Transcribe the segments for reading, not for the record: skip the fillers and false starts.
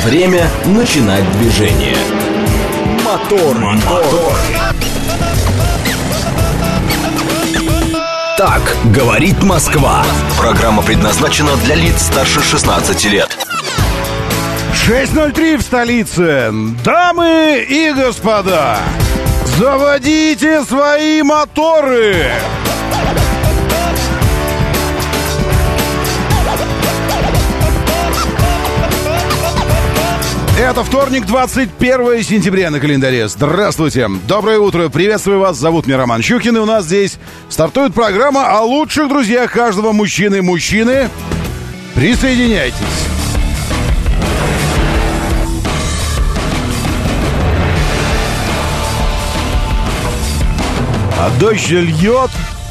Время начинать движение. Мотор. Так говорит Москва. Программа предназначена для лиц старше 16 лет. 6:03 в столице. Дамы и господа, заводите свои моторы. Это вторник, 21 сентября на календаре. Здравствуйте, доброе утро, приветствую вас, зовут меня Роман Щукин, и у нас здесь стартует программа о лучших друзьях каждого мужчины. Мужчины, присоединяйтесь. А дождь льет,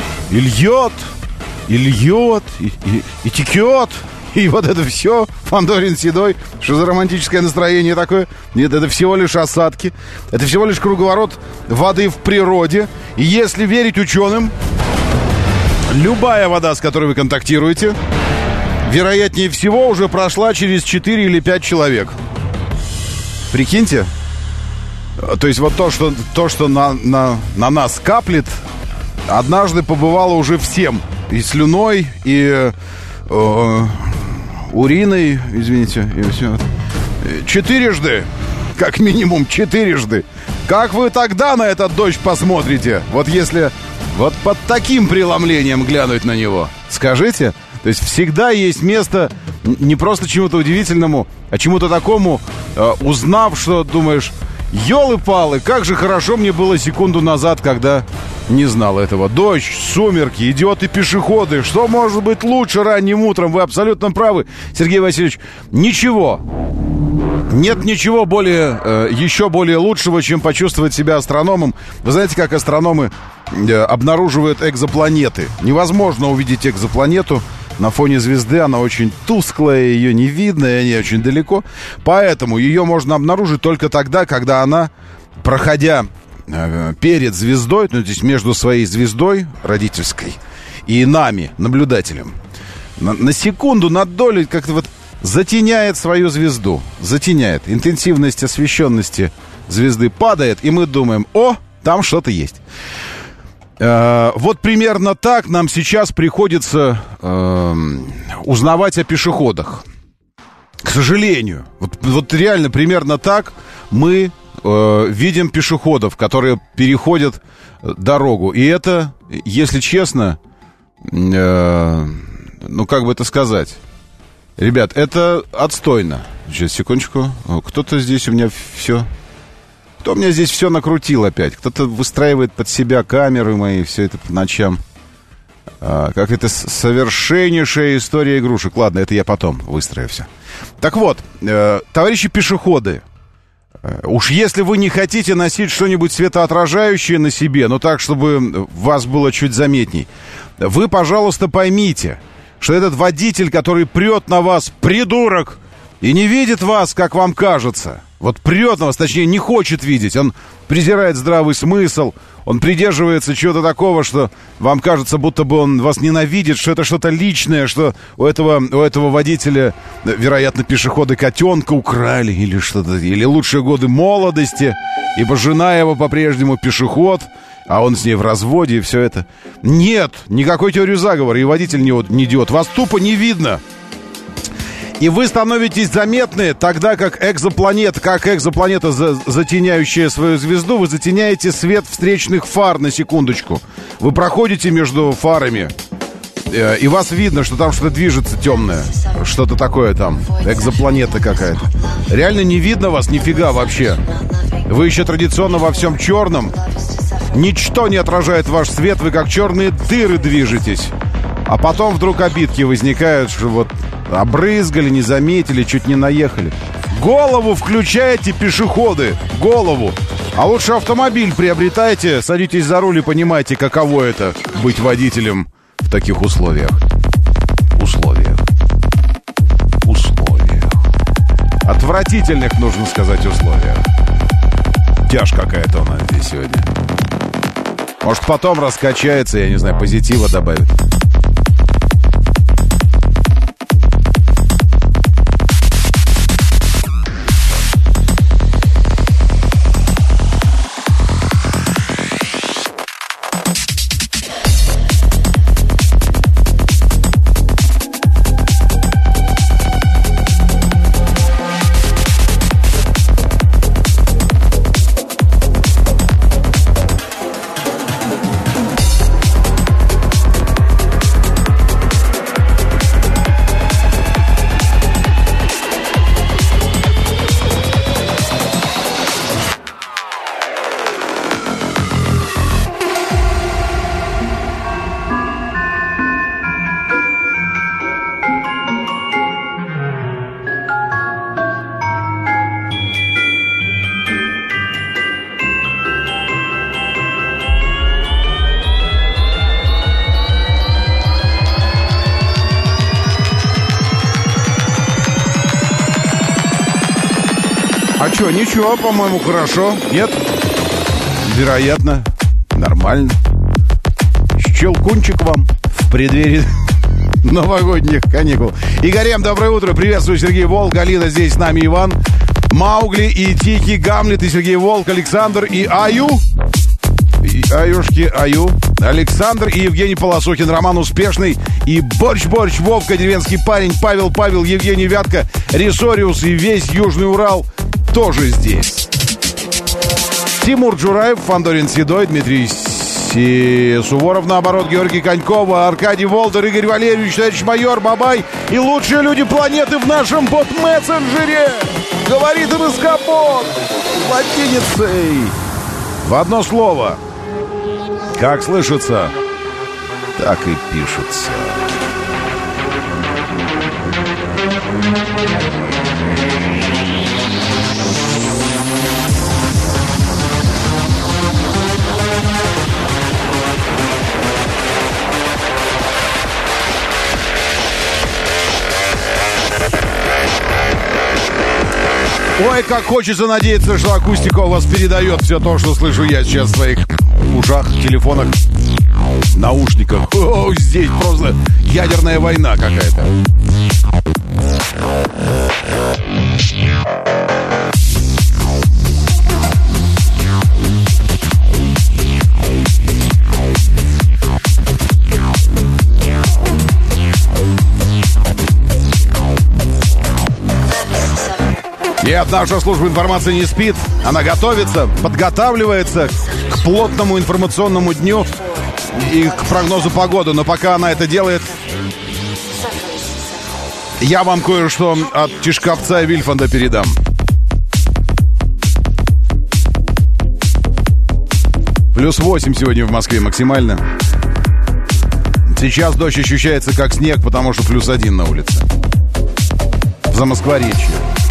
и текет. И вот это все, Фандорин Седой, что за романтическое настроение такое? Нет, это всего лишь осадки, это всего лишь круговорот воды в природе. И если верить ученым, любая вода, с которой вы контактируете, вероятнее всего уже прошла через 4 или 5 человек. Прикиньте. То есть вот то, что на нас каплет, однажды побывало уже всем. И слюной, и уриной, извините, и все. 4 как минимум 4. Как вы тогда на этот дождь посмотрите? Вот если вот под таким преломлением глянуть на него, скажите? То есть всегда есть место не просто чему-то удивительному, а чему-то такому, узнав, что думаешь, ёлы-палы, как же хорошо мне было секунду назад, когда не знал этого. Дождь, сумерки, идиоты-пешеходы. Что может быть лучше ранним утром? Вы абсолютно правы, Сергей Васильевич. Ничего. Нет ничего еще более лучшего, чем почувствовать себя астрономом. Вы знаете, как астрономы обнаруживают экзопланеты? Невозможно увидеть экзопланету на фоне звезды, она очень тусклая, ее не видно, и они очень далеко. Поэтому ее можно обнаружить только тогда, когда она, проходя перед звездой, то есть между своей звездой родительской и нами, наблюдателем, на секунду, на долю как-то вот затеняет свою звезду. Затеняет. Интенсивность освещенности звезды падает, и мы думаем, о, там что-то есть. Вот примерно так нам сейчас приходится узнавать о пешеходах. К сожалению. Вот реально примерно так мы видим пешеходов, которые переходят дорогу. И это, если честно, ну как бы это сказать, ребят, это отстойно. Сейчас, секундочку. Кто-то здесь у меня все... Кто меня здесь все накрутил опять? Кто-то выстраивает под себя камеры мои, все это по ночам. Как это совершеннейшая история игрушек. Ладно, это я потом выстрою все. Так вот, товарищи пешеходы, уж если вы не хотите носить что-нибудь светоотражающее на себе, но так, чтобы вас было чуть заметней, вы, пожалуйста, поймите, что этот водитель, который прет на вас, придурок, и не видит вас, как вам кажется. Вот прет на вас, точнее, не хочет видеть. Он презирает здравый смысл. Он придерживается чего-то такого, что вам кажется, будто бы он вас ненавидит, что это что-то личное, что у этого водителя, вероятно, пешеходы котенка украли или что-то, или лучшие годы молодости, ибо жена его по-прежнему пешеход, а он с ней в разводе, и все это. Нет, никакой теории заговора, и водитель не идиот. Вас тупо не видно. И вы становитесь заметны тогда, как экзопланета, затеняющая свою звезду, вы затеняете свет встречных фар на секундочку. Вы проходите между фарами, и вас видно, что там что-то движется темное. Что-то такое там, экзопланета какая-то. Реально не видно вас нифига вообще. Вы еще традиционно во всем черном. Ничто не отражает ваш свет, вы как черные дыры движетесь. А потом вдруг обидки возникают, что вот обрызгали, не заметили, чуть не наехали. Голову включайте, пешеходы, голову. А лучше автомобиль приобретайте, садитесь за руль и понимаете, каково это быть водителем в таких условиях. Отвратительных, нужно сказать, условиях. Тяж какая-то у нас здесь сегодня. Может, потом раскачается, я не знаю, позитива добавит. А что, ничего, по-моему, хорошо. Нет? Вероятно. Нормально. Щелкунчик вам в преддверии новогодних каникул. Игорем, доброе утро. Приветствую, Сергей Волк. Алина здесь с нами, Иван. Маугли и Тихий Гамлет, и Сергей Волк, Александр и Аю. Аюшки, Аю. Александр и Евгений Полосухин. Роман Успешный и Борщ-Борщ, Вовка, деревенский парень, Павел, Евгений Вятка, Ресориус и весь Южный Урал тоже здесь. Тимур Джураев, Фандорин Седой, Дмитрий Суворов, наоборот, Георгий Конькова, Аркадий Волдер, Игорь Валерьевич, товарищ майор, Бабай и лучшие люди планеты в нашем бот-мессенджере. Говорит МСК-бот латиницей. В одно слово. Как слышится, так и пишется. Ой, как хочется надеяться, что акустика у вас передает все то, что слышу я сейчас в своих ушах, телефонах, наушниках. О, здесь просто ядерная война какая-то. Нет, наша служба информации не спит. Она готовится, подготавливается к плотному информационному дню и к прогнозу погоды. Но пока она это делает, я вам кое-что от Тишковца и Вильфанда передам. +8 сегодня в Москве максимально. Сейчас дождь ощущается как снег, потому что +1 на улице. В Замоскворечье.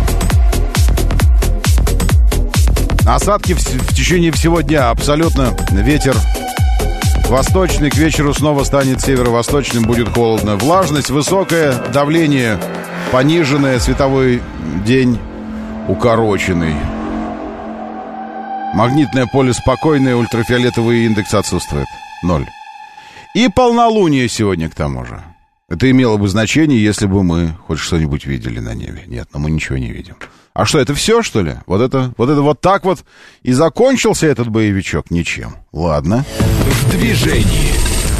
Осадки в течение всего дня. Абсолютно ветер восточный. К вечеру снова станет северо-восточным. Будет холодно. Влажность высокая. Давление пониженное. Световой день укороченный. Магнитное поле спокойное. Ультрафиолетовый индекс отсутствует. 0. И полнолуние сегодня к тому же. Это имело бы значение, если бы мы хоть что-нибудь видели на небе. Нет, но мы ничего не видим. А что, это все, что ли? Вот так вот и закончился этот боевичок? Ничем. Ладно. В движении.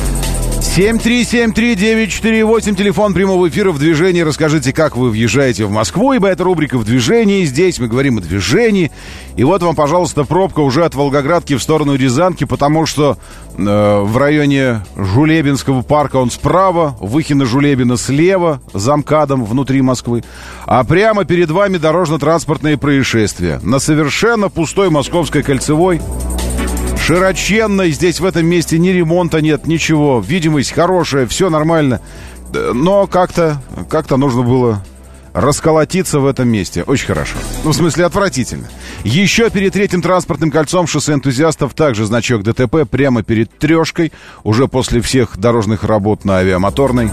7373948, телефон прямого эфира «В движении». Расскажите, как вы въезжаете в Москву, ибо это рубрика «В движении». Здесь мы говорим о движении. И вот вам, пожалуйста, пробка уже от Волгоградки в сторону Рязанки, потому что в районе Жулебинского парка он справа, Выхино-Жулебина слева, за МКАДом внутри Москвы. А прямо перед вами дорожно-транспортные происшествия. На совершенно пустой Московской кольцевой. Широченной, здесь в этом месте ни ремонта нет, ничего. Видимость хорошая, все нормально. Но как-то нужно было расколотиться в этом месте. Очень хорошо. Ну, в смысле, отвратительно. Еще перед третьим транспортным кольцом шоссе энтузиастов также значок ДТП прямо перед Трешкой. Уже после всех дорожных работ на Авиамоторной.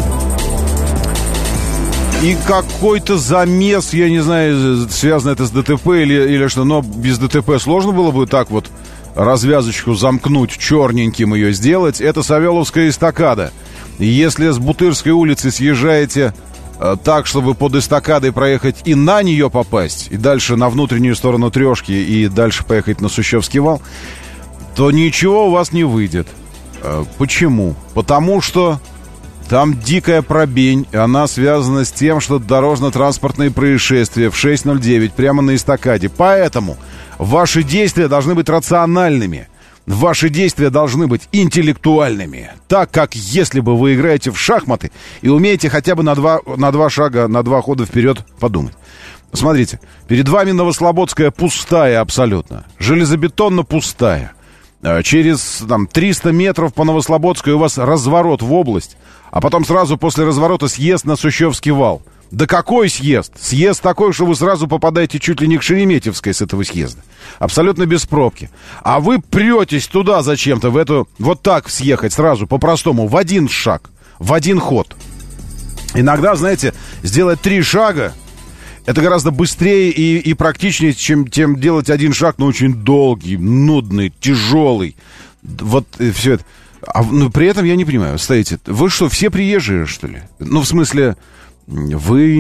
И какой-то замес, я не знаю, связано это с ДТП или что, но без ДТП сложно было бы так вот развязочку замкнуть, черненьким ее сделать. Это Савеловская эстакада. Если с Бутырской улицы съезжаете так, чтобы под эстакадой проехать и на нее попасть, и дальше на внутреннюю сторону Трешки, и дальше поехать на Сущевский вал, то ничего у вас не выйдет. Почему? Потому что там дикая пробень, и она связана с тем, что дорожно-транспортные происшествия в 6:09 прямо на эстакаде. Поэтому ваши действия должны быть рациональными. Ваши действия должны быть интеллектуальными. Так, как если бы вы играете в шахматы и умеете хотя бы на два шага, на 2 хода вперед подумать. Смотрите, перед вами Новослободская пустая абсолютно. Железобетонно пустая. Через 300 метров по Новослободской у вас разворот в область, а потом сразу после разворота съезд на Сущевский вал. Да какой съезд? Съезд такой, что вы сразу попадаете чуть ли не к Шереметьевской с этого съезда. Абсолютно без пробки. А вы претесь туда зачем-то, в эту... Вот так съехать сразу, по-простому, в один шаг, в один ход. Иногда, знаете, сделать 3 шага, Это гораздо быстрее и практичнее, чем делать один шаг, но очень долгий, нудный, тяжелый. Вот все это. Но при этом я не понимаю, стоите, вы что, все приезжие, что ли? Ну, в смысле, вы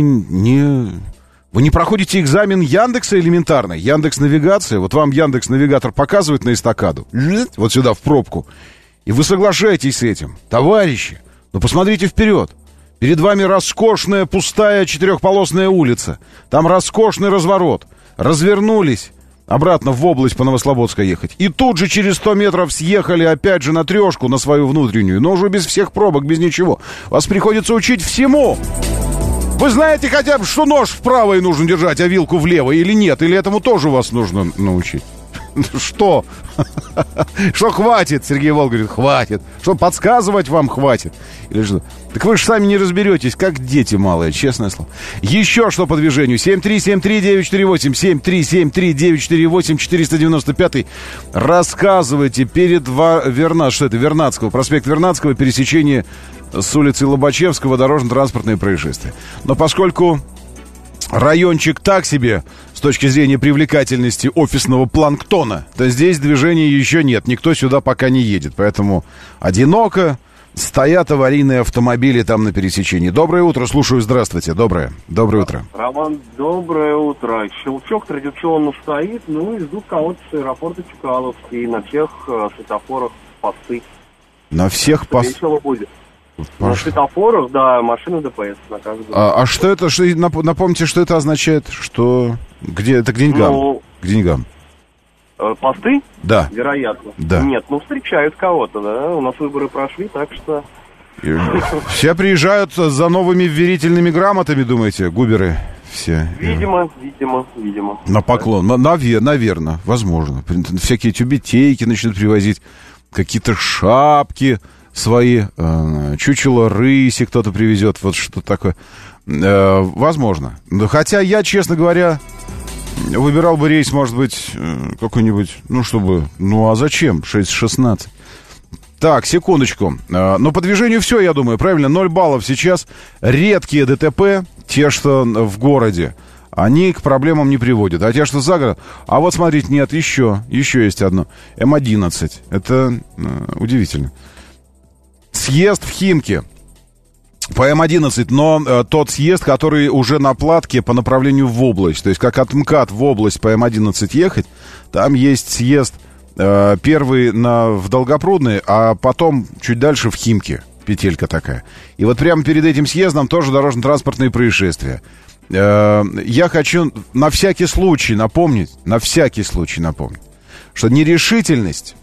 не проходите экзамен Яндекса элементарно, Яндекс.Навигация, вот вам Яндекс.Навигатор показывает на эстакаду, вот сюда, в пробку, и вы соглашаетесь с этим. Товарищи, ну посмотрите вперед. Перед вами роскошная пустая четырехполосная улица. Там роскошный разворот. Развернулись. Обратно в область по Новослободской ехать. И тут же через 100 метров съехали опять же на трешку, на свою внутреннюю. Но уже без всех пробок, без ничего. Вас приходится учить всему. Вы знаете хотя бы, что нож вправо и нужно держать, а вилку влево или нет? Или этому тоже вас нужно научить? Что? Что хватит? Сергей Волк говорит, хватит. Что, подсказывать вам хватит? Или что? Так вы же сами не разберетесь, как дети малые, честное слово. Еще что по движению? 7373948, 7373948, 495. Рассказывайте перед Вернадского, проспект Вернадского, пересечение с улицы Лобачевского, дорожно-транспортные происшествия. Но поскольку райончик так себе с точки зрения привлекательности офисного планктона, то здесь движения еще нет, никто сюда пока не едет, поэтому одиноко стоят аварийные автомобили там на пересечении. Доброе утро, слушаю, здравствуйте, доброе утро. Роман, доброе утро. Щелчок традиционно стоит, и ждут кого-то с аэропорта Чкаловский, на всех светофорах посты. На всех посты? Весело будет. На светофорах, да, машины ДПС на каждом. А что это, напомните, что это означает? Что, где, это к деньгам? К деньгам. Посты? Да. Вероятно. Да. Нет, встречают кого-то, да, у нас выборы прошли, так что... Все приезжают за новыми вверительными грамотами, думаете, губеры все? Видимо. На поклон, наверное, возможно. Всякие тюбетейки начнут привозить, какие-то шапки свои, чучело рыси кто-то привезет, вот что такое. Возможно. Хотя я, честно говоря, выбирал бы рейс, может быть, какой-нибудь, чтобы... а зачем? 6:16. Так, секундочку. Но по движению все, я думаю, правильно? 0 баллов сейчас. Редкие ДТП, те, что в городе, они к проблемам не приводят. А те, что за город... А вот, смотрите, нет, еще есть одно. М11. Это удивительно. Съезд в Химки по М11, но тот съезд, который уже на Платке по направлению в область. То есть, как от МКАД в область по М11 ехать, там есть съезд первый в Долгопрудный, а потом чуть дальше в Химки. Петелька такая. И вот прямо перед этим съездом тоже дорожно-транспортные происшествия. Я хочу на всякий случай напомнить, что нерешительность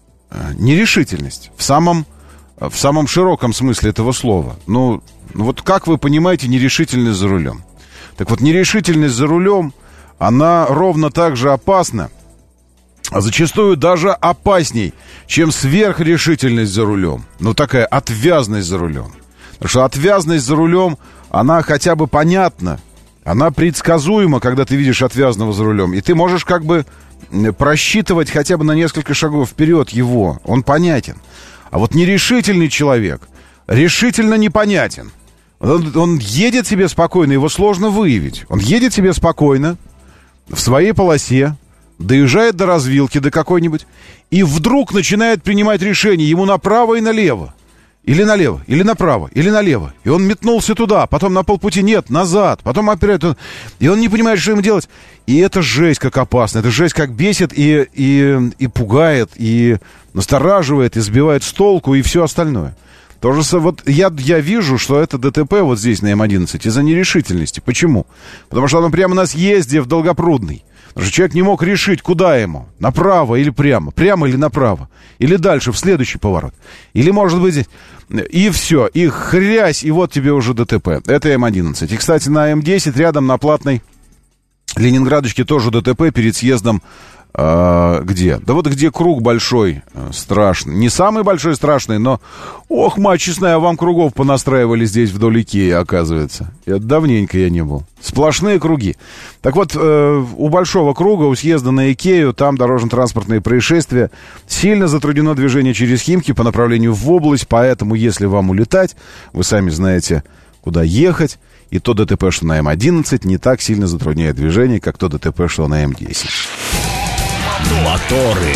в самом широком смысле этого слова. Вот как вы понимаете нерешительность за рулем? Так вот, нерешительность за рулем, она ровно так же опасна, а зачастую даже опасней, чем сверхрешительность за рулем. Такая отвязность за рулем. Потому что отвязность за рулем, она хотя бы понятна, она предсказуема, когда ты видишь отвязного за рулем. И ты можешь как бы просчитывать хотя бы на несколько шагов вперед его. Он понятен. А вот нерешительный человек решительно непонятен. Он едет себе спокойно, его сложно выявить. Он едет себе спокойно в своей полосе, доезжает до развилки, до какой-нибудь, и вдруг начинает принимать решение ему направо и налево. Или налево, или направо, или налево. И он метнулся туда, потом на полпути нет, назад, потом опять. И он не понимает, что ему делать. И это жесть как опасно, это жесть как бесит и пугает, и настораживает, и сбивает с толку, и все остальное. То же вот я вижу, что это ДТП вот здесь на М11 из-за нерешительности. Почему? Потому что он прямо на съезде в Долгопрудный. Потому что человек не мог решить, куда ему. Направо или прямо. Прямо или направо. Или дальше, в следующий поворот. Или, может быть, и все. И хрясь, и вот тебе уже ДТП. Это М11. И, кстати, на М10 рядом на Платной Ленинградочке тоже ДТП перед съездом. Где? Да вот где круг большой, страшный. Не самый большой страшный, но... Ох, мать честная, вам кругов понастраивали здесь вдоль Икеи, оказывается. Это давненько я не был. Сплошные круги. Так вот, у большого круга, у съезда на Икею, там дорожно-транспортные происшествия. Сильно затруднено движение через Химки по направлению в область, поэтому, если вам улетать, вы сами знаете, куда ехать. И то ДТП, что на М11, не так сильно затрудняет движение, как то ДТП, что на М10. Моторы.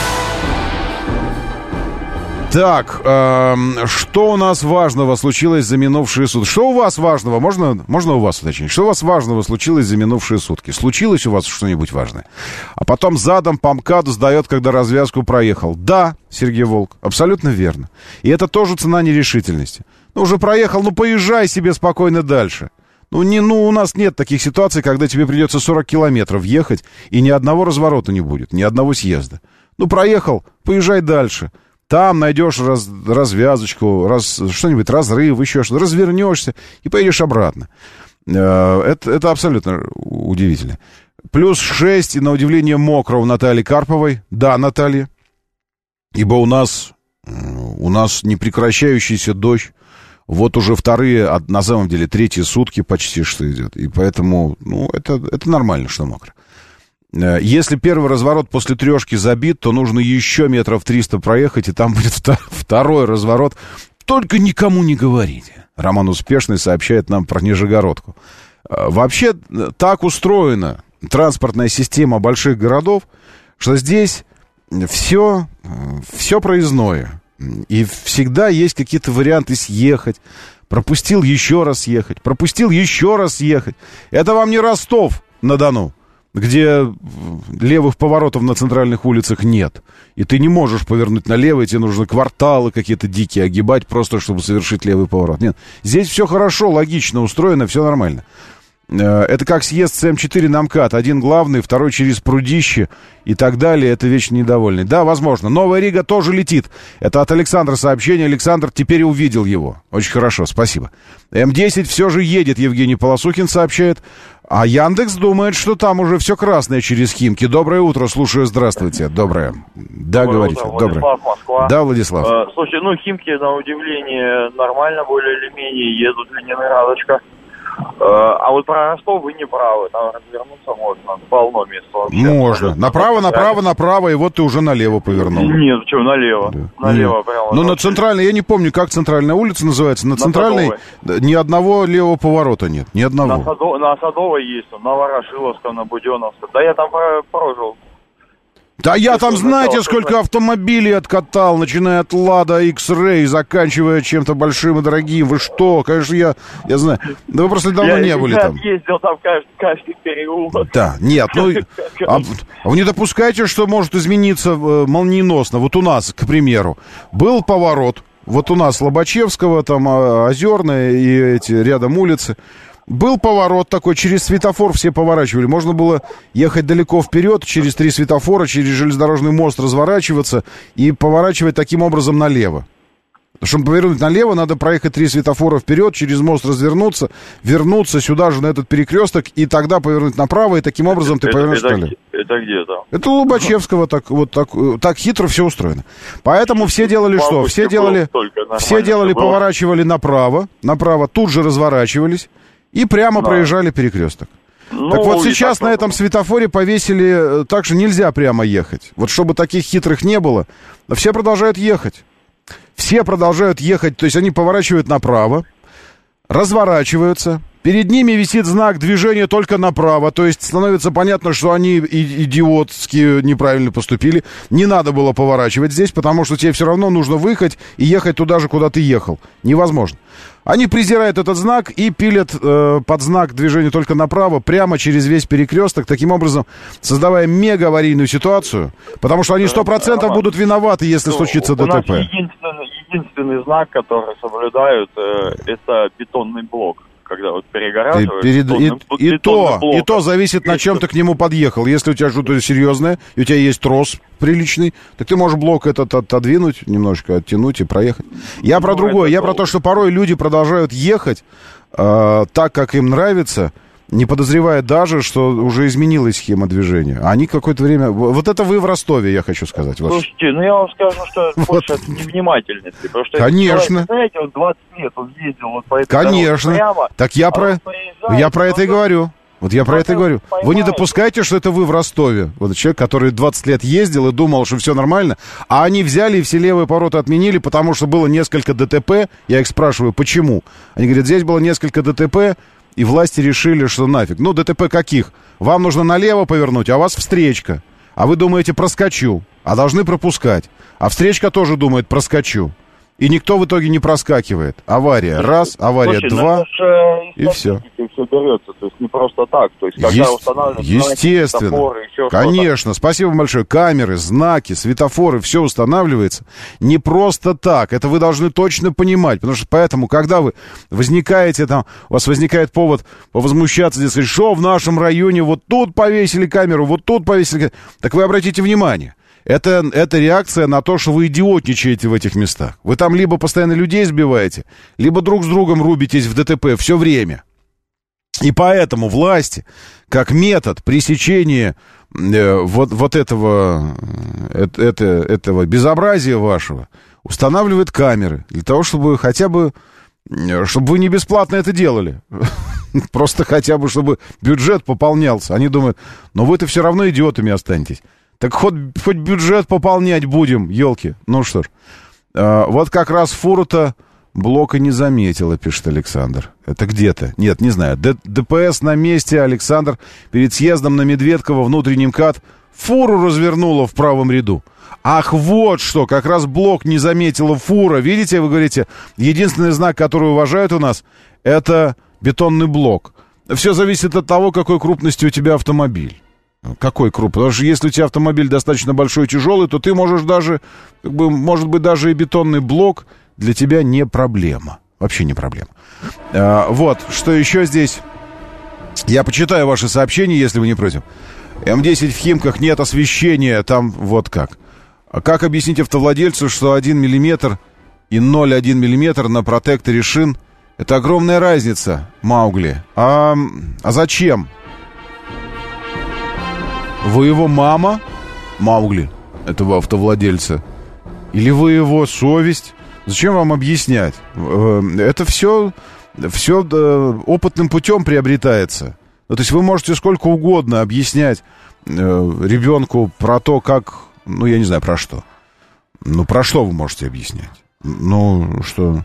Так, что у нас важного случилось за минувшие сутки? Что у вас важного? Можно у вас уточнить? Что у вас важного случилось за минувшие сутки? Случилось у вас что-нибудь важное? А потом задом по МКАДу сдает, когда развязку проехал. Да, Сергей Волк, абсолютно верно. И это тоже цена нерешительности. Ну, уже проехал, поезжай себе спокойно дальше. У нас нет таких ситуаций, когда тебе придется 40 километров ехать, и ни одного разворота не будет, ни одного съезда. Проехал, поезжай дальше. Там найдешь развязочку, что-нибудь, разрыв, еще что-то, развернешься и поедешь обратно. Это абсолютно удивительно. Плюс 6, и на удивление мокро у Натальи Карповой. Да, Наталья. Ибо у нас непрекращающийся дождь. Вот уже вторые, на самом деле, третьи сутки почти что идет. И поэтому, это нормально, что мокро. Если первый разворот после трешки забит, то нужно еще метров 300 проехать, и там будет второй разворот. Только никому не говорите. Роман Успешный сообщает нам про Нижегородку. Вообще, так устроена транспортная система больших городов, что здесь все проездное. И всегда есть какие-то варианты съехать. Пропустил еще раз съехать. Это вам не Ростов-на-Дону, где левых поворотов на центральных улицах нет. И ты не можешь повернуть налево, и тебе нужно кварталы какие-то дикие огибать, просто чтобы совершить левый поворот. Нет, здесь все хорошо, логично устроено, все нормально. Это как съезд с М4 на МКАД. Один главный, второй через Прудище и так далее. Это вечно недовольный. Да, возможно. Новая Рига тоже летит. Это от Александра сообщение. Александр теперь увидел его. Очень хорошо, спасибо. М10 все же едет, Евгений Полосухин сообщает. А Яндекс думает, что там уже все красное через Химки. Доброе утро, слушаю, здравствуйте. Доброе. Да, говорите. Доброе. Москва. Да, Владислав. Слушай, Химки, на удивление, нормально более или менее едут, Ленинградочка. А вот про Ростов вы не правы, там развернуться можно, полно места вообще. Можно, направо, и вот ты уже налево повернул. Нет, что, налево, да. Налево прямо. На центральной, я не помню, как центральная улица называется, на центральной ни одного левого поворота нет, ни одного. На Садовой есть, на Ворошиловском, на Буденновском, да я там прожил. Да я там, знаете, сколько автомобилей откатал, начиная от Лада X-Ray, заканчивая чем-то большим и дорогим. Вы что? Конечно, я знаю. Да вы просто давно не были там. Я ездил там каждый переулок. Да, нет, а вы не допускаете, что может измениться молниеносно? Вот у нас, к примеру, был поворот. Вот у нас Лобачевского, там Озерная и эти рядом улицы. Был поворот такой, через светофор все поворачивали. Можно было ехать далеко вперед, через 3 светофора, через железнодорожный мост разворачиваться и поворачивать таким образом налево. Чтобы повернуть налево, надо проехать 3 светофора вперед, через мост развернуться, вернуться сюда же на этот перекресток, и тогда повернуть направо, и таким образом ты повернешь налево. Это где там? Это у Лобачевского так хитро все устроено. Поэтому все делали что? Все делали, поворачивали направо, тут же разворачивались. И прямо проезжали перекресток. Так вот сейчас на этом светофоре повесили так, что нельзя прямо ехать. Вот чтобы таких хитрых не было, все продолжают ехать. То есть они поворачивают направо, разворачиваются. Перед ними висит знак движения только направо. То есть становится понятно, что они идиотски неправильно поступили. Не надо было поворачивать здесь, потому что тебе все равно нужно выехать и ехать туда же, куда ты ехал. Невозможно. Они презирают этот знак и пилят под знак движения только направо, прямо через весь перекресток, таким образом создавая мега-аварийную ситуацию, потому что они 100% будут виноваты, если случится ДТП. У нас единственный знак, который соблюдают, это бетонный блок. Когда вот перегораживаешь... И то зависит, на чем ты к нему подъехал. Если у тебя что-то серьезное, и у тебя есть трос приличный, так ты можешь блок этот отодвинуть, немножко оттянуть и проехать. Я про другое. Я про то, что порой люди продолжают ехать так, как им нравится, не подозревая даже, что уже изменилась схема движения. Они какое-то время... Вот это вы в Ростове, я хочу сказать. Слушайте, я вам скажу, что больше от невнимательности. Потому что, конечно. Знаете, 20 лет он ездил по этой конечно. Прямо, так я про это и говорю. Вот я про это и говорю. Вы не допускаете, что это вы в Ростове. Вот человек, который 20 лет ездил и думал, что все нормально, а они взяли и все левые повороты отменили, потому что было несколько ДТП. Я их спрашиваю, почему? Они говорят, здесь было несколько ДТП, и власти решили, что нафиг. Ну, ДТП каких? Вам нужно налево повернуть, а у вас встречка. А вы думаете, проскочу, а должны пропускать. А встречка тоже думает, проскочу. И никто в итоге не проскакивает. Авария раз, авария два, и все. Все берется, то есть не просто так. То есть, когда устанавливают естественно, светофоры, еще конечно, спасибо большое. Камеры, знаки, светофоры, все устанавливается не просто так. Это вы должны точно понимать. Потому что поэтому, когда вы возникаете там, у вас возникает повод повозмущаться, здесь, что в нашем районе вот тут повесили камеру, вот тут повесили камеру. Так вы обратите внимание. Это реакция на то, что вы идиотничаете в этих местах. Вы там либо постоянно людей сбиваете, либо друг с другом рубитесь в ДТП все время. И поэтому власти, как метод пресечения вот этого безобразия вашего, устанавливают камеры для того, чтобы хотя бы, чтобы вы не бесплатно это делали. Просто хотя бы, чтобы бюджет пополнялся. Они думают, но вы-то все равно идиотами останетесь. Так хоть бюджет пополнять будем, елки. Ну что ж, вот как раз фуру-то блока не заметила, пишет Александр. Это где-то? Нет, не знаю. ДПС на месте, Александр. Перед съездом на Медведково внутренний МКАД фуру развернула в правом ряду. Ах, вот что, как раз блок не заметила фура. Видите, вы говорите, единственный знак, который уважают у нас, это бетонный блок. Все зависит от того, какой крупности у тебя автомобиль. Какой крупный? Потому что если у тебя автомобиль достаточно большой и тяжелый, то ты можешь даже, может быть, даже и бетонный блок для тебя не проблема. Вообще не проблема. Вот, что еще здесь? Я почитаю ваши сообщения, если вы не против. М10 в Химках, нет освещения, там вот как. Как объяснить автовладельцу, что 1 мм и 0,1 мм на протекторе шин — это огромная разница, Маугли. А зачем? Вы его мама, Маугли, этого автовладельца? Или вы его совесть? Зачем вам объяснять? Это все опытным путем приобретается. То есть вы можете сколько угодно объяснять ребенку про то, как... Ну, я не знаю, про что. Ну, про что вы можете объяснять? Ну, что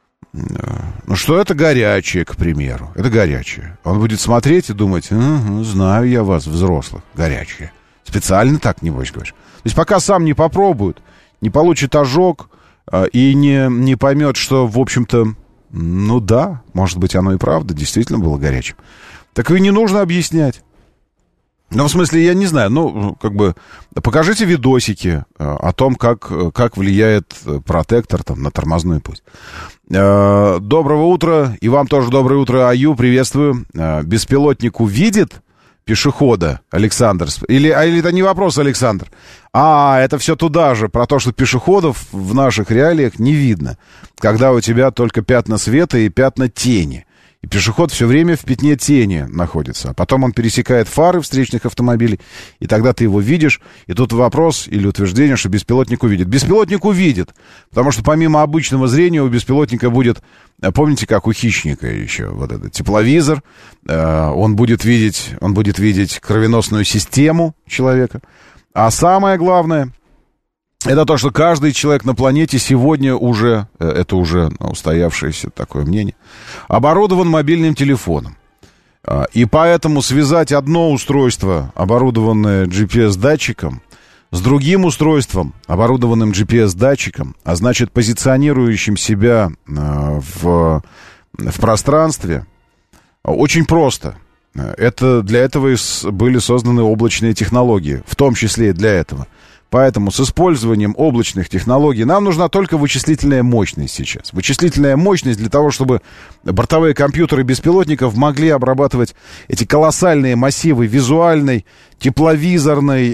это горячее, к примеру. Это горячее. Он будет смотреть и думать, знаю я вас, взрослых, горячее. Специально так, небось, говоришь. То есть пока сам не попробует, не получит ожог и не поймет, что, в общем-то, ну да, может быть, оно и правда действительно было горячим. Так и не нужно объяснять. Ну, в смысле, я не знаю, ну, как бы, покажите видосики о том, как влияет протектор там на тормозной путь. Доброго утра, и вам тоже доброе утро, Аю, приветствую. Беспилотник увидит пешехода, Александр? Или это не вопрос, Александр? Это все туда же, про то, что пешеходов в наших реалиях не видно, когда у тебя только пятна света и пятна тени. И пешеход все время в пятне тени находится. А потом он пересекает фары встречных автомобилей, и тогда ты его видишь. И тут вопрос или утверждение, что беспилотник увидит. Беспилотник увидит, потому что помимо обычного зрения у беспилотника будет, помните, как у хищника еще, вот этот тепловизор. Он будет видеть кровеносную систему человека. А самое главное... Это то, что каждый человек на планете сегодня уже, это уже устоявшееся такое мнение, оборудован мобильным телефоном. И поэтому связать одно устройство, оборудованное GPS-датчиком, с другим устройством, оборудованным GPS-датчиком, а значит, позиционирующим себя в пространстве, очень просто. Для этого были созданы облачные технологии, в том числе и для этого. Поэтому с использованием облачных технологий нам нужна только вычислительная мощность сейчас. Вычислительная мощность для того, чтобы бортовые компьютеры беспилотников могли обрабатывать эти колоссальные массивы визуальной, тепловизорной,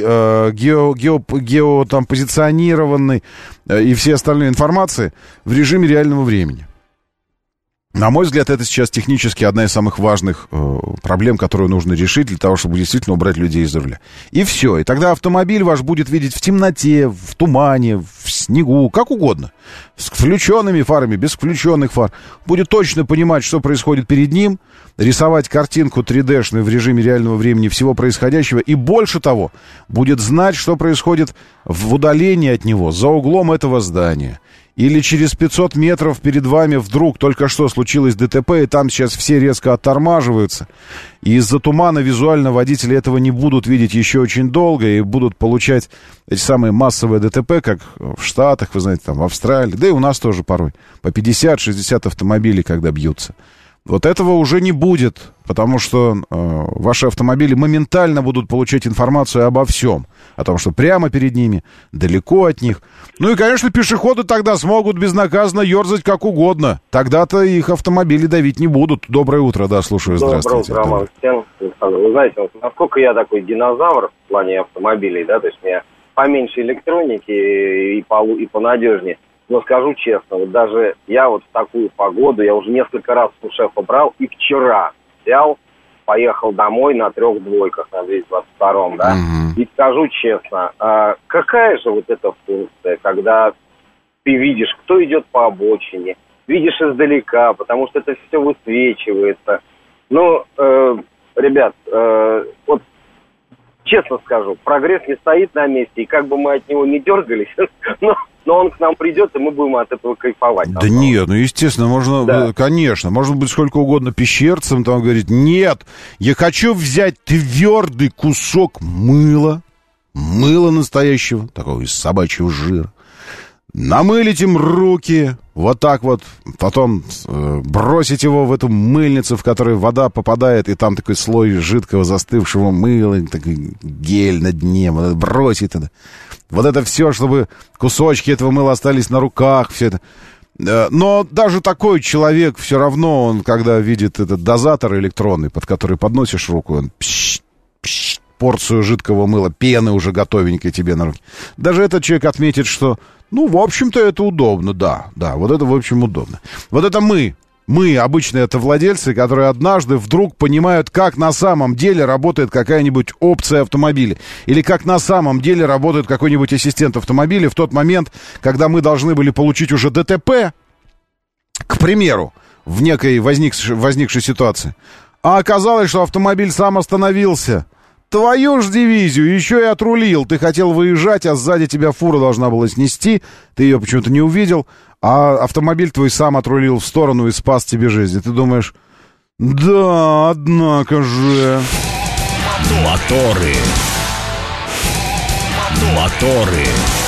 позиционированной и всей остальной информации в режиме реального времени. На мой взгляд, это сейчас технически одна из самых важных проблем, которую нужно решить для того, чтобы действительно убрать людей из руля. И все. И тогда автомобиль ваш будет видеть в темноте, в тумане, в снегу, как угодно. С включенными фарами, без включенных фар. Будет точно понимать, что происходит перед ним, рисовать картинку 3D-шную в режиме реального времени всего происходящего. И больше того, будет знать, что происходит в удалении от него, за углом этого здания. или через 500 метров перед вами вдруг только что случилось ДТП, и там сейчас все резко оттормаживаются, и из-за тумана визуально водители этого не будут видеть еще очень долго, и будут получать эти самые массовые ДТП, как в Штатах, вы знаете, там в Австралии, да и у нас тоже порой, по 50-60 автомобилей, когда бьются. Вот этого уже не будет, потому что ваши автомобили моментально будут получать информацию обо всем. О том, что прямо перед ними, далеко от них. Ну и, конечно, пешеходы тогда смогут безнаказанно ерзать как угодно. Тогда-то их автомобили давить не будут. Доброе утро, да, слушаю, здравствуйте. Доброе утро, Роман. Вы знаете, вот насколько я такой динозавр в плане автомобилей, да, то есть мне поменьше электроники и понадежнее. Но скажу честно, вот даже я вот в такую погоду, я уже несколько раз у шефа брал, и вчера взял, поехал домой на 3 двойках, на 222-м, да, и скажу честно, какая же вот эта функция, когда ты видишь, кто идет по обочине, видишь издалека, потому что это все высвечивается. Ну, ребят, вот честно скажу, прогресс не стоит на месте, и как бы мы от него не дергались, но он к нам придет, и мы будем от этого кайфовать. Да нет, ну, естественно, можно, да. Конечно, можно быть сколько угодно пещерцем, там говорить, нет, я хочу взять твердый кусок мыла настоящего, такого из собачьего жира, намылить им руки, вот так вот, потом бросить его в эту мыльницу, в которой вода попадает, и там такой слой жидкого застывшего мыла, такой гель на дне, вот бросить туда. Вот это все, чтобы кусочки этого мыла остались на руках, все это. Но даже такой человек все равно, он, когда видит этот дозатор электронный, под который подносишь руку, он порцию жидкого мыла, пены уже готовенькой тебе на руки. Даже этот человек отметит, что, ну, в общем-то, это удобно, да, вот это, в общем, удобно. Вот это мы, обычные автовладельцы, которые однажды вдруг понимают, как на самом деле работает какая-нибудь опция автомобиля, или как на самом деле работает какой-нибудь ассистент автомобиля в тот момент, когда мы должны были получить уже ДТП, к примеру, в некой возникшей ситуации. А оказалось, что автомобиль сам остановился. Твою ж дивизию, еще и отрулил. Ты хотел выезжать, а сзади тебя фура должна была снести. Ты ее почему-то не увидел. А автомобиль твой сам отрулил в сторону и спас тебе жизнь. И ты думаешь, да, однако же. Моторы.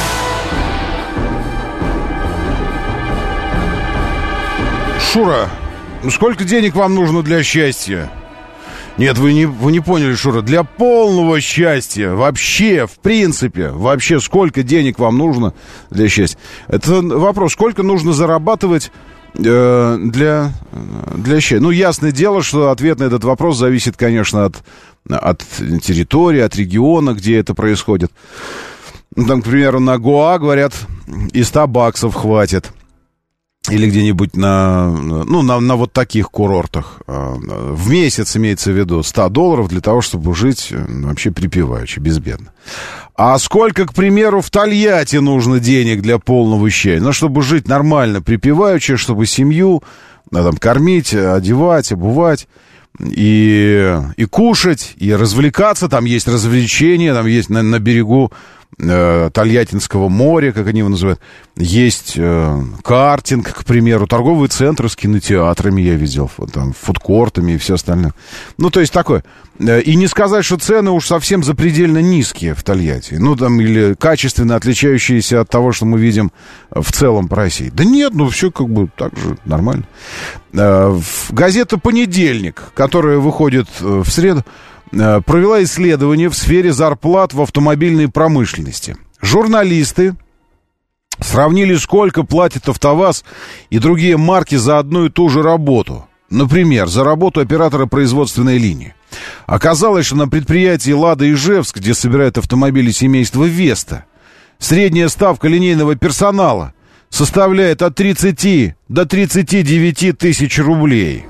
Шура, сколько денег вам нужно для счастья? Нет, вы не поняли, Шура. Для полного счастья, вообще, в принципе, вообще, сколько денег вам нужно для счастья? Это вопрос, сколько нужно зарабатывать для счастья? Ну, ясное дело, что ответ на этот вопрос зависит, конечно, от территории, от региона, где это происходит. Там, к примеру, на Гоа, говорят, и $100 хватит. Или где-нибудь на вот таких курортах. В месяц имеется в виду $100 для того, чтобы жить вообще припеваючи, безбедно. А сколько, к примеру, в Тольятти нужно денег для полного счастья? Ну, чтобы жить нормально, припеваючи, чтобы семью там, кормить, одевать, обувать. И кушать, и развлекаться. Там есть развлечения, там есть на берегу Тольяттинского моря, как они его называют. Есть картинг, к примеру, торговые центры с кинотеатрами я видел, там, фудкортами и все остальное. Ну, то есть такое. И не сказать, что цены уж совсем запредельно низкие в Тольятти. Ну, там, или качественно отличающиеся от того, что мы видим в целом по России. Да нет, ну, все как бы так же нормально. Газета «Понедельник», которая выходит в среду, провела исследование в сфере зарплат в автомобильной промышленности. Журналисты сравнили, сколько платит АвтоВАЗ и другие марки за одну и ту же работу. Например, за работу оператора производственной линии. Оказалось, что на предприятии «Лада» Ижевск, где собирают автомобили семейства «Веста», средняя ставка линейного персонала составляет от 30 до 39 тысяч рублей.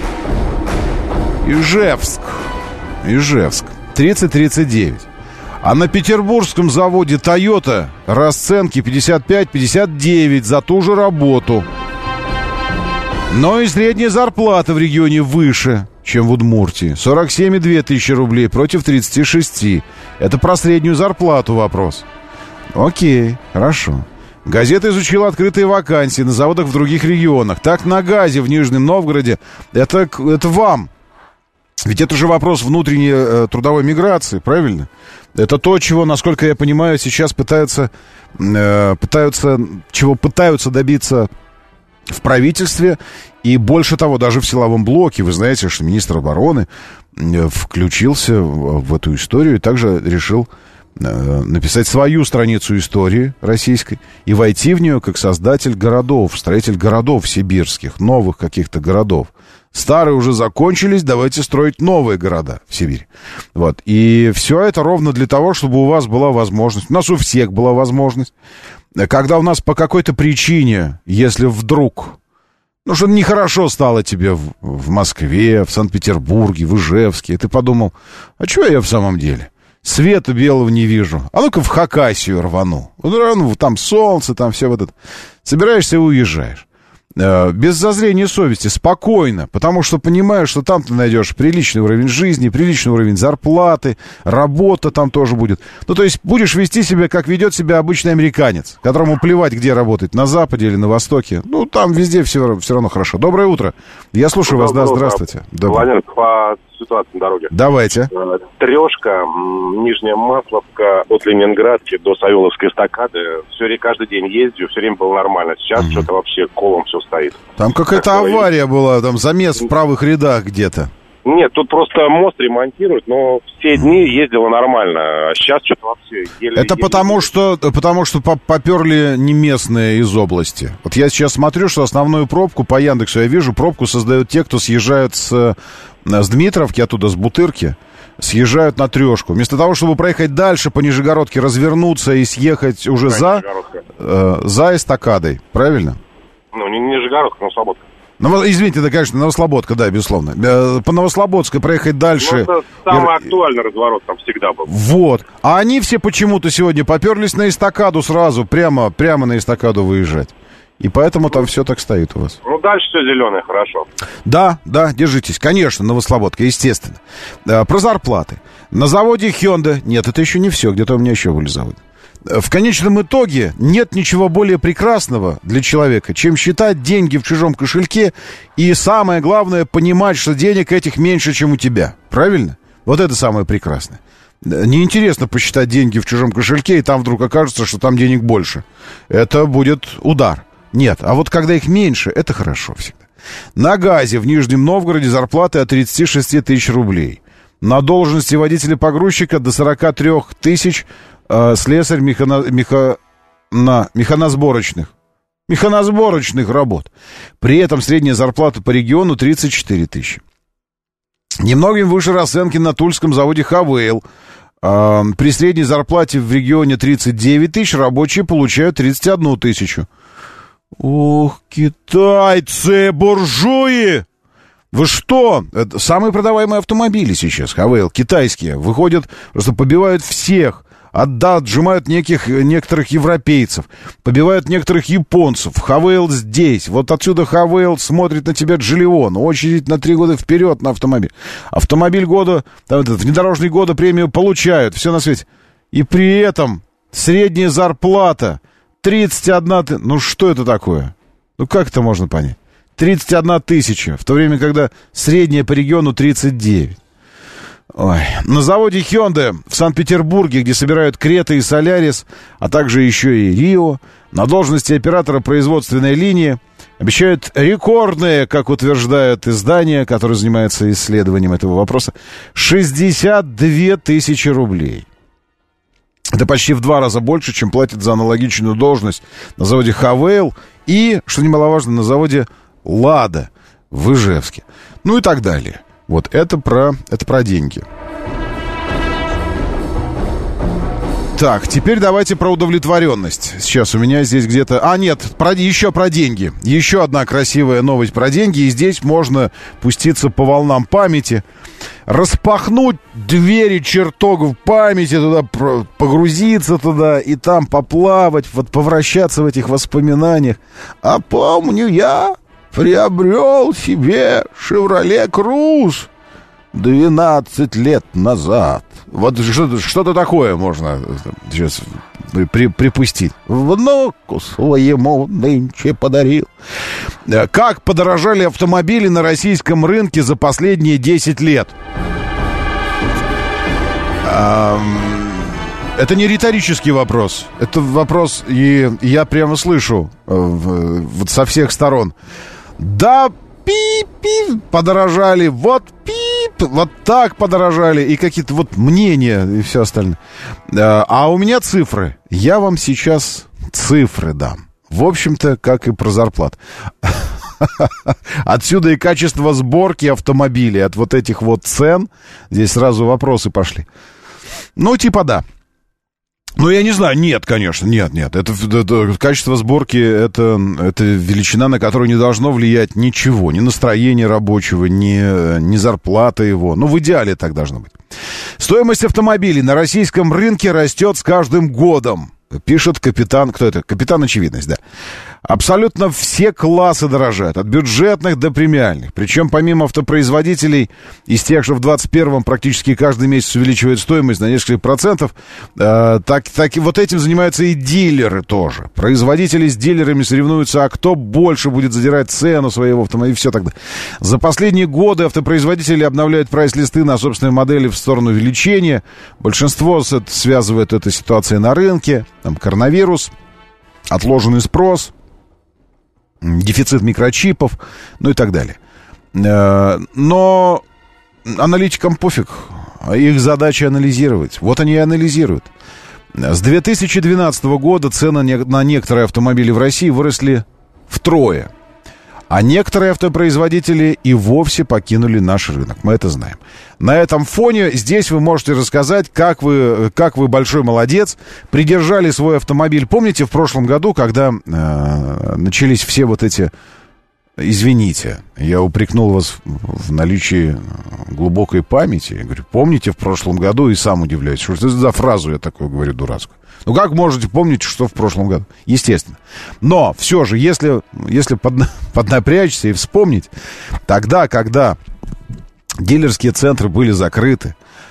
Ижевск, 30-39. А на петербургском заводе «Тойота» расценки 55-59 за ту же работу. Но и средняя зарплата в регионе выше, чем в Удмуртии. 47,2 тысячи рублей против 36. Это про среднюю зарплату вопрос. Окей, хорошо. Газета изучила открытые вакансии на заводах в других регионах. Так, на ГАЗе в Нижнем Новгороде, это вам. Ведь это же вопрос внутренней трудовой миграции, правильно? Это то, чего, насколько я понимаю, сейчас пытаются добиться в правительстве. И больше того, даже в силовом блоке. Вы знаете, что министр обороны включился в эту историю и также решил написать свою страницу истории российской и войти в нее как создатель городов, строитель городов сибирских, новых каких-то городов. Старые уже закончились, давайте строить новые города в Сибири. Вот. И все это ровно для того, чтобы у вас была возможность, у нас у всех была возможность, когда у нас по какой-то причине, если вдруг, что нехорошо стало тебе в Москве, в Санкт-Петербурге, в Ижевске, и ты подумал, а чего я в самом деле? Света белого не вижу. А ну-ка в Хакасию рвану. Там солнце, там все вот это. Собираешься и уезжаешь. Без зазрения совести, спокойно, потому что понимаешь, что там ты найдешь приличный уровень жизни, приличный уровень зарплаты, работа там тоже будет. Ну, то есть будешь вести себя, как ведет себя обычный американец, которому плевать, где работать, на Западе или на Востоке. Ну, там везде все равно хорошо. Доброе утро. Я слушаю вас, да, здравствуйте. Владимир, по ситуации на дороге. Давайте. Трешка, Нижняя Масловка, от Ленинградки до Савеловской эстакады. Каждый день ездил, все время было нормально. Сейчас что-то вообще колом все стоит. Там какая-то авария была, там замес в правых рядах где-то. Нет, тут просто мост ремонтируют, но все дни ездило нормально. А сейчас что-то вообще еле... Это потому что поперли не местные из области. Вот я сейчас смотрю, что основную пробку по Яндексу я вижу, пробку создают те, кто съезжают с Дмитровки, оттуда с Бутырки, съезжают на Трешку. Вместо того, чтобы проехать дальше по Нижегородке, развернуться и съехать уже за эстакадой. Правильно? Ну, не Нижегородка, но Слободка. Извините, да, конечно, Новослободка, да, безусловно. По Новослободской проехать дальше... Ну, это самый актуальный разворот там всегда был. Вот. А они все почему-то сегодня поперлись на эстакаду сразу, прямо на эстакаду выезжать. И поэтому там все так стоит у вас. Ну, дальше все зеленое, хорошо. Да, держитесь. Конечно, Новослободка, естественно. Про зарплаты. На заводе Hyundai... Нет, это еще не все. Где-то у меня еще были заводы. В конечном итоге нет ничего более прекрасного для человека, чем считать деньги в чужом кошельке и, самое главное, понимать, что денег этих меньше, чем у тебя. Правильно? Вот это самое прекрасное. Неинтересно посчитать деньги в чужом кошельке, и там вдруг окажется, что там денег больше. Это будет удар. Нет, а вот когда их меньше, это хорошо всегда. На ГАЗе в Нижнем Новгороде зарплаты от 36 тысяч рублей. На должности водителя-погрузчика до 43 тысяч слесарь механосборочных работ. При этом средняя зарплата по региону 34 тысячи. Немногим выше расценки на тульском заводе «Хавейл». При средней зарплате в регионе 39 тысяч рабочие получают 31 тысячу. Ох, китайцы, буржуи! Вы что? Это самые продаваемые автомобили сейчас, «Хавейл», китайские. Выходят, просто побивают всех. Отжимают некоторых европейцев, побивают некоторых японцев. «Хавейл» здесь. Вот отсюда «Хавейл» смотрит на тебя Джиллион. Очередь на 3 года вперед на автомобиль. Автомобиль года, внедорожный года премию получают. Все на свете. И при этом средняя зарплата 31... Ну что это такое? Ну как это можно понять? 31 тысяча, в то время, когда средняя по региону 39. Ой. На заводе Hyundai в Санкт-Петербурге, где собирают Крета и Солярис, а также еще и Рио, на должности оператора производственной линии обещают рекордные, как утверждает издание, которое занимается исследованием этого вопроса, 62 тысячи рублей. Это почти в 2 раза больше, чем платят за аналогичную должность на заводе «Хавейл» и, что немаловажно, на заводе «Лада» в Ижевске. Ну и так далее. Вот это про деньги. Так, теперь давайте про удовлетворенность. Сейчас у меня здесь где-то... еще про деньги. Еще одна красивая новость про деньги. И здесь можно пуститься по волнам памяти. Распахнуть двери чертогов памяти, туда погрузиться туда и там поплавать, вот повращаться в этих воспоминаниях. А помню я... приобрел себе «Шевроле Круз» 12 лет назад. Вот что-то такое можно сейчас припустить. Внуку своему нынче подарил. Как подорожали автомобили на российском рынке за последние 10 лет? Это не риторический вопрос. Это вопрос, и я прямо слышу вот со всех сторон. Да, пип-пип, подорожали, вот пип, вот так подорожали, и какие-то вот мнения, и все остальное. А у меня цифры. Я вам сейчас цифры дам. В общем-то, как и про зарплат. Отсюда и качество сборки автомобилей от вот этих вот цен. Здесь сразу вопросы пошли. Ну, типа да. Ну, я не знаю, нет, конечно, нет. Это качество сборки, это величина, на которую не должно влиять ничего. Ни настроение рабочего, ни зарплата его. Ну, в идеале так должно быть. Стоимость автомобилей на российском рынке растет с каждым годом. Пишет капитан, кто это? Капитан Очевидность, да. Абсолютно все классы дорожают, от бюджетных до премиальных. Причем помимо автопроизводителей, из тех, что в 21-м практически каждый месяц увеличивает стоимость на несколько процентов, так и вот этим занимаются и дилеры тоже. Производители с дилерами соревнуются, а кто больше будет задирать цену своего автомобиля, и все тогда. За последние годы автопроизводители обновляют прайс-листы на собственные модели в сторону увеличения. Большинство связывает эту ситуацию на рынке. Там коронавирус, отложенный спрос, дефицит микрочипов, ну и так далее. Но аналитикам пофиг. Их задача анализировать. Вот они и анализируют. С 2012 года цены на некоторые автомобили в России выросли втрое. А некоторые автопроизводители и вовсе покинули наш рынок. Мы это знаем. На этом фоне здесь вы можете рассказать, как вы большой молодец, придержали свой автомобиль. Помните в прошлом году, когда начались все вот эти... Извините, я упрекнул вас в наличии глубокой памяти. Я говорю, помните в прошлом году, и сам удивляюсь, что это за фразу я такую говорю дурацкую. Ну, как можете помнить, что в прошлом году? Естественно. Но все же, если поднапрячься и вспомнить, тогда, когда дилерские центры были закрыты,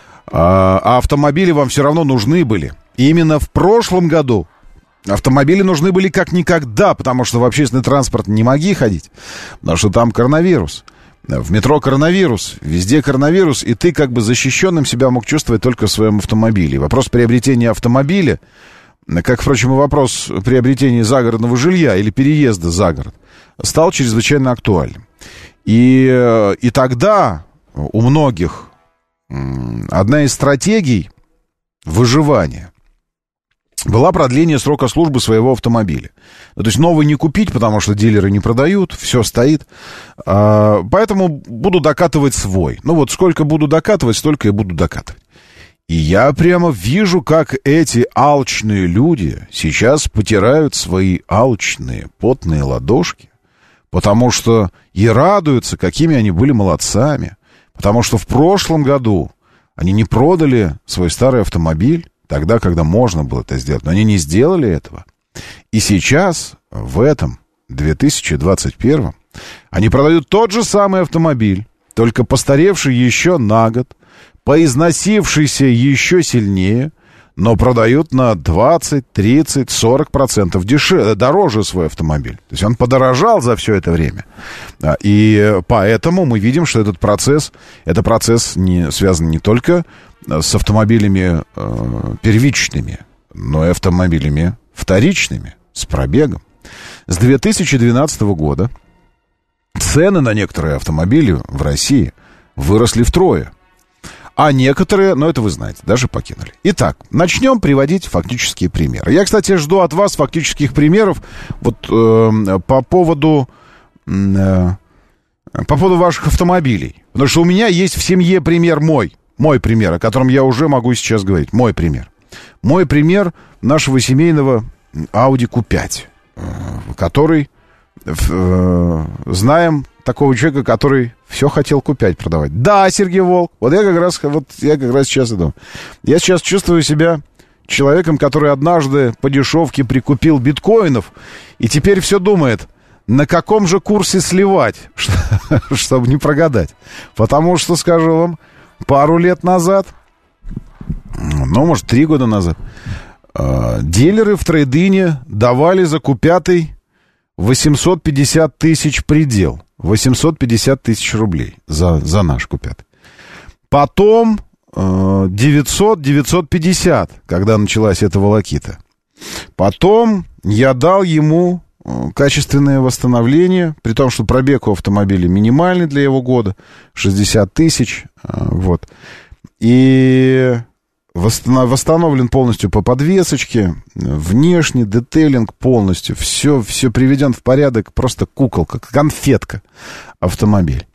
а автомобили вам все равно нужны были, и именно в прошлом году автомобили нужны были как никогда, потому что в общественный транспорт не могли ходить, потому что там коронавирус. В метро коронавирус, везде коронавирус, и ты как бы защищенным себя мог чувствовать только в своем автомобиле. Вопрос приобретения автомобиля, как, впрочем, и вопрос приобретения загородного жилья или переезда за город, стал чрезвычайно актуальным. И тогда у многих одна из стратегий выживания была продление срока службы своего автомобиля. То есть новый не купить, потому что дилеры не продают, все стоит. Поэтому буду докатывать свой. Ну вот сколько буду докатывать, столько и буду докатывать. И я прямо вижу, как эти алчные люди сейчас потирают свои алчные потные ладошки, потому что и радуются, какими они были молодцами. Потому что в прошлом году они не продали свой старый автомобиль, тогда, когда можно было это сделать. Но они не сделали этого. И сейчас, в этом 2021, они продают тот же самый автомобиль, только постаревший еще на год, поизносившийся еще сильнее, но продают на 20, 30, 40% дороже свой автомобиль. То есть он подорожал за все это время. И поэтому мы видим, что этот процесс связан не только с автомобилями первичными, но и автомобилями вторичными, с пробегом. С 2012 года цены на некоторые автомобили в России выросли втрое. А некоторые, ну это вы знаете, даже покинули. Итак, начнем приводить фактические примеры. Я, кстати, жду от вас фактических примеров вот по поводу ваших автомобилей. Потому что у меня есть в семье пример мой пример, о котором я уже могу сейчас говорить. Мой пример нашего семейного Audi Q5, который знаем такого человека, который все хотел Q5 продавать. Да, Сергей Волк. Вот я как раз сейчас иду. Я сейчас чувствую себя человеком, который однажды по дешевке прикупил биткоинов и теперь все думает, на каком же курсе сливать, чтобы не прогадать. Потому что, скажу вам, пару лет назад ну, может, 3 года назад, дилеры в трейд-ине давали за Q5 850 тысяч предел. 850 тысяч рублей за наш Q5. Потом 900-950, когда началась эта волокита. Потом я дал ему качественное восстановление, при том, что пробег у автомобиля минимальный для его года, 60 тысяч, вот. И восстановлен полностью по подвесочке, внешний детейлинг полностью, все приведен в порядок, просто куколка, конфетка автомобиль.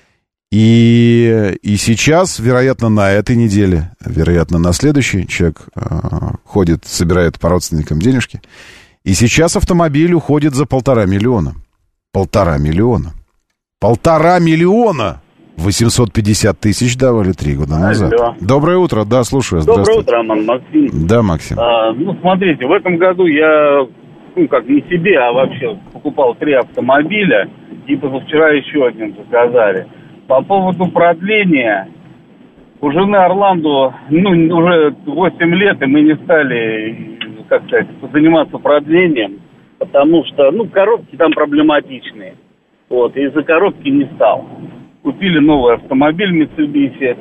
И сейчас, вероятно, на этой неделе, вероятно, на следующей, человек ходит, собирает по родственникам денежки, и сейчас автомобиль уходит за 1,5 миллиона. 1,5 миллиона. 1,5 миллиона! 850 тысяч давали 3 года назад. Алло. Доброе утро, да, слушаю. Доброе утро, Роман, Максим. Да, Максим. Ну, смотрите, в этом году я, как не себе, а вообще покупал 3 автомобиля, и позавчера еще один заказали. По поводу продления, у жены Орландо, уже 8 лет, и мы не стали, как сказать, заниматься продлением, потому что, коробки там проблематичные. Вот, и из-за коробки не стал. Купили новый автомобиль Mitsubishi.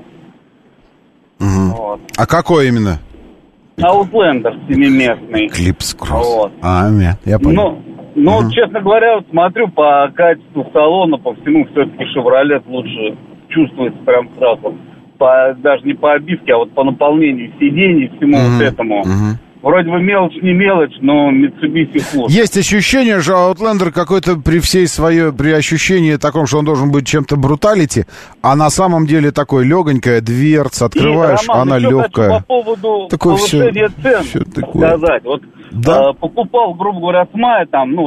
Угу. Вот. А какой именно? Outlander 7-местный. Клипс Кросс. Вот. Нет, я понял. Честно говоря, вот смотрю по качеству салона, по всему, все-таки Chevrolet лучше чувствуется прям сразу. Даже не по обивке, а вот по наполнению сидений, всему вот этому. Вроде бы мелочь не мелочь, но Mitsubishi хуже. Есть ощущение, что Outlander какой-то при ощущении таком, что он должен быть чем-то бруталити, а на самом деле такой легонькая дверца, открываешь, Роман, она легкая. По поводу такое повышения цен сказать. Вот да? покупал, грубо говоря, с мая,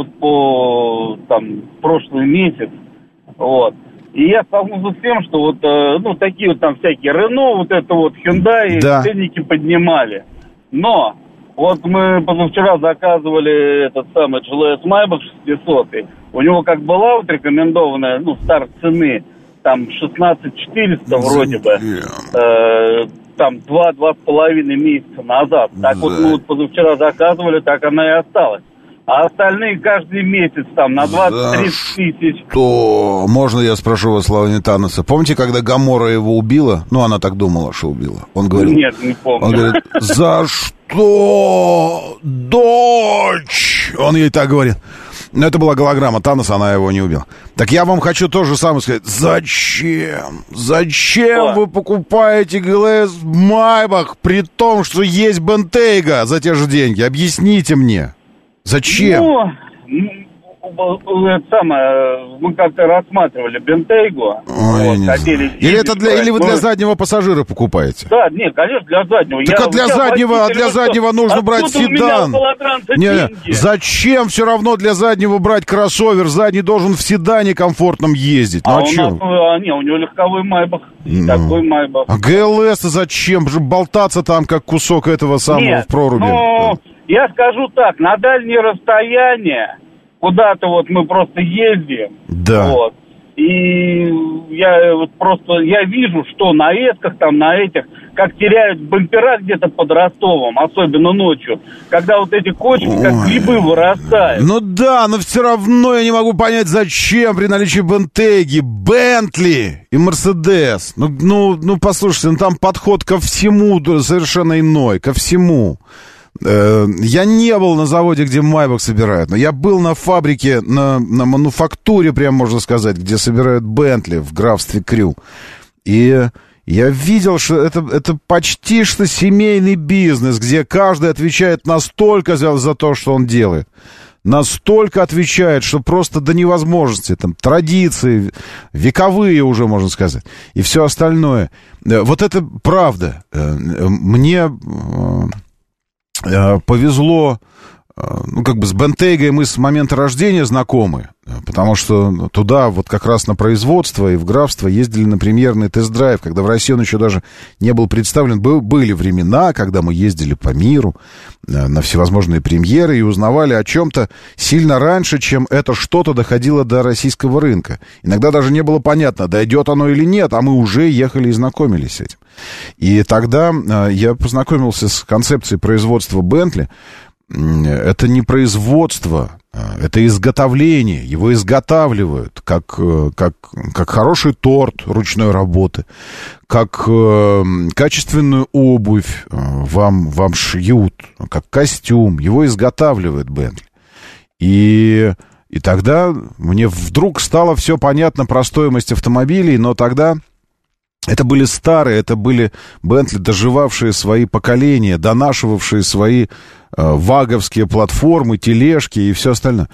по прошлый месяц, вот. И я столкнулся с тем, что такие вот там всякие Renault, Hyundai, да. ценники поднимали. Но вот мы позавчера заказывали этот самый GLS Maybach 600. У него как была вот рекомендованная, старт цены, там 16400 вроде бы, там 2-2,5 месяца назад. Так вот мы позавчера заказывали, так она и осталась. А остальные каждый месяц там на 20-30 тысяч. То можно я спрошу вас, Слава Танаса? Помните, когда Гоморра его убила? Она так думала, что убила. Он говорил... Нет, не помню. Он говорит, за что, дочь? Он ей так говорит. Но это была голограмма Таноса, она его не убила. Так я вам хочу то же самое сказать. Зачем? Зачем вы покупаете GLS Maybach при том, что есть Bentayga за те же деньги? Объясните мне. Зачем? Мы как-то рассматривали Бентейгу. Или вы для заднего пассажира покупаете? Да, нет, конечно, для заднего. Так для заднего нужно брать седан. Зачем все равно для заднего брать кроссовер? Задний должен в седане комфортном ездить. У него легковой Майбах. Такой Майбах. А ГЛС зачем? Болтаться там, как кусок этого самого в проруби. Я скажу так, на дальние расстояния куда-то мы просто ездим. Да. Вот. И я вижу, что на эсках, на этих, как теряют бампера где-то под Ростовом, особенно ночью, когда эти кочки как грибы вырастают. Но все равно я не могу понять, зачем при наличии Бентейги, Бентли и Мерседес. Послушайте, там подход ко всему совершенно иной, ко всему. Я не был на заводе, где Майбах собирают, но я был на фабрике, на мануфактуре, прям можно сказать, где собирают Бентли в графстве Крю. И я видел, что это почти что семейный бизнес, где каждый отвечает настолько за то, что он делает. Настолько отвечает, что просто до невозможности. Там традиции, вековые уже, можно сказать. И все остальное. Вот это правда. Мне... повезло, с Бентейгой мы с момента рождения знакомы. Потому что туда вот как раз на производство и в графство ездили на премьерный тест-драйв, когда в России он еще даже не был представлен. Были времена, когда мы ездили по миру на всевозможные премьеры и узнавали о чем-то сильно раньше, чем это что-то доходило до российского рынка. Иногда даже не было понятно, дойдет оно или нет, а мы уже ехали и знакомились с этим. И тогда я познакомился с концепцией производства Bentley. Это не производство, это изготовление. Его изготавливают как хороший торт ручной работы, как качественную обувь вам шьют, как костюм. Его изготавливает Bentley. И тогда мне вдруг стало все понятно про стоимость автомобилей, но тогда... Это были старые, это были Бентли, доживавшие свои поколения, донашивавшие свои ваговские платформы, тележки и все остальное.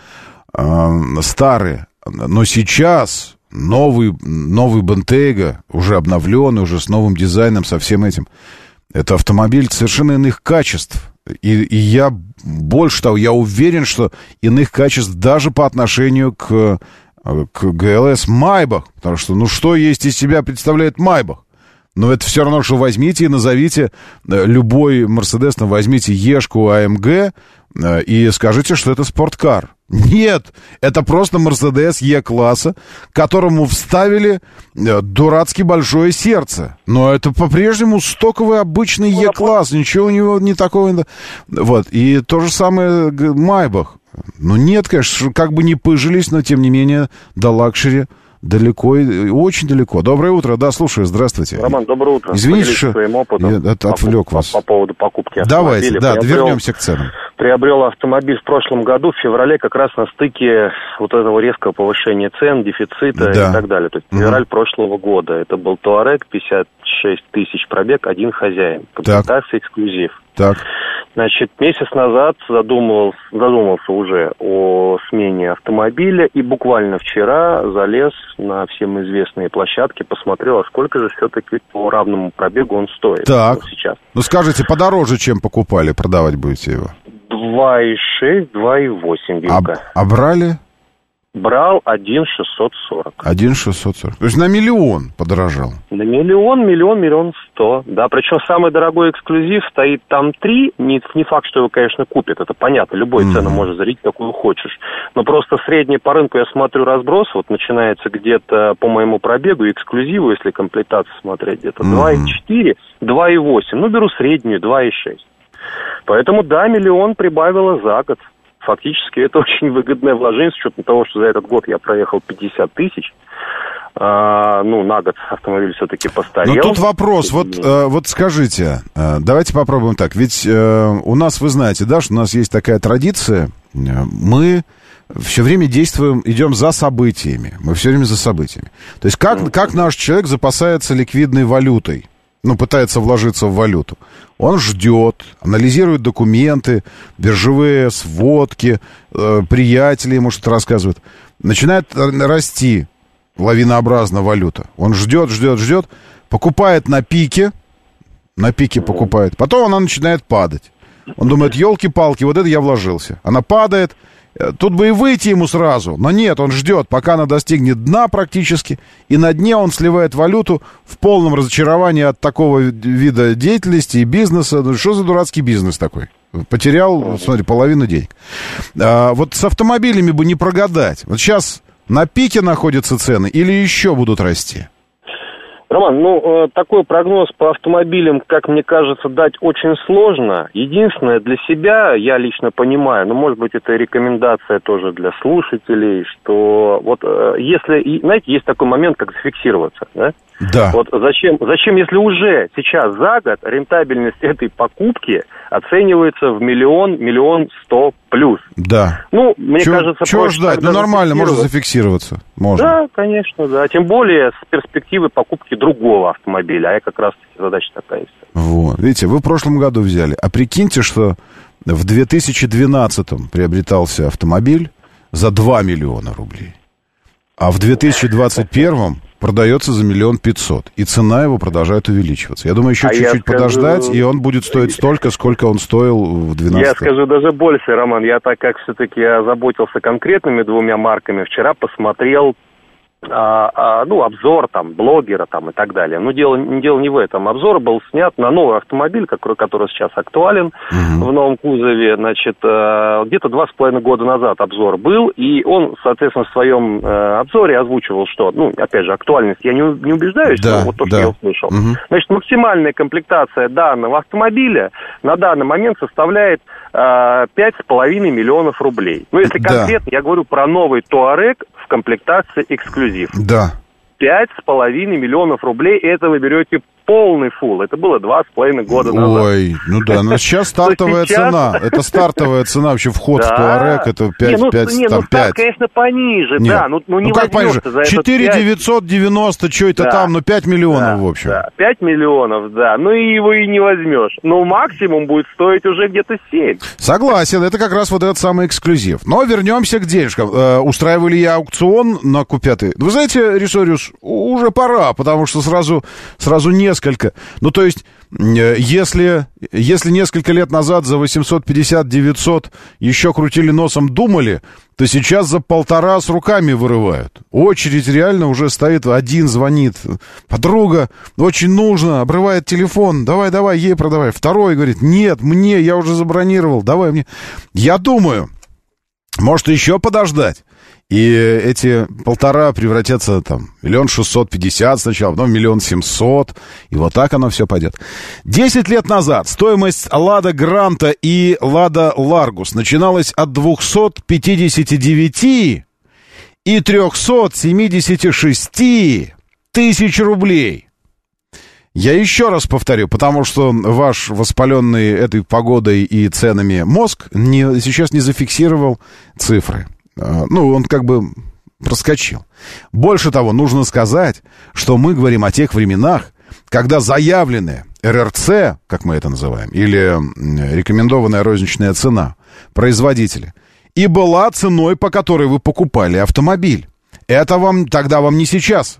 Старые. Но сейчас новый Bentayga, уже обновленный, уже с новым дизайном, со всем этим, это автомобиль совершенно иных качеств. И я, больше того, я уверен, что иных качеств даже по отношению к ГЛС Майбах, потому что, что есть из себя представляет Майбах? Но это все равно, что возьмите и назовите любой Мерседес, возьмите Ешку АМГ и скажите, что это спорткар. Нет, это просто Мерседес Е-класса, которому вставили дурацки большое сердце. Но это по-прежнему стоковый обычный Е-класс, ничего у него не такого. Вот, и то же самое Майбах. Ну, нет, конечно, как бы не пыжились, но, тем не менее, до лакшери далеко, очень далеко. Доброе утро, да, слушаю, здравствуйте. Роман, доброе утро. Извините, что своим опытом я отвлек вас. По поводу покупки автомобиля. Давайте, вернемся к ценам. Приобрел автомобиль в прошлом году, в феврале, как раз на стыке вот этого резкого повышения цен, дефицита и так далее. То есть февраль прошлого года. Это был Touareg, 56 тысяч пробег, один хозяин. Комплектация эксклюзив. Так. Значит, месяц назад задумался уже о смене автомобиля, и буквально вчера залез на всем известные площадки, посмотрел, а сколько же все-таки по равному пробегу он стоит. Так, сейчас. Ну скажите, подороже, чем покупали, продавать будете его? 2,6, 2,8 вилка. А брали? Брал 1,640. 1,640. То есть на миллион подорожал? На миллион 100. Да, причем самый дорогой эксклюзив стоит там 3. Не факт, что его, конечно, купят. Это понятно. Любой цену можешь зарядить, какую хочешь. Но просто средний по рынку, я смотрю, разброс. Вот начинается где-то по моему пробегу, эксклюзиву, если комплектацию смотреть, где-то 2,4, 2,8. Ну, беру среднюю, 2,6. Поэтому, да, миллион прибавило за год. Фактически это очень выгодное вложение, с учетом того, что за этот год я проехал 50 тысяч. На год автомобиль все-таки постарел. Но тут вопрос, вот скажите, давайте попробуем так. Ведь у нас, вы знаете, да, что у нас есть такая традиция, мы все время идем за событиями. Мы все время за событиями. То есть как наш человек запасается ликвидной валютой? Пытается вложиться в валюту. Он ждет, анализирует документы, биржевые сводки, приятели ему что-то рассказывают. Начинает расти лавинообразно валюта. Он ждет, покупает на пике покупает. Потом она начинает падать. Он думает, елки-палки, вот это я вложился. Она падает. Тут бы и выйти ему сразу, но нет, он ждет, пока она достигнет дна практически, и на дне он сливает валюту в полном разочаровании от такого вида деятельности и бизнеса. Что за дурацкий бизнес такой? Потерял, смотри, половину денег. Вот с автомобилями бы не прогадать. Вот сейчас на пике находятся цены или еще будут расти? Роман, такой прогноз по автомобилям, как мне кажется, дать очень сложно. Единственное, для себя, я лично понимаю, может быть, это рекомендация тоже для слушателей, что вот если, знаете, есть такой момент, как зафиксироваться, да? Да. Вот зачем, если уже сейчас за год рентабельность этой покупки оценивается в 1 100 000 плюс. Да. Мне кажется... Чего ждать? Нормально, можно зафиксироваться. Можно. Да, конечно, да. Тем более с перспективы покупки другого автомобиля. А я как раз задача такая. Вот. Видите, вы в прошлом году взяли. А прикиньте, что в 2012-м приобретался автомобиль за 2 миллиона рублей. А в 2021-м продается за 1 500 000, и цена его продолжает увеличиваться. Я думаю, еще чуть-чуть подождать, и он будет стоить столько, сколько он стоил в 2012. Я скажу даже больше, Роман. Я так как все-таки озаботился конкретными 2 марками, вчера посмотрел обзор там блогера там и так далее. Но дело не в этом. Обзор был снят на новый автомобиль, который сейчас актуален в новом кузове. Значит, где-то 2,5 года назад обзор был, и он, соответственно, в своем обзоре озвучивал, что, опять же, актуальность я не убеждаюсь, но вот то, что я услышал. Значит, максимальная комплектация данного автомобиля на данный момент составляет 5,5 миллионов рублей. Если конкретно, я говорю про новый Touareg в комплектации эксклюзив. Да. 5,5 миллионов рублей, это вы берете полный фулл. Это было 2,5 года назад. Ой, сейчас стартовая цена. Это стартовая цена, вообще вход в Touareg, это 5. Старт, конечно, пониже, да. Не как пониже? 4 990, что это там, 5 миллионов, в общем. Да, 5 миллионов, да. И его и не возьмешь. Но максимум будет стоить уже где-то 7. Согласен, это как раз вот этот самый эксклюзив. Но вернемся к денежкам. Устраивали я аукцион на Q5. Вы знаете, Рисориус, уже пора, потому что сразу несколько. То есть, если несколько лет назад за 850-900 еще крутили носом, думали, то сейчас за 1,5 с руками вырывают. Очередь реально уже стоит, один звонит, подруга, очень нужно, обрывает телефон, давай, ей продавай. Второй говорит, нет, мне, я уже забронировал, давай мне. Я думаю, может еще подождать. И эти 1,5 превратятся там 1 650 000 сначала, потом 1 700 000. И вот так оно все пойдет. 10 лет назад стоимость Лада Гранта и Лада Ларгус начиналась от 259 и 376 тысяч рублей. Я еще раз повторю, потому что ваш воспаленный этой погодой и ценами мозг сейчас не зафиксировал цифры. Он как бы проскочил. Больше того, нужно сказать, что мы говорим о тех временах, когда заявленная РРЦ, как мы это называем, или рекомендованная розничная цена производителя, и была ценой, по которой вы покупали автомобиль. Это тогда вам не сейчас.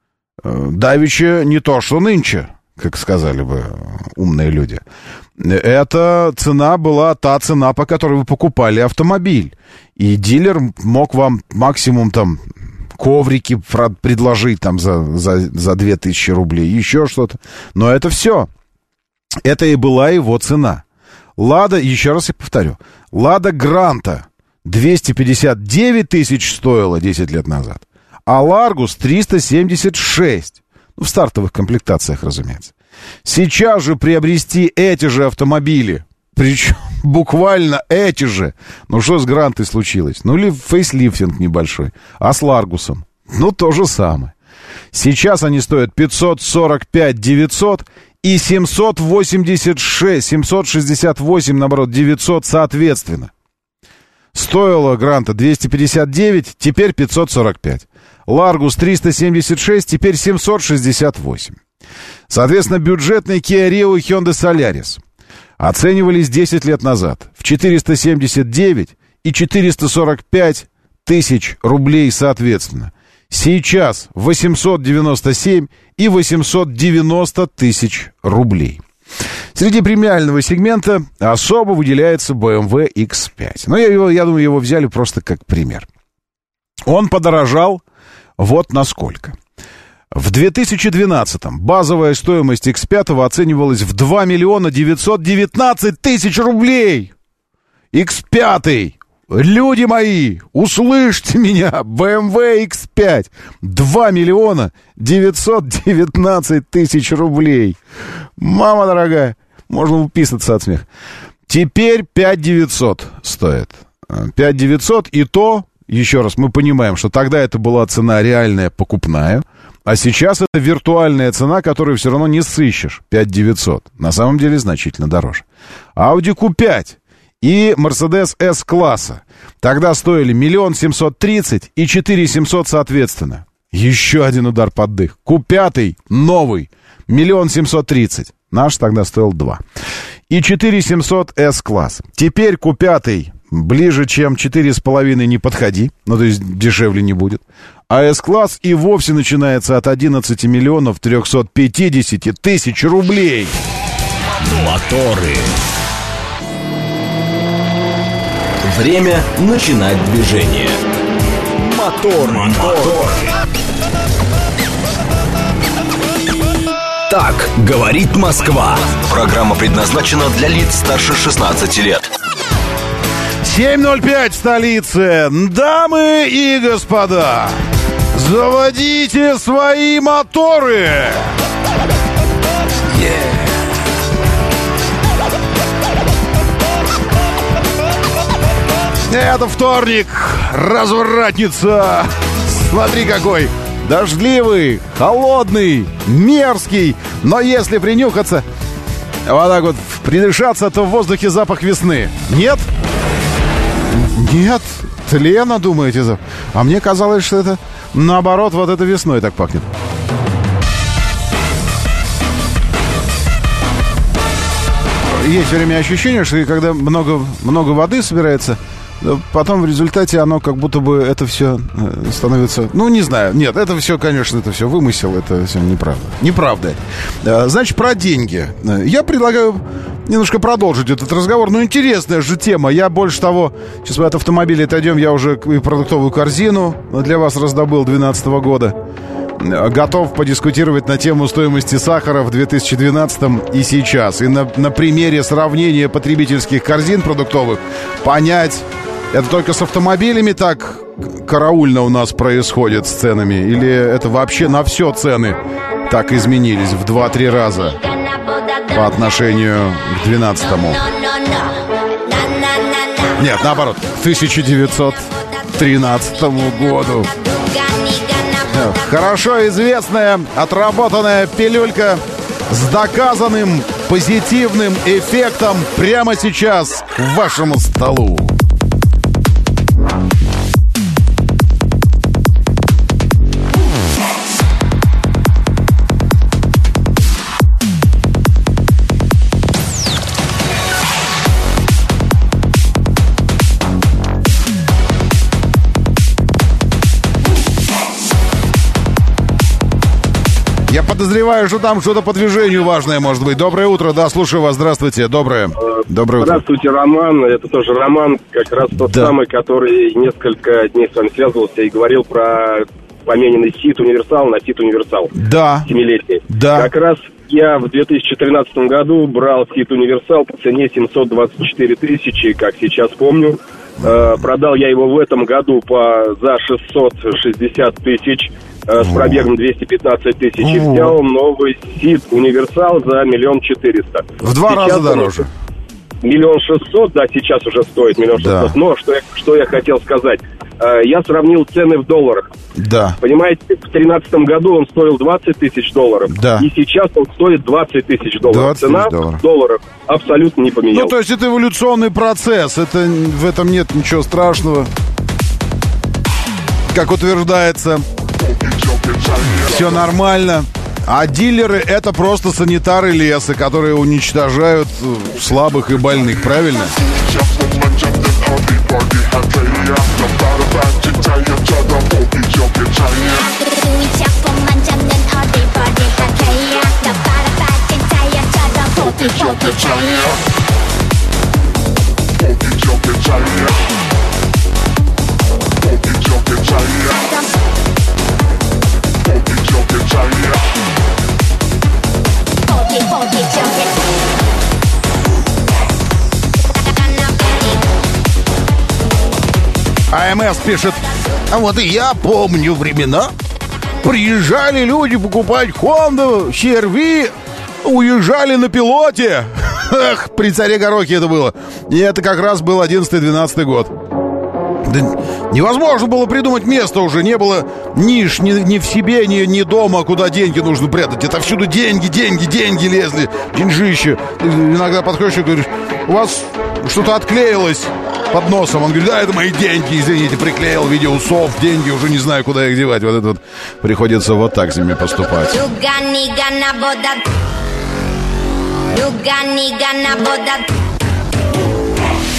Давеча не то, что нынче, как сказали бы умные люди. Эта цена была та цена, по которой вы покупали автомобиль. И дилер мог вам максимум там коврики предложить там за 2000 рублей, еще что-то. Но это все. Это и была его цена. Лада, еще раз я повторю, Лада Гранта 259 тысяч стоила 10 лет назад, а Ларгус 376. В стартовых комплектациях, разумеется. Сейчас же приобрести эти же автомобили, причем буквально эти же. Что с Грантой случилось? Или фейслифтинг небольшой. А с Ларгусом? То же самое. Сейчас они стоят 545 900 и 786, 768, наоборот, 900 соответственно. Стоила Гранта 259, теперь 545. Ларгус 376, теперь 768. Соответственно, бюджетный Kia Rio и Hyundai Solaris оценивались 10 лет назад в 479 и 445 тысяч рублей соответственно. Сейчас 897 и 890 тысяч рублей. Среди премиального сегмента особо выделяется BMW X5. Я думаю, его взяли просто как пример. Он подорожал вот насколько. В 2012-м базовая стоимость X5 оценивалась в 2 919 000 рублей. X5! Люди мои, услышьте меня! BMW X5! 2 919 000 рублей. Мама дорогая, можно уписаться от смеха. Теперь 5 900 стоит. 5 900 и то... Еще раз, мы понимаем, что тогда это была цена реальная, покупная, а сейчас это виртуальная цена, которую все равно не сыщешь. 5 900. На самом деле значительно дороже. Audi Q5 и Mercedes S-класса тогда стоили 1 730 000 и 4 700 соответственно. Еще один удар под дых. Q5 новый 1 730 000. Наш тогда стоил 2. И 4 700 S-класс. Теперь Q5 Ближе, чем 4,5 не подходи. Ну, то есть дешевле не будет. А С-класс и вовсе начинается от 11 миллионов 350 тысяч рублей. Моторы. Время начинать движение. Мотор. Так говорит Москва. Программа предназначена для лиц старше 16 лет. 7:05 в столице. Дамы и господа, заводите свои моторы. Это вторник. Развратница. Смотри, какой дождливый, холодный, мерзкий. Но если принюхаться, вот так вот придышаться, то в воздухе запах весны. Нет? Нет? Тлена, думаете? А мне казалось, что это наоборот, вот это весной так пахнет. Есть все время ощущение, что когда много воды собирается, потом в результате оно как будто бы это все становится... Ну, не знаю. Нет, это все, конечно, это все вымысел. Это все неправда. Неправда. Значит, про деньги. Я предлагаю немножко продолжить этот разговор. Ну, интересная же тема. Я больше того... Сейчас мы от автомобиля отойдем. Я уже и продуктовую корзину для вас раздобыл 2012 года. Готов подискутировать на тему стоимости сахара в 2012 и сейчас. И на примере сравнения потребительских корзин продуктовых понять... Это только с автомобилями так караульно у нас происходит с ценами? Или это вообще на все цены так изменились в 2-3 раза по отношению к 12-му? Нет, наоборот, к 1913 году. Хорошо известная, отработанная пилюлька с доказанным позитивным эффектом прямо сейчас к вашему столу. Я подозреваю, что там что-то по движению важное может быть. Доброе утро, да, слушаю вас, здравствуйте, доброе утро. Здравствуйте, Роман, это тоже Роман, как раз тот самый, который несколько дней с вами связывался и говорил про помененный СИТ Универсал на СИТ Универсал. Да. 7-летний. Да. Как раз я в 2013 году брал СИТ Универсал по цене 724 тысячи, как сейчас помню. Продал я его в этом году за 660 тысяч. С пробегом 215 тысяч. И взял новый СИТ Универсал за 1 400 000. В 2 раза дороже. 1 600 000, да, сейчас уже стоит 1 600 000. Да. Но что я хотел сказать. Я сравнил цены в долларах. Да. Понимаете, в 2013 году он стоил 20 тысяч долларов. Да. И сейчас он стоит 20 тысяч долларов. Цена в долларах абсолютно не поменялась. Ну, то есть это эволюционный процесс. В этом нет ничего страшного. Как утверждается, все нормально. А дилеры — это просто санитары леса, которые уничтожают слабых и больных, правильно? АМС пишет: а вот и я помню времена. Приезжали люди покупать Honda, CR-V, уезжали на пилоте. Эх, при царе Горохе это было. И это как раз был 11-12 год. Да невозможно было придумать место уже. Не было ниш ни в себе, ни дома, куда деньги нужно прятать. Это всюду деньги лезли, деньжище. Иногда подходишь и говоришь: у вас что-то отклеилось под носом. Он говорит: да, это мои деньги, извините, приклеил в виде усов, деньги, уже не знаю, куда их девать. Вот это вот приходится вот так с ними поступать.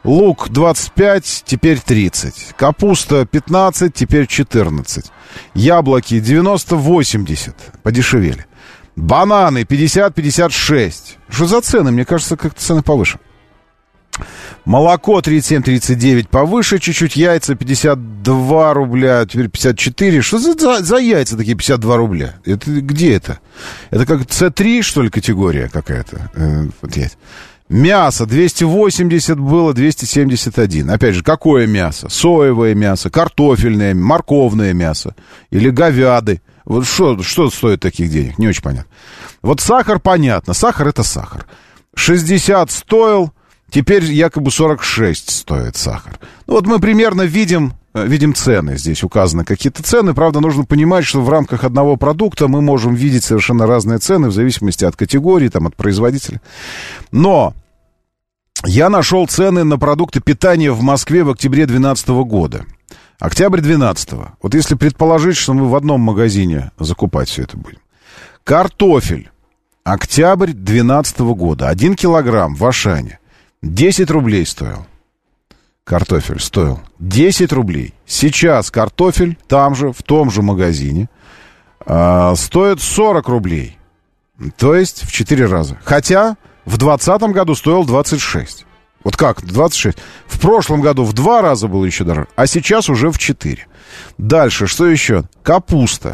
Лук 25, теперь 30. Капуста 15, теперь 14. Яблоки 90-80, подешевели. Бананы 50-56. Что за цены? Мне кажется, как-то цены повыше. Молоко 37-39 повыше чуть-чуть. Яйца 52 рубля, теперь 54. Что за яйца такие 52 рубля? Это где это? Это как С3, что ли, категория какая-то? Вот яйца. Мясо 280 было, 271. Опять же, какое мясо? Соевое мясо, картофельное, морковное мясо или говяды. Вот что стоит таких денег? Не очень понятно. Вот сахар, понятно. Сахар — это сахар. 60 стоил, теперь якобы 46 стоит сахар. Ну, вот мы примерно видим цены. Здесь указаны какие-то цены. Правда, нужно понимать, что в рамках одного продукта мы можем видеть совершенно разные цены в зависимости от категории, там, от производителя. Но я нашел цены на продукты питания в Москве в октябре 2012 года. Октябрь 2012. Вот если предположить, что мы в одном магазине закупать все это будем. Картофель. Октябрь 2012 года. 1 килограмм в Ашане 10 рублей стоил. Картофель стоил 10 рублей. Сейчас картофель там же, в том же магазине, стоит 40 рублей. То есть в 4 раза. Хотя в 2020 году стоил 26. Вот как? 26. В прошлом году в 2 раза было еще дороже, а сейчас уже в 4. Дальше, что еще? Капуста.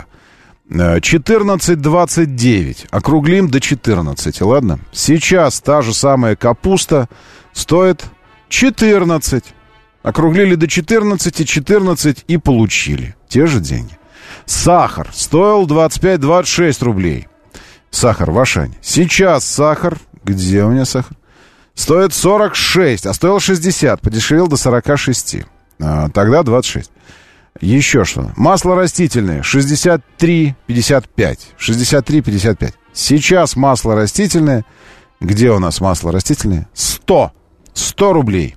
14,29. Округлим до 14, ладно? Сейчас та же самая капуста стоит 14. Округлили до 14 и получили те же деньги. Сахар стоил 25-26 рублей. Сахар в Ашане. Сейчас сахар... Где у меня сахар? Стоит 46, а стоил 60. Подешевел до 46. Тогда 26. Еще что? Масло растительное 63,55. 63,55. Сейчас масло растительное. Где у нас масло растительное? 100 рублей.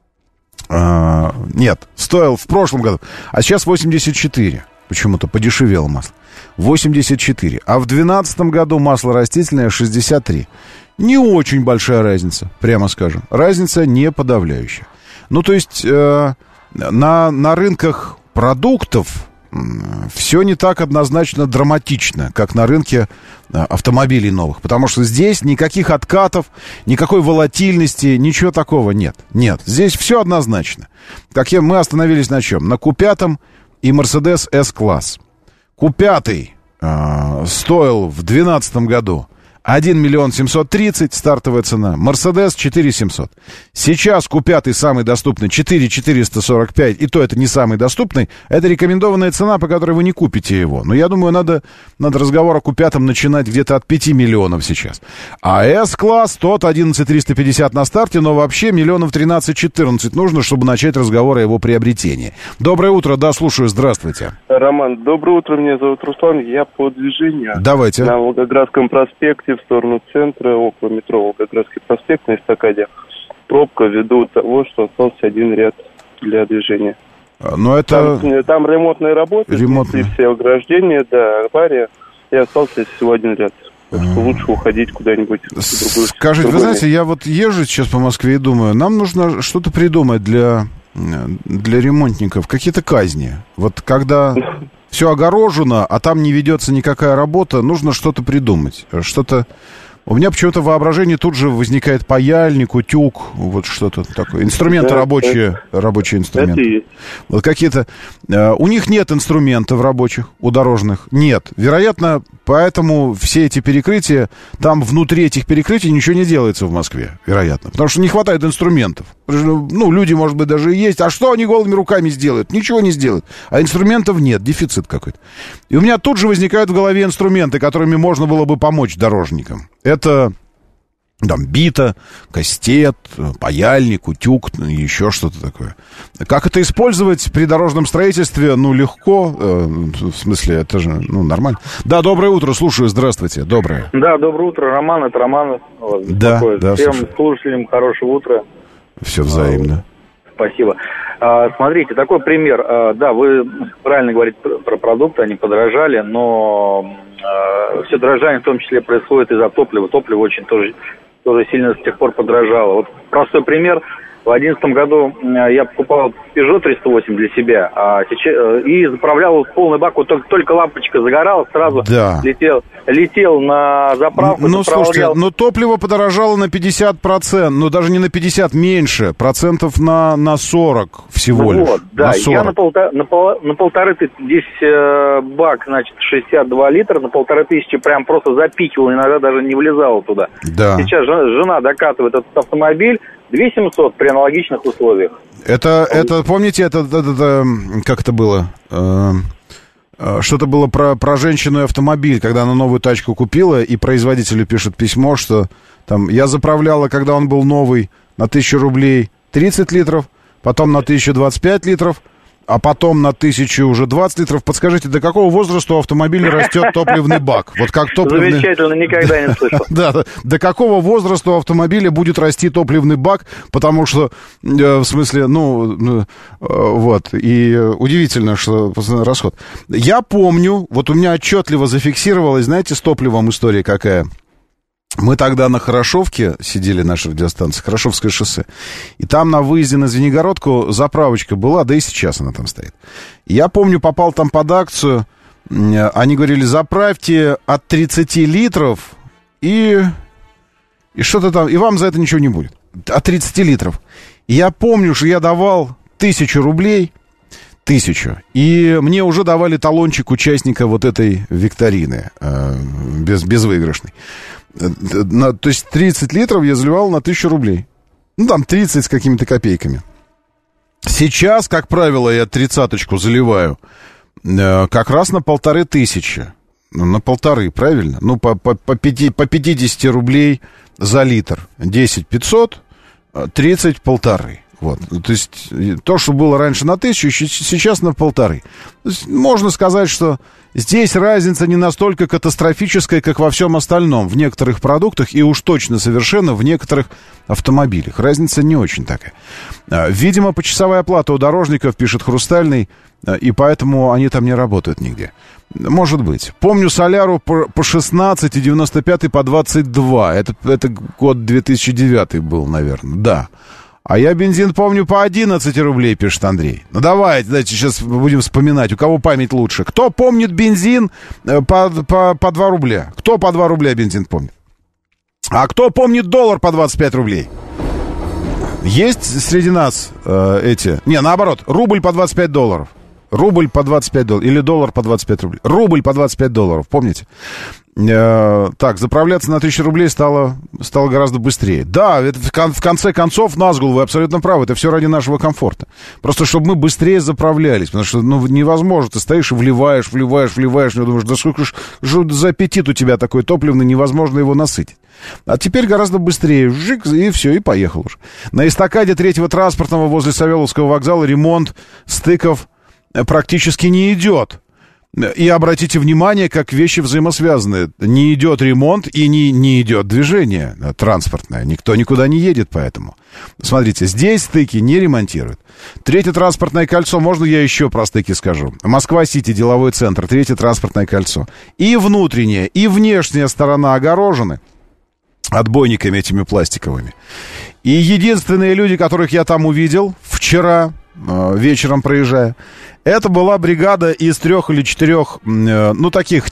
Нет, стоил в прошлом году. А сейчас 84. Почему-то подешевело масло. 84. А в 2012 году масло растительное 63. Не очень большая разница, прямо скажем. Разница не подавляющая. Ну, то есть на рынках продуктов все не так однозначно драматично, как на рынке автомобилей новых. Потому что здесь никаких откатов, никакой волатильности, ничего такого нет. Нет, здесь все однозначно. Мы остановились на чем? На Q5 и Mercedes S-класс. Q5 стоил в 2012 году 1 миллион 730, стартовая цена. Мерседес 4 700. Сейчас Q5 самый доступный 4 445, и то это не самый доступный. Это рекомендованная цена, по которой вы не купите его. Но я думаю, надо разговор о Q5 начинать где-то от 5 миллионов сейчас. А S-класс тот 11 350 на старте, но вообще миллионов 13-14 нужно, чтобы начать разговор о его приобретении. Доброе утро, да, слушаю, здравствуйте. Роман, доброе утро, меня зовут Руслан, я по движению. Давайте. На Волгоградском проспекте в сторону центра, около метро Волгоградский проспект на эстакаде. Пробка ввиду того, что остался один ряд для движения. Но это... Там ремонтные работы, и все ограждения, да, авария, и остался всего один ряд. Так что лучше уходить куда-нибудь в другую. Скажите, вы знаете, я вот езжу сейчас по Москве и думаю, нам нужно что-то придумать для ремонтников, какие-то казни. Вот когда... Все огорожено, а там не ведется никакая работа, нужно что-то придумать. У меня почему-то в воображении тут же возникает паяльник, утюг, вот что-то такое. Инструменты рабочие инструменты. Это и есть. Вот какие-то... У них нет инструментов рабочих, у дорожных. Нет. Вероятно, поэтому все эти перекрытия, там внутри этих перекрытий ничего не делается в Москве, вероятно. Потому что не хватает инструментов. Ну, люди, может быть, даже и есть. А что они голыми руками сделают? Ничего не сделают. А инструментов нет, дефицит какой-то. И у меня тут же возникают в голове инструменты, которыми можно было бы помочь дорожникам. Это там бита, кастет, паяльник, утюг, еще что-то такое. Как это использовать при дорожном строительстве? Ну, легко. В смысле, это же, нормально. Да, доброе утро, слушаю, здравствуйте, доброе. Да, доброе утро, Роман, это Роман. Да, всем слушателям хорошего утра. Все взаимно. Спасибо. Смотрите, такой пример. Да, вы правильно говорите про продукты, они подорожали, но все дорожание в том числе происходит из-за топлива. Топливо очень тоже сильно с тех пор подорожало. Вот простой пример. В 2011 году я покупал Peugeot 308 для себя, и заправлял полный бак, вот только лампочка загоралась, сразу летел на заправку. Ну, слушайте, но топливо подорожало на 50%, ну, даже не на 50, меньше, процентов на 40 всего лишь. Вот, да, я на 1500, здесь бак, значит, 62 литра, на 1500 прям просто запихивал, иногда даже не влезал туда. Да. Сейчас жена докатывает этот автомобиль, 2700 при аналогичных условиях. Это помните, это как это было? Что-то было про женщину и автомобиль, когда она новую тачку купила, и производителю пишет письмо, что там я заправляла, когда он был новый, на 1000 рублей 30 литров, потом на 1025 литров, а потом на 1000 уже 20 литров. Подскажите, до какого возраста у автомобиля растет топливный бак? Вот как топливный... Замечательно, никогда не слышал. Да, до какого возраста у автомобиля будет расти топливный бак? Потому что, в смысле, вот, и удивительно, что расход. Я помню, вот у меня отчетливо зафиксировалась, знаете, с топливом история какая? Мы тогда на Хорошовке сидели, наша радиостанция, Хорошовское шоссе. И там на выезде на Звенигородку заправочка была, да и сейчас она там стоит. Я помню, попал там под акцию. Они говорили, заправьте от 30 литров и что-то там, и вам за это ничего не будет. От 30 литров. И я помню, что я давал 1000 рублей, 1000. И мне уже давали талончик участника вот этой викторины, безвыигрышной. То есть 30 литров я заливал на 1000 рублей. Ну, там 30 с какими-то копейками. Сейчас, как правило, я 30-очку заливаю как раз на 1500. На 1500, правильно? Ну, по 50 рублей за литр. 10 500, 30 1500. Вот. То есть то, что было раньше на 1000, сейчас на 1500. То есть можно сказать, что здесь разница не настолько катастрофическая, как во всем остальном. В некоторых продуктах и уж точно совершенно в некоторых автомобилях. Разница не очень такая. Видимо, почасовая оплата у дорожников, пишет Хрустальный, и поэтому они там не работают нигде. Может быть. Помню Соляру по 16 и 95 по 22. Это год 2009 был, наверное. Да. А я бензин помню по 11 рублей, пишет Андрей. Ну, давайте сейчас будем вспоминать, у кого память лучше. Кто помнит бензин по 2 рубля? Кто по 2 рубля бензин помнит? А кто помнит доллар по 25 рублей? Есть среди нас наоборот, рубль по 25 долларов. Рубль по 25 долларов. Или доллар по 25 рублей. Рубль по 25 долларов, помните? Так, заправляться на 1000 рублей стало гораздо быстрее. Да, это в конце концов, назгул, вы абсолютно правы, это все ради нашего комфорта. Просто чтобы мы быстрее заправлялись, потому что, невозможно, ты стоишь и вливаешь, думаешь, да сколько ж за аппетит у тебя такой топливный, невозможно его насытить. А теперь гораздо быстрее, жик, и все, и поехал уже. На эстакаде 3-го транспортного возле Савеловского вокзала ремонт стыков практически не идет. И обратите внимание, как вещи взаимосвязаны. Не идет ремонт и не идет движение транспортное. Никто никуда не едет поэтому. Смотрите, здесь стыки не ремонтируют. 3-е транспортное кольцо, можно я еще про стыки скажу? Москва-Сити, деловой центр, 3-е транспортное кольцо. И внутренняя, и внешняя сторона огорожены отбойниками этими пластиковыми. И единственные люди, которых я там увидел вчера, вечером проезжая, это была бригада из 3 или 4, таких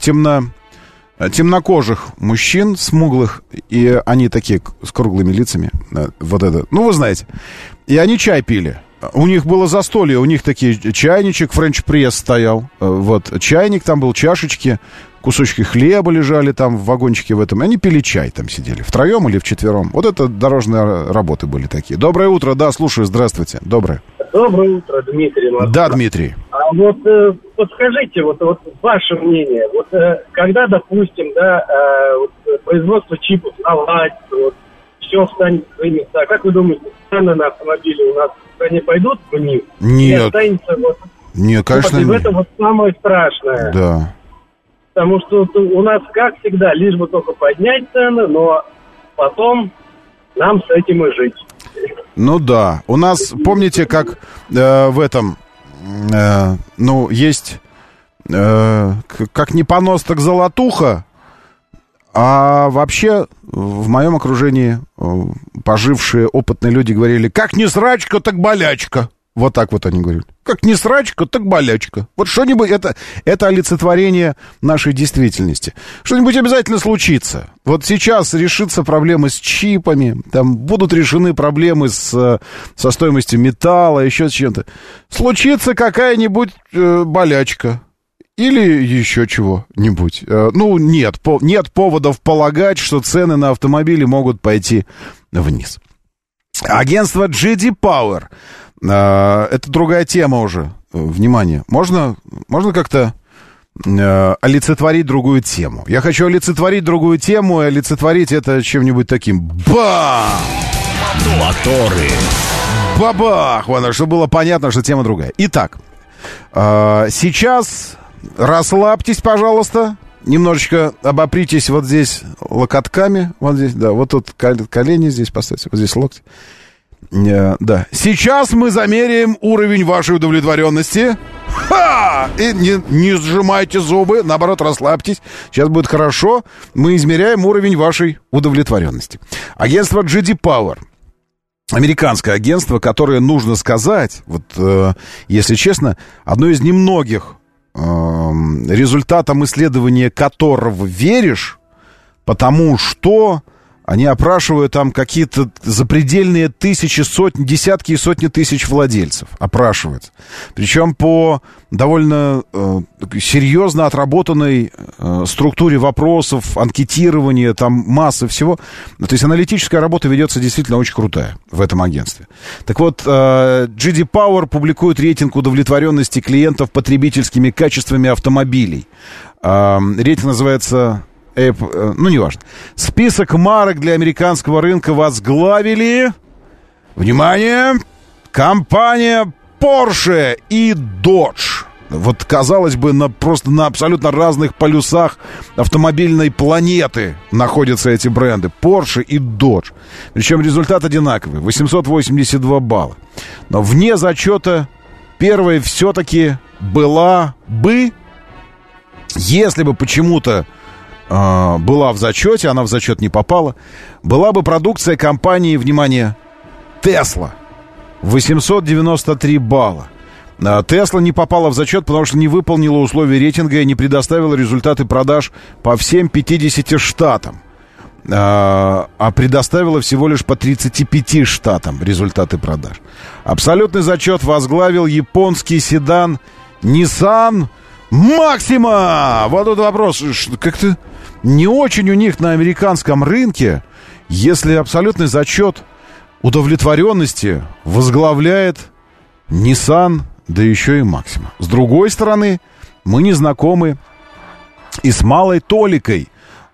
темнокожих мужчин, смуглых, и они такие с круглыми лицами, вот это, вы знаете. И они чай пили. У них было застолье, у них такие чайничек, френч-пресс стоял, вот, чайник там был, чашечки, кусочки хлеба лежали там в вагончике в этом. Они пили чай там сидели. Втроем или вчетвером. Вот это дорожные работы были такие. Доброе утро, да, слушаю, здравствуйте. Доброе. Доброе утро, Дмитрий. Да, Дмитрий. А вот подскажите, вот ваше мнение, когда, допустим, производство чипов наладится, все встанет в свои места, как вы думаете, цены на автомобили у нас в стране пойдут вниз? Нет. И останется Нет, конечно, нет. Это самое страшное. Да. Потому что у нас, как всегда, лишь бы только поднять цены, но потом нам с этим и жить. Ну да. У нас, помните, как в этом, есть как не понос, так золотуха, А вообще, в моем окружении пожившие опытные люди говорили: как не срачка, так болячка. Вот так вот они говорят. Как не срачка, так болячка. Вот что-нибудь, это олицетворение нашей действительности. Что-нибудь обязательно случится. Вот сейчас решится проблемы с чипами, там будут решены проблемы со стоимостью металла, еще с чем-то. Случится какая-нибудь болячка. Или еще чего-нибудь. Ну, нет поводов полагать, что цены на автомобили могут пойти вниз. Агентство J.D. Power. Это другая тема уже. Внимание. Можно как-то олицетворить другую тему? Я хочу олицетворить другую тему и олицетворить это чем-нибудь таким. Бам! Моторы. Бабах! Чтобы было понятно, что тема другая. Итак, сейчас расслабьтесь, пожалуйста. Немножечко обопритесь вот здесь локотками. Вот здесь, да, вот тут колени здесь поставьте. Вот здесь локти. Да. Сейчас мы замеряем уровень вашей удовлетворенности. Ха! И не сжимайте зубы, наоборот, расслабьтесь. Сейчас будет хорошо. Мы измеряем уровень вашей удовлетворенности. Агентство J.D. Power. Американское агентство, которое, нужно сказать, вот, если честно, одно из немногих, результатам исследования которого веришь, потому что они опрашивают там какие-то запредельные тысячи, сотни, десятки и сотни тысяч владельцев. Опрашивают. Причем по довольно серьезно отработанной структуре вопросов, анкетирования, там масса всего. То есть аналитическая работа ведется действительно очень крутая в этом агентстве. Так вот, J.D. Power публикует рейтинг удовлетворенности клиентов потребительскими качествами автомобилей. Рейтинг называется... ну, неважно. Список марок для американского рынка возглавили... Внимание! Компания Porsche и Dodge. Вот, казалось бы, просто на абсолютно разных полюсах автомобильной планеты находятся эти бренды. Porsche и Dodge. Причем результат одинаковый. 882 балла. Но вне зачета первой все-таки была бы... Если бы почему-то была в зачете, она в зачет не попала, была бы продукция компании, внимание, Tesla. 893 балла. Tesla не попала в зачет, потому что не выполнила условия рейтинга и не предоставила результаты продаж по всем 50 штатам. А предоставила всего лишь по 35 штатам результаты продаж. Абсолютный зачет возглавил японский седан Nissan Maxima. Вот тут вопрос. Как-то не очень у них на американском рынке, если абсолютный зачет удовлетворенности возглавляет Nissan, да еще и Maxima. С другой стороны, мы не знакомы и с малой толикой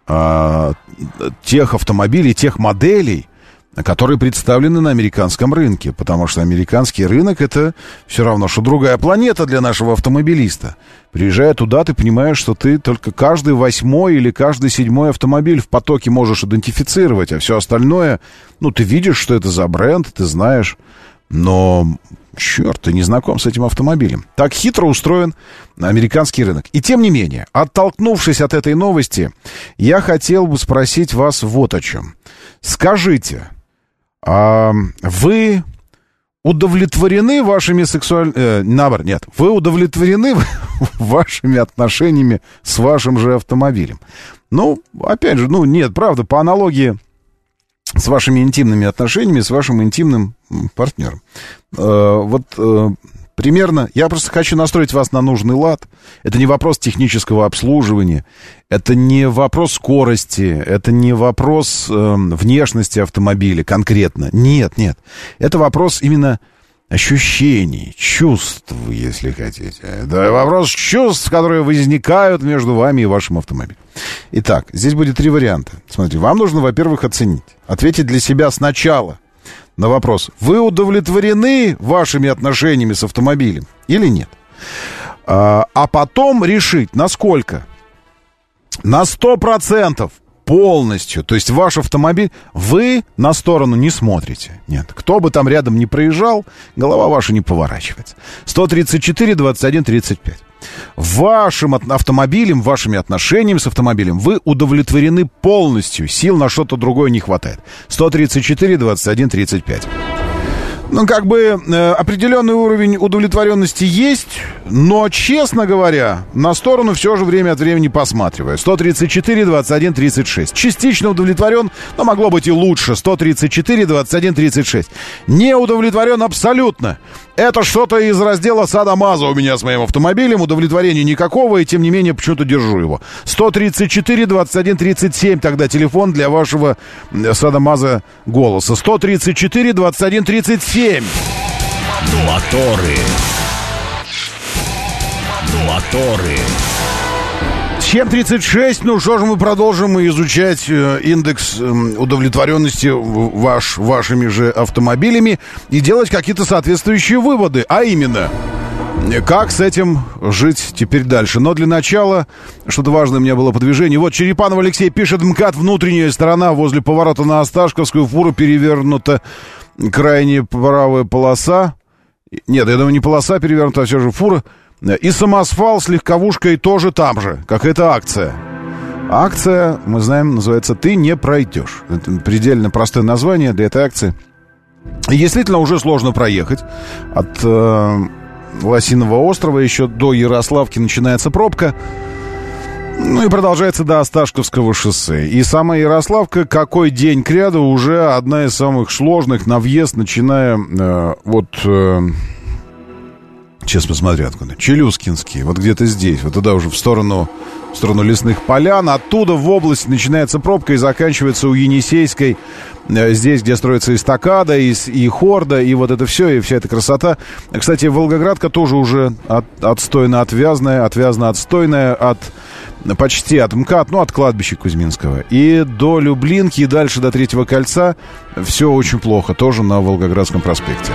тех автомобилей, тех моделей, которые представлены на американском рынке. Потому что американский рынок — это все равно, что другая планета для нашего автомобилиста. Приезжая туда, ты понимаешь, что ты только каждый 8-й или каждый 7-й автомобиль в потоке можешь идентифицировать, а все остальное, ну, ты видишь, что это за бренд, ты знаешь, но, черт, ты не знаком с этим автомобилем. Так хитро устроен американский рынок. И тем не менее, оттолкнувшись от этой новости, я хотел бы спросить вас вот о чем. Скажите, вы удовлетворены вашими наоборот, нет, вы удовлетворены вашими отношениями с вашим же автомобилем? Ну, опять же, ну, нет, правда, по аналогии с вашими интимными отношениями, с вашим интимным партнером. Примерно, я просто хочу настроить вас на нужный лад. Это не вопрос технического обслуживания, это не вопрос скорости, это не вопрос внешности автомобиля конкретно. Нет. Это вопрос именно ощущений, чувств, если хотите. Это вопрос чувств, которые возникают между вами и вашим автомобилем. Итак, здесь будет 3 варианта. Смотрите, вам нужно, во-первых, оценить. Ответить для себя сначала на вопрос: вы удовлетворены вашими отношениями с автомобилем или нет? А потом решить, насколько. На 100% полностью. То есть ваш автомобиль, вы на сторону не смотрите. Нет, кто бы там рядом не проезжал, голова ваша не поворачивается. 134, 21, 35. Вашим автомобилем, вашими отношениями с автомобилем вы удовлетворены полностью. Сил на что-то другое не хватает. 134, 21, 35. Ну, как бы определенный уровень удовлетворенности есть, но, честно говоря, на сторону все же время от времени посматриваю. 134, 21, 36. Частично удовлетворен, но могло быть и лучше. 134, 21, 36. Не удовлетворен абсолютно. Это что-то из раздела садо-мазо у меня с моим автомобилем. Удовлетворения никакого, и тем не менее почему-то держу его. 134, 21, 37. Тогда телефон для вашего садо-мазо голоса. 134, 21, 37. Моторы. 7:36. Ну что же, мы продолжим изучать индекс удовлетворенности вашими же автомобилями и делать какие-то соответствующие выводы. А именно, как с этим жить теперь дальше. Но для начала что-то важное у меня было по движению. Вот Черепанов Алексей пишет: МКАД, внутренняя сторона возле поворота на Осташковскую, фура перевернута, крайне правая полоса. Нет, я думаю, не полоса перевернута, а все же фура. И самосвал с легковушкой тоже там же. Какая-то акция. Акция, мы знаем, называется «Ты не пройдешь». Это предельно простое название для этой акции. И действительно уже сложно проехать. От Лосиного острова еще до Ярославки начинается пробка. Ну и продолжается до Осташковского шоссе. И сама Ярославка, какой день кряду, уже одна из самых сложных на въезд, начиная сейчас посмотрю откуда. Челюскинский, вот где-то здесь. Вот туда уже в сторону лесных полян. Оттуда в область начинается пробка и заканчивается у Енисейской. Здесь, где строится эстакада, и хорда, и вот это все, и вся эта красота. Кстати, Волгоградка тоже уже отстойная, почти от МКАД, от кладбища Кузьминского. И до Люблинки, и дальше до Третьего кольца все очень плохо, тоже на Волгоградском проспекте.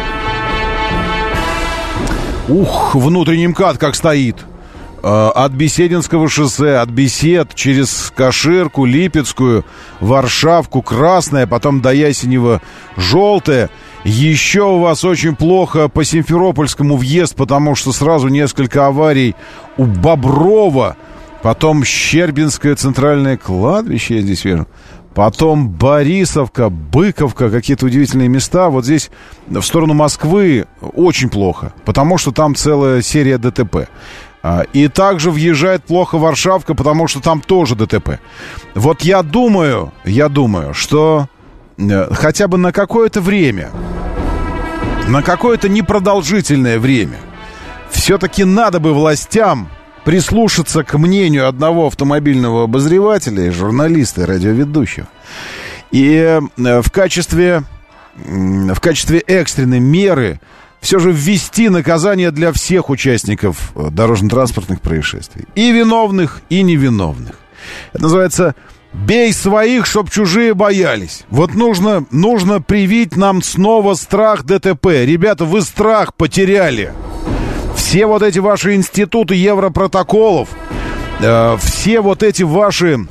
Внутренний МКАД как стоит. От Бесединского шоссе, от Бесед через Каширку, Липецкую, Варшавку, красная, потом до Ясенева желтая. Еще у вас очень плохо по Симферопольскому въезд, потому что сразу несколько аварий у Боброва, потом Щербинское центральное кладбище, я здесь вижу. Потом Борисовка, Быковка, какие-то удивительные места. Вот здесь в сторону Москвы очень плохо, потому что там целая серия ДТП. И также въезжает плохо Варшавка, потому что там тоже ДТП. Вот я думаю, что хотя бы на какое-то время, на какое-то непродолжительное время, все-таки надо бы властям прислушаться к мнению одного автомобильного обозревателя, журналиста и радиоведущего. И в качестве экстренной меры все же ввести наказание для всех участников дорожно-транспортных происшествий. И виновных, и невиновных. Это называется «бей своих, чтоб чужие боялись». Вот нужно привить нам снова страх ДТП. Ребята, вы страх потеряли. Все вот эти ваши институты европротоколов, все вот эти ваши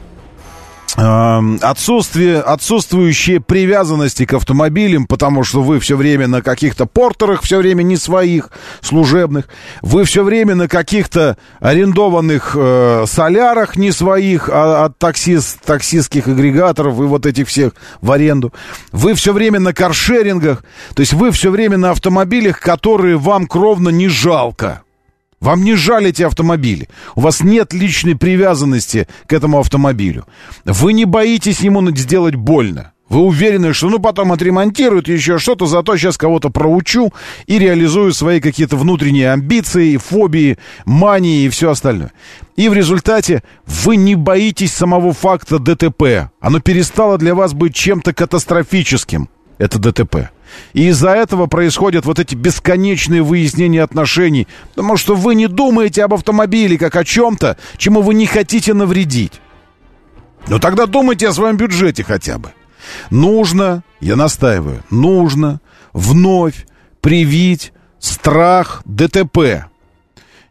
отсутствующие привязанности к автомобилям, потому что вы все время на каких-то портерах, все время не своих, служебных, вы все время на каких-то арендованных солярах не своих, а от таксистских агрегаторов и вот этих всех в аренду. Вы все время на каршерингах, то есть вы все время на автомобилях, которые вам кровно не жалко. Вам не жаль эти автомобили. У вас нет личной привязанности к этому автомобилю. Вы не боитесь ему сделать больно. Вы уверены, что потом отремонтируют еще что-то, зато сейчас кого-то проучу и реализую свои какие-то внутренние амбиции, фобии, мании и все остальное. И в результате вы не боитесь самого факта ДТП. Оно перестало для вас быть чем-то катастрофическим. Это ДТП. И из-за этого происходят вот эти бесконечные выяснения отношений, потому что вы не думаете об автомобиле как о чем-то, чему вы не хотите навредить. Но тогда думайте о своем бюджете хотя бы. Нужно, я настаиваю, нужно вновь привить страх ДТП.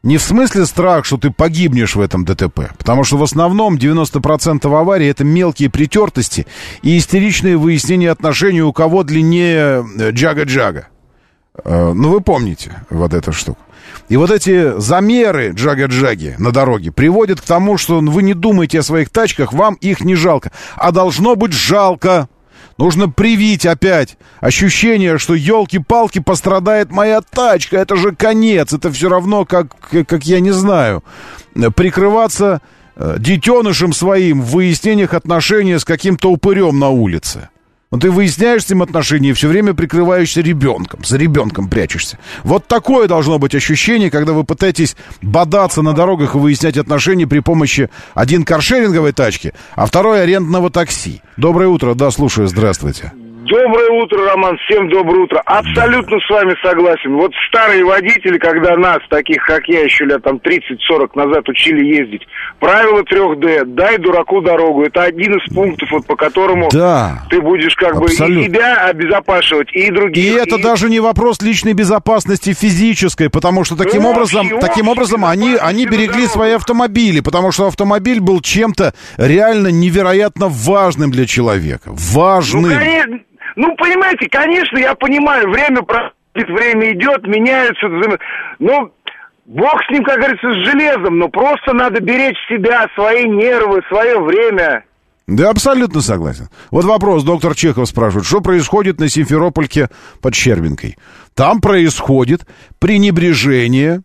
Не в смысле страх, что ты погибнешь в этом ДТП, потому что в основном 90% аварий — это мелкие притертости и истеричные выяснения отношений, у кого длиннее джага-джага. Ну, вы помните вот эту штуку. И вот эти замеры джага-джаги на дороге приводят к тому, что вы не думаете о своих тачках, вам их не жалко. А должно быть жалко. Нужно привить опять ощущение, что, елки-палки, пострадает моя тачка. Это же конец. Это все равно, как я не знаю, прикрываться детенышем своим в выяснениях отношений с каким-то упырем на улице. Но ты выясняешь с ним отношения и все время прикрываешься ребенком. За ребенком прячешься. Вот такое должно быть ощущение, когда вы пытаетесь бодаться на дорогах и выяснять отношения при помощи один каршеринговой тачки, а второй арендного такси. Доброе утро, да, слушаю, здравствуйте. Доброе утро, Роман, всем доброе утро. Абсолютно с вами согласен. Вот старые водители, когда нас, таких как я, еще лет там 30-40 назад учили ездить, правило 3D, дай дураку дорогу. Это один из пунктов, вот, по которому ты будешь как абсолютно. Бы и себя обезопасивать, и других. И это даже не вопрос личной безопасности физической, потому что таким образом они берегли свои автомобили, потому что автомобиль был чем-то реально невероятно важным для человека. Важным. Ну, конечно. Ну, понимаете, конечно, я понимаю, время проходит, время идет, меняются, но бог с ним, как говорится, с железом, но просто надо беречь себя, свои нервы, свое время. Да, абсолютно согласен. Вот вопрос, доктор Чехов спрашивает, что происходит на Симферопольке под Щербинкой? Там происходит пренебрежение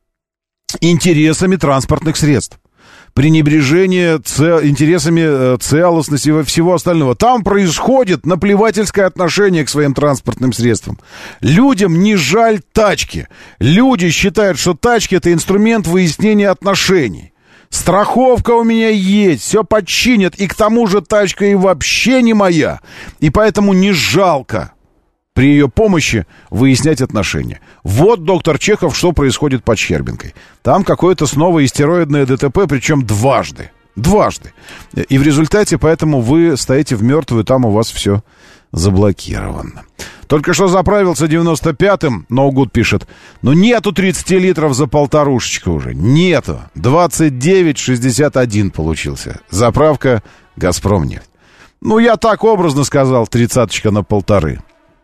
интересами транспортных средств. Пренебрежение интересами целостности и всего остального. Там происходит наплевательское отношение к своим транспортным средствам. Людям не жаль тачки. Люди считают, что тачки — это инструмент выяснения отношений. Страховка у меня есть, все подчинят, и к тому же тачка и вообще не моя. И поэтому не жалко при ее помощи выяснять отношения. Вот, доктор Чехов, что происходит под Щербинкой. Там какое-то снова истероидное ДТП, причем дважды. И в результате поэтому вы стоите в мертвую, там у вас все заблокировано. Только что заправился 95-м, Ноугуд пишет. Но нету 30 литров за полторушечку уже. Нету. 29,61 получился. Заправка «Газпромнефть». Ну, я так образно сказал, 30-очка на полторы.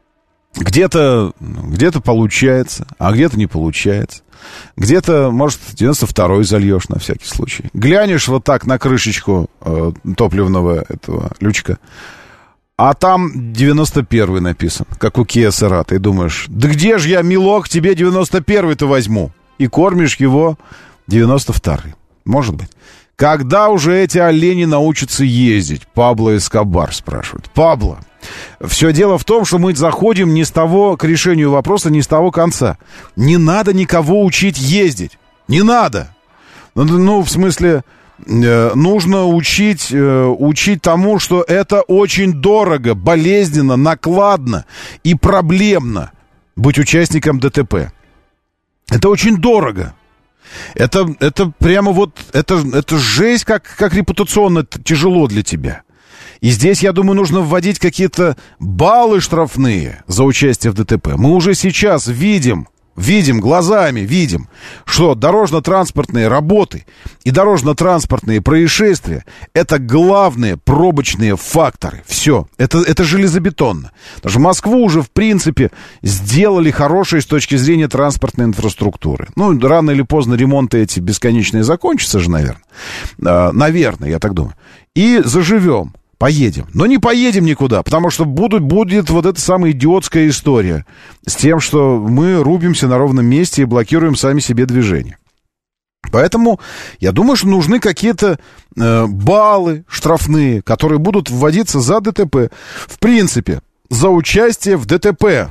Где-то получается, а где-то не получается. Где-то, может, 92-й зальешь на всякий случай. Глянешь вот так на крышечку топливного этого лючка, а там 91-й написан, как у Kia Cerato. И думаешь, да где же я, милок, тебе 91-й-то возьму? И кормишь его 92-й. Может быть. Когда уже эти олени научатся ездить? Пабло Эскобар спрашивает. Пабло, все дело в том, что мы заходим не с того, к решению вопроса, не с того конца. Не надо никого учить ездить. Не надо. Ну, в смысле, нужно учить тому, что это очень дорого, болезненно, накладно и проблемно быть участником ДТП. Это очень дорого. Это прямо вот, это жесть, как репутационно тяжело для тебя. И здесь, я думаю, нужно вводить какие-то баллы штрафные за участие в ДТП. Мы уже сейчас видим, глазами видим, что дорожно-транспортные работы и дорожно-транспортные происшествия — это главные пробочные факторы. Все, это железобетонно. Потому что Москву уже, в принципе, сделали хорошей с точки зрения транспортной инфраструктуры. Ну, рано или поздно ремонты эти бесконечные закончатся же, наверное. Наверное, я так думаю. И заживем. Поедем. Но не поедем никуда, потому что будет вот эта самая идиотская история с тем, что мы рубимся на ровном месте и блокируем сами себе движение. Поэтому я думаю, что нужны какие-то баллы штрафные, которые будут вводиться за ДТП. В принципе, за участие в ДТП.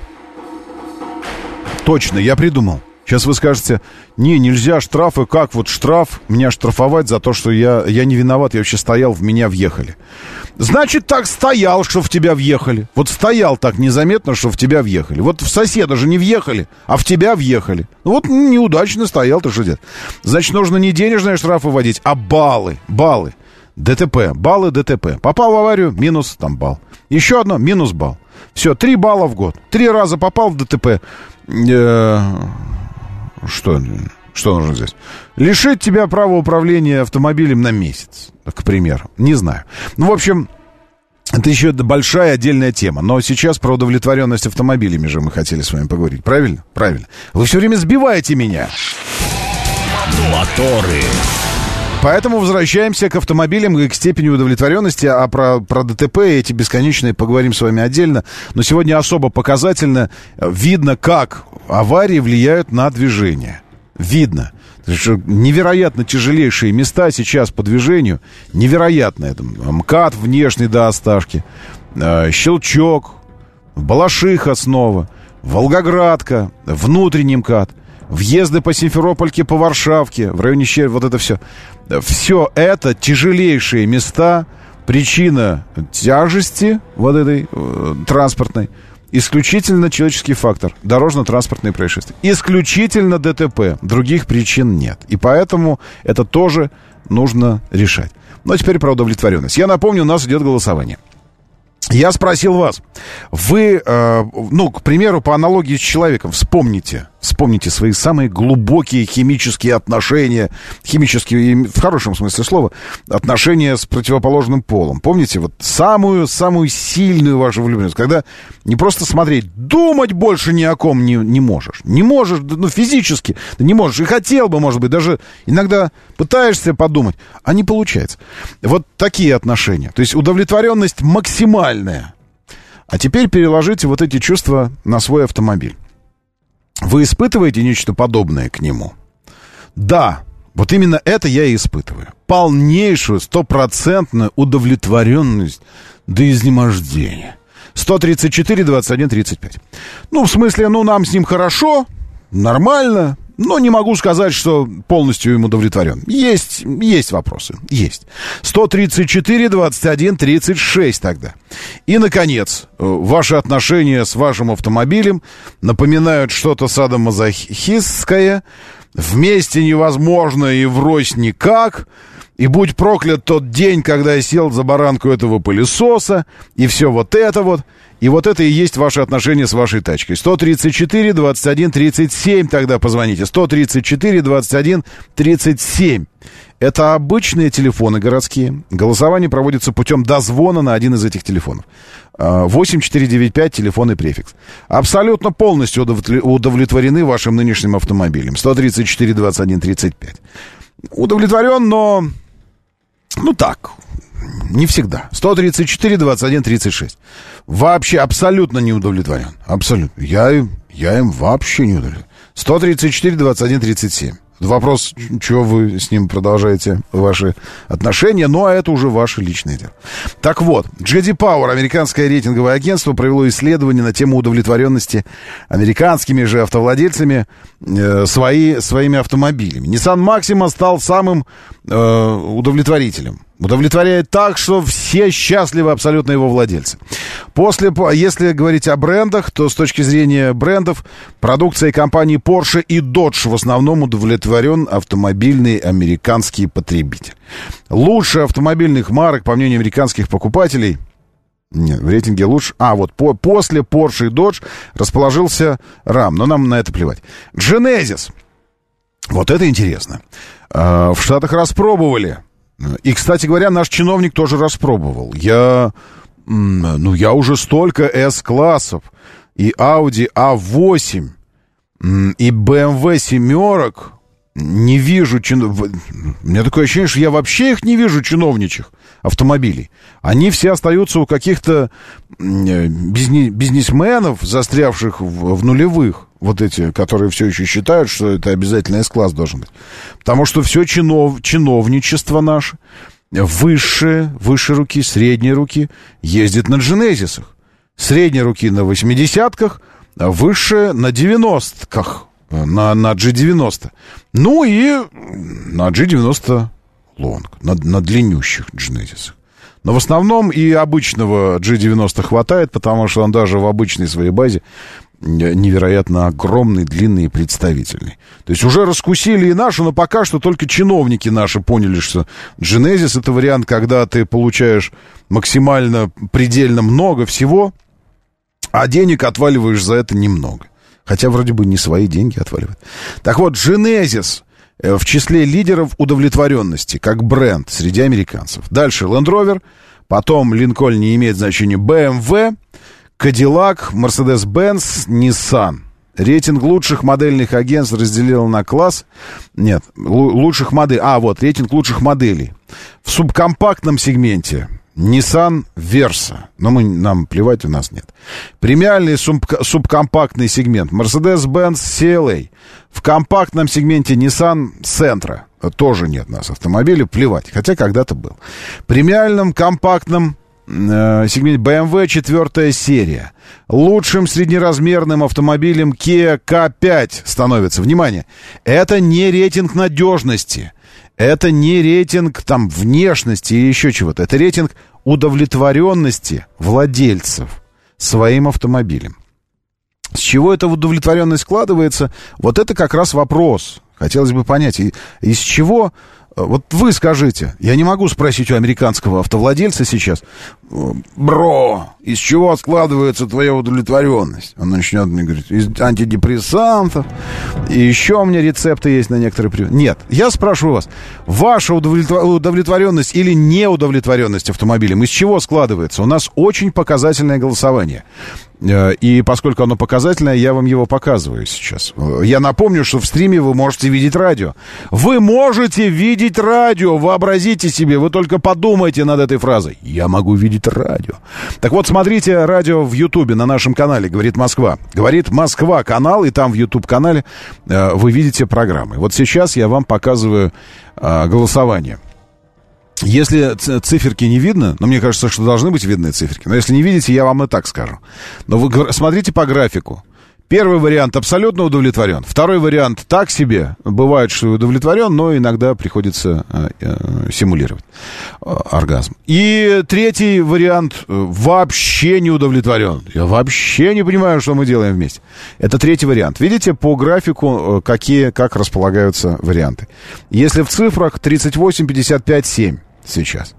Точно, я придумал. Сейчас вы скажете, нельзя штрафы, как вот штраф, меня штрафовать за то, что я не виноват, я вообще стоял, в меня въехали. Значит, так стоял, что в тебя въехали. Вот стоял так незаметно, что в тебя въехали. Вот в соседа же не въехали, а в тебя въехали. Ну вот неудачно стоял, ты что делать? Значит, нужно не денежные штрафы вводить, а баллы. ДТП, баллы ДТП. Попал в аварию, минус там балл. Еще одно, минус балл. Все, 3 балла в год. 3 раза попал в ДТП. Что Что нужно здесь? Лишить тебя права управления автомобилем на месяц, к примеру. Не знаю. Ну, в общем, это еще большая отдельная тема. Но сейчас про удовлетворенность автомобилями же мы хотели с вами поговорить. Правильно? Правильно. Вы все время сбиваете меня. Моторы. Поэтому возвращаемся к автомобилям и к степени удовлетворенности. А про ДТП эти бесконечные поговорим с вами отдельно. Но сегодня особо показательно видно, как аварии влияют на движение. Видно. Невероятно тяжелейшие места сейчас по движению. Невероятно. Это МКАД внешний до Осташки, Щелчок, Балашиха снова, Волгоградка, внутренний МКАД, въезды по Симферопольке, по Варшавке, в районе Щель, вот это все. Все это тяжелейшие места. Причина тяжести вот этой транспортной исключительно человеческий фактор. Дорожно-транспортные происшествия. Исключительно ДТП. Других причин нет. И поэтому это тоже нужно решать. Ну, а теперь про удовлетворенность. Я напомню, у нас идет голосование. Я спросил вас, вы, к примеру, по аналогии с человеком, вспомните свои самые глубокие химические отношения, химические, в хорошем смысле слова, отношения с противоположным полом. Помните, вот самую сильную вашу влюбленность, когда не просто смотреть, думать больше ни о ком не можешь. Не можешь, физически не можешь. И хотел бы, может быть, даже иногда пытаешься подумать, а не получается. Вот такие отношения. То есть удовлетворенность максимальная. А теперь переложите вот эти чувства на свой автомобиль. Вы испытываете нечто подобное к нему? Да, вот именно это я и испытываю. Полнейшую, стопроцентную удовлетворенность до изнемождения. 134-21-35. В смысле, нам с ним хорошо, нормально, но не могу сказать, что полностью им удовлетворен. Есть вопросы, есть. 134-21-36 тогда. И, наконец, ваши отношения с вашим автомобилем напоминают что-то садомазохистское. Вместе невозможно и врозь никак. И будь проклят тот день, когда я сел за баранку этого пылесоса. И все вот это вот. И вот это и есть ваши отношения с вашей тачкой. 134-21-37 тогда позвоните. 134-21-37. Это обычные телефоны городские. Голосование проводится путем дозвона на один из этих телефонов. 8495, телефон и префикс. Абсолютно полностью удовлетворены вашим нынешним автомобилем. 134-21-35. Удовлетворен, но... так... Не всегда. 134-21-36. Вообще абсолютно не удовлетворен. Абсолютно. Я им вообще не удовлетворен. 134-21-37. Вопрос, чего вы с ним продолжаете ваши отношения, а это уже ваше личное дело. Так вот, J.D. Power, американское рейтинговое агентство, провело исследование на тему удовлетворенности американскими же автовладельцами своими автомобилями. Nissan Maxima стал самым удовлетворителем. Удовлетворяет так, что все счастливы абсолютно его владельцы. Если говорить о брендах, то с точки зрения брендов, продукцией компаний Porsche и Dodge в основном удовлетворен автомобильный американский потребитель. Лучше автомобильных марок, по мнению американских покупателей, нет, в рейтинге лучше... после Porsche и Dodge расположился Ram, но нам на это плевать. Genesis. Вот это интересно. В Штатах распробовали. И, кстати говоря, наш чиновник тоже распробовал. Я уже столько S-классов, и Audi A8, и BMW семерок не вижу. У меня такое ощущение, что я вообще их не вижу, чиновничьих автомобилей. Они все остаются у каких-то бизнесменов, застрявших в нулевых. Вот эти, которые все еще считают, что это обязательно S-класс должен быть. Потому что все чиновничество наше, выше руки, средней руки, ездит на Genesis'ах. Средней руки на 80-ках, а выше на 90-ках, на G90. Ну и на G90 Long, на длиннющих Genesis'ах. Но в основном и обычного G90 хватает, потому что он даже в обычной своей базе невероятно огромный, длинный и представительный. То есть уже раскусили и нашу, но пока что только чиновники наши поняли, что Genesis — это вариант, когда ты получаешь максимально, предельно много всего, а денег отваливаешь за это немного. Хотя вроде бы не свои деньги отваливают. Так вот, Genesis в числе лидеров удовлетворенности, как бренд среди американцев. Дальше Land Rover, потом Lincoln, не имеет значения, BMW, Cadillac, Mercedes-Benz, Nissan. Рейтинг лучших модельных агентств разделил на класс. Нет, лучших моделей. Вот, рейтинг лучших моделей. В субкомпактном сегменте Nissan Versa. Но нам плевать, у нас нет. Премиальный субкомпактный сегмент Mercedes-Benz CLA. В компактном сегменте Nissan Sentra. Тоже нет у нас автомобиля, плевать. Хотя когда-то был. В премиальном компактном сегменте BMW 4 серия. Лучшим среднеразмерным автомобилем Kia K5 становится. Внимание, это не рейтинг надежности. Это не рейтинг там внешности или еще чего-то. Это рейтинг удовлетворенности владельцев своим автомобилем. С чего эта удовлетворенность складывается? Вот это как раз вопрос. Хотелось бы понять, из чего... Вот вы скажите, я не могу спросить у американского автовладельца сейчас: бро, из чего складывается твоя удовлетворенность? Он начнет мне говорить: из антидепрессантов, и еще у меня рецепты есть на некоторые... Нет, я спрашиваю вас, ваша удовлетворенность или неудовлетворенность автомобилем, из чего складывается? У нас очень показательное голосование. И поскольку оно показательное, я вам его показываю сейчас. Я напомню, что в стриме вы можете видеть радио. Вы можете видеть радио, вообразите себе, вы только подумайте над этой фразой. Я могу видеть радио. Так вот, смотрите радио в Ютубе на нашем канале «Говорит Москва». «Говорит Москва» канал, и там в Ютуб-канале вы видите программы. Вот сейчас я вам показываю голосование. Если циферки не видно, но мне кажется, что должны быть видны циферки, но если не видите, я вам и так скажу. Но вы смотрите по графику. Первый вариант абсолютно удовлетворен. Второй вариант так себе. Бывает, что удовлетворен, но иногда приходится симулировать оргазм. И третий вариант вообще не удовлетворен. Я вообще не понимаю, что мы делаем вместе. Это третий вариант. Видите по графику, как располагаются варианты. Если в цифрах 38, 55, 7 сейчас.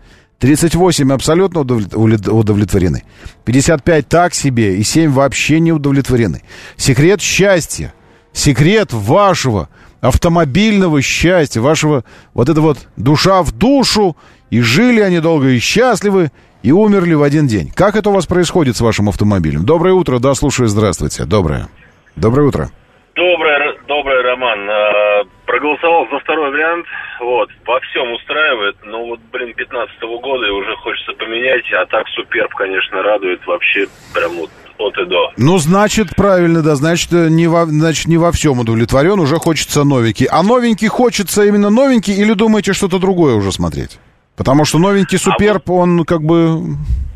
38 абсолютно удовлетворены. 55 так себе, и 7 вообще не удовлетворены. Секрет счастья, секрет вашего автомобильного счастья, вашего вот это вот душа в душу, и жили они долго и счастливы, и умерли в один день. Как это у вас происходит с вашим автомобилем? Доброе утро, да, слушаю, здравствуйте. Доброе утро. Доброе, Роман. Проголосовал за второй вариант. Вот, во всем устраивает. Но вот, 15-го года и уже хочется поменять. А так Суперб, конечно, радует вообще прям вот от и до. Ну, значит, правильно, да. Значит, не во всем удовлетворен. Уже хочется новенький. А новенький хочется именно новенький или думаете что-то другое уже смотреть? Потому что новенький Суперб, он как бы...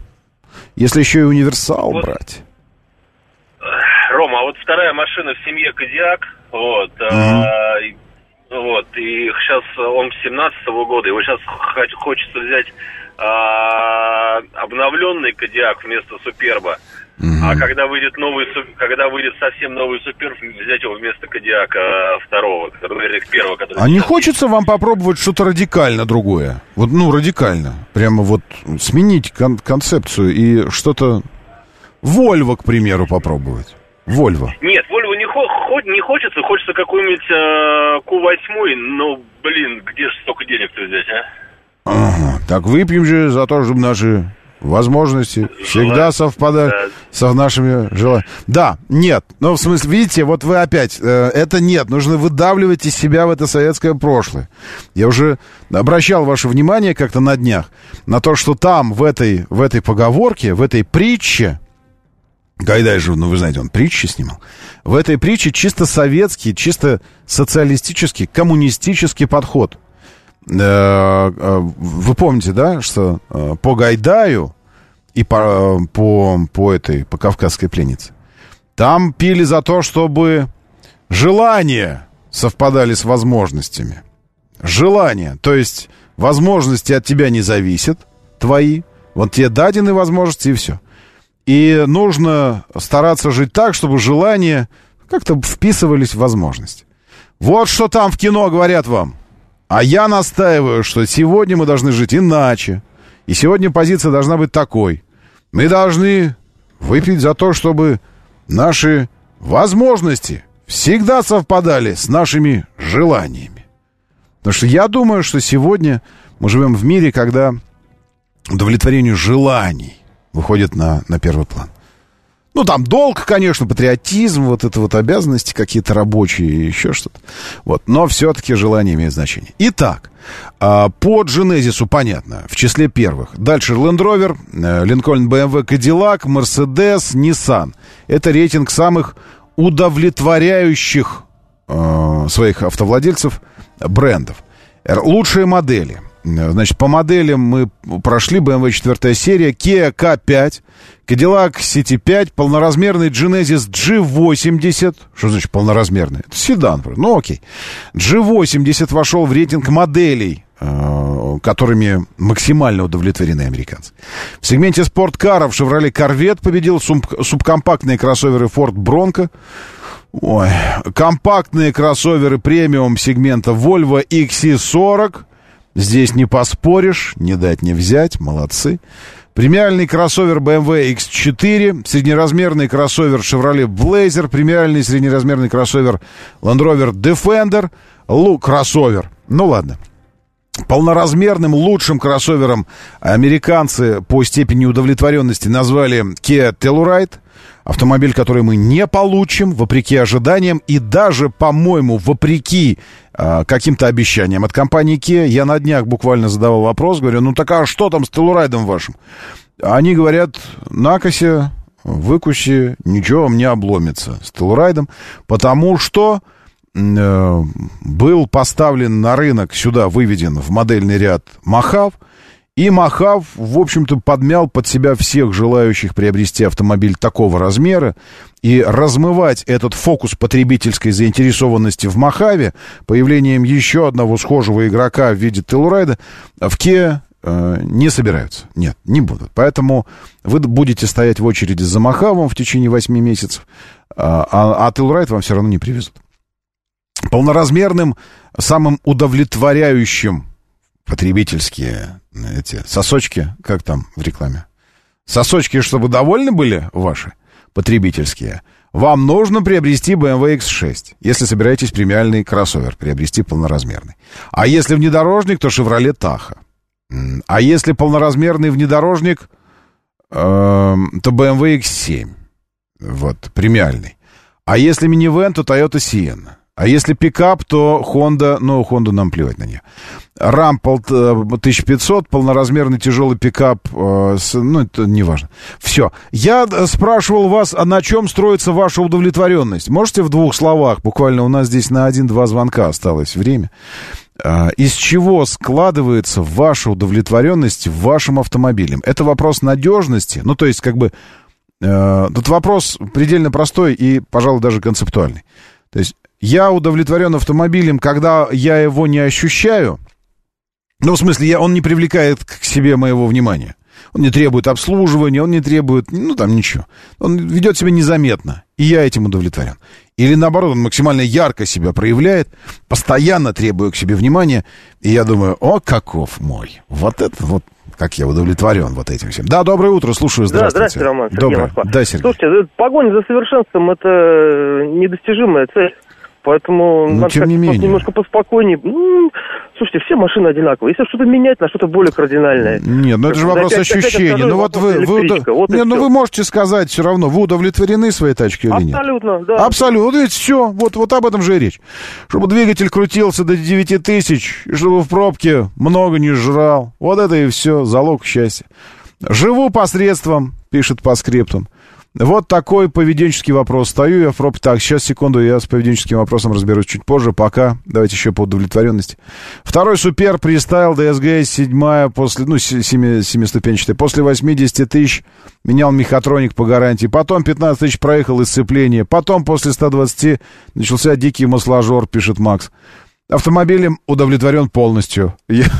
Если еще и универсал брать... Рома, а вот вторая машина в семье Кодиак, вот, вот, и сейчас он с 17-го года, его сейчас хочется взять обновленный Кодиак вместо Суперба, а когда выйдет совсем новый Суперб, взять его вместо Кодиака второго, первого, который... А не хочется вам попробовать что-то радикально другое? Вот, радикально, прямо вот сменить концепцию и что-то... Вольво, к примеру, попробовать. Вольво. Нет, Вольво не хочется. Хочется какую-нибудь Q8, но, где же столько денег-то взять, а? Ага. Так выпьем же за то, чтобы наши возможности всегда совпадали с нашими желаниями. Да, нет. В смысле, видите, вот вы опять, это нет. Нужно выдавливать из себя в это советское прошлое. Я уже обращал ваше внимание как-то на днях на то, что там, в этой поговорке, в этой притче, Гайдай же, вы знаете, он притчи снимал. В этой притче чисто советский, чисто социалистический, коммунистический подход. Вы помните, да, что по Гайдаю и по кавказской пленнице там пили за то, чтобы желания совпадали с возможностями. Желания, то есть возможности от тебя не зависят, твои. Вот тебе дадены возможности, и все. И нужно стараться жить так, чтобы желания как-то вписывались в возможности. Вот что там в кино говорят вам. А я настаиваю, что сегодня мы должны жить иначе. И сегодня позиция должна быть такой. Мы должны выпить за то, чтобы наши возможности всегда совпадали с нашими желаниями. Потому что я думаю, что сегодня мы живем в мире, когда удовлетворение желаний выходит на первый план. Ну, там долг, конечно, патриотизм, вот это вот обязанности какие-то рабочие, еще что-то. Вот, но все-таки желание имеет значение. Итак, по Genesis'у понятно, в числе первых. Дальше Land Rover, Lincoln, BMW, Cadillac, Mercedes, Nissan. Это рейтинг самых удовлетворяющих своих автовладельцев брендов. Лучшие модели. Значит, по моделям мы прошли: BMW 4 серия, Kia K5, Cadillac CT5, полноразмерный Genesis G80. Что значит полноразмерный? Это седан. Ну, окей. G80 вошел в рейтинг моделей, которыми максимально удовлетворены американцы. В сегменте спорткаров Chevrolet Corvette победил, субкомпактные кроссоверы Ford Bronco. Ой, компактные кроссоверы премиум сегмента Volvo XC40. Здесь не поспоришь, не дать не взять, молодцы. Премиальный кроссовер BMW X4, среднеразмерный кроссовер Chevrolet Blazer, премиальный среднеразмерный кроссовер Land Rover Defender, кроссовер, ну ладно. Полноразмерным лучшим кроссовером американцы по степени удовлетворенности назвали Kia Telluride. Автомобиль, который мы не получим, вопреки ожиданиям и даже, по-моему, вопреки каким-то обещаниям от компании Kia. Я на днях буквально задавал вопрос, говорю, ну так а что там с Telluride'ом вашим? Они говорят, накоси, выкуси, ничего вам не обломится с Telluride'ом, потому что был поставлен на рынок, сюда выведен в модельный ряд Mojave, и Mojave, в общем-то, подмял под себя всех желающих приобрести автомобиль такого размера, и размывать этот фокус потребительской заинтересованности в Mojave появлением еще одного схожего игрока в виде Telluride в Kia не собираются. Нет, не будут. Поэтому вы будете стоять в очереди за Mojave в течение 8 месяцев, а Telluride вам все равно не привезут. Полноразмерным, самым удовлетворяющим потребительские эти сосочки, как там в рекламе? Сосочки, чтобы довольны были ваши потребительские, вам нужно приобрести BMW X6, если собираетесь премиальный кроссовер приобрести полноразмерный. А если внедорожник, то Chevrolet Tahoe. А если полноразмерный внедорожник, то BMW X7. Вот, премиальный. А если минивэн, то Toyota Sienna. А если пикап, то Honda, ну, Honda нам плевать на нее. Ram 1500, полноразмерный тяжелый пикап, ну, это не важно. Все. Я спрашивал вас, а на чем строится ваша удовлетворенность? Можете в 2 словах, буквально у нас здесь на 1-2 звонка осталось время, из чего складывается ваша удовлетворенность вашим автомобилем? Это вопрос надежности, ну, то есть, как бы, тут вопрос предельно простой и, пожалуй, даже концептуальный. То есть, я удовлетворен автомобилем, когда я его не ощущаю. Ну, в смысле, он не привлекает к себе моего внимания. Он не требует обслуживания, он не требует, ну, там, ничего. Он ведет себя незаметно, и я этим удовлетворен. Или, наоборот, он максимально ярко себя проявляет, постоянно требуя к себе внимания, и я думаю, о, каков мой. Вот это вот, как я удовлетворен вот этим всем. Да, доброе утро, слушаю, здравствуйте. Да, здравствуйте, Роман, Сергей, доброе. Москва. Да, Сергей. Слушайте, погоня за совершенством — это недостижимая цель. Поэтому надо как-то немножко поспокойнее. Слушайте, все машины одинаковые. Если что-то менять, на что-то более кардинальное. Нет, ну это же вопрос ощущений. Ну вот вы можете сказать все равно, вы удовлетворены своей тачкой или нет? Абсолютно, да. Абсолютно, ведь все, вот об этом же и речь. Чтобы двигатель крутился до 9000, и чтобы в пробке много не жрал. Вот это и все, залог счастья. Живу посредством, пишет по скриптум. Вот такой поведенческий вопрос. Стою я в пробке. Так, сейчас, секунду, я с поведенческим вопросом разберусь чуть позже. Пока. Давайте еще по удовлетворенности. Второй супер пристайл DSG 7 после, 7-ступенчатый. После 80 тысяч менял мехатроник по гарантии. Потом 15 тысяч проехал из сцепления. Потом после 120 начался дикий масложор, пишет Макс. Автомобилем удовлетворен полностью.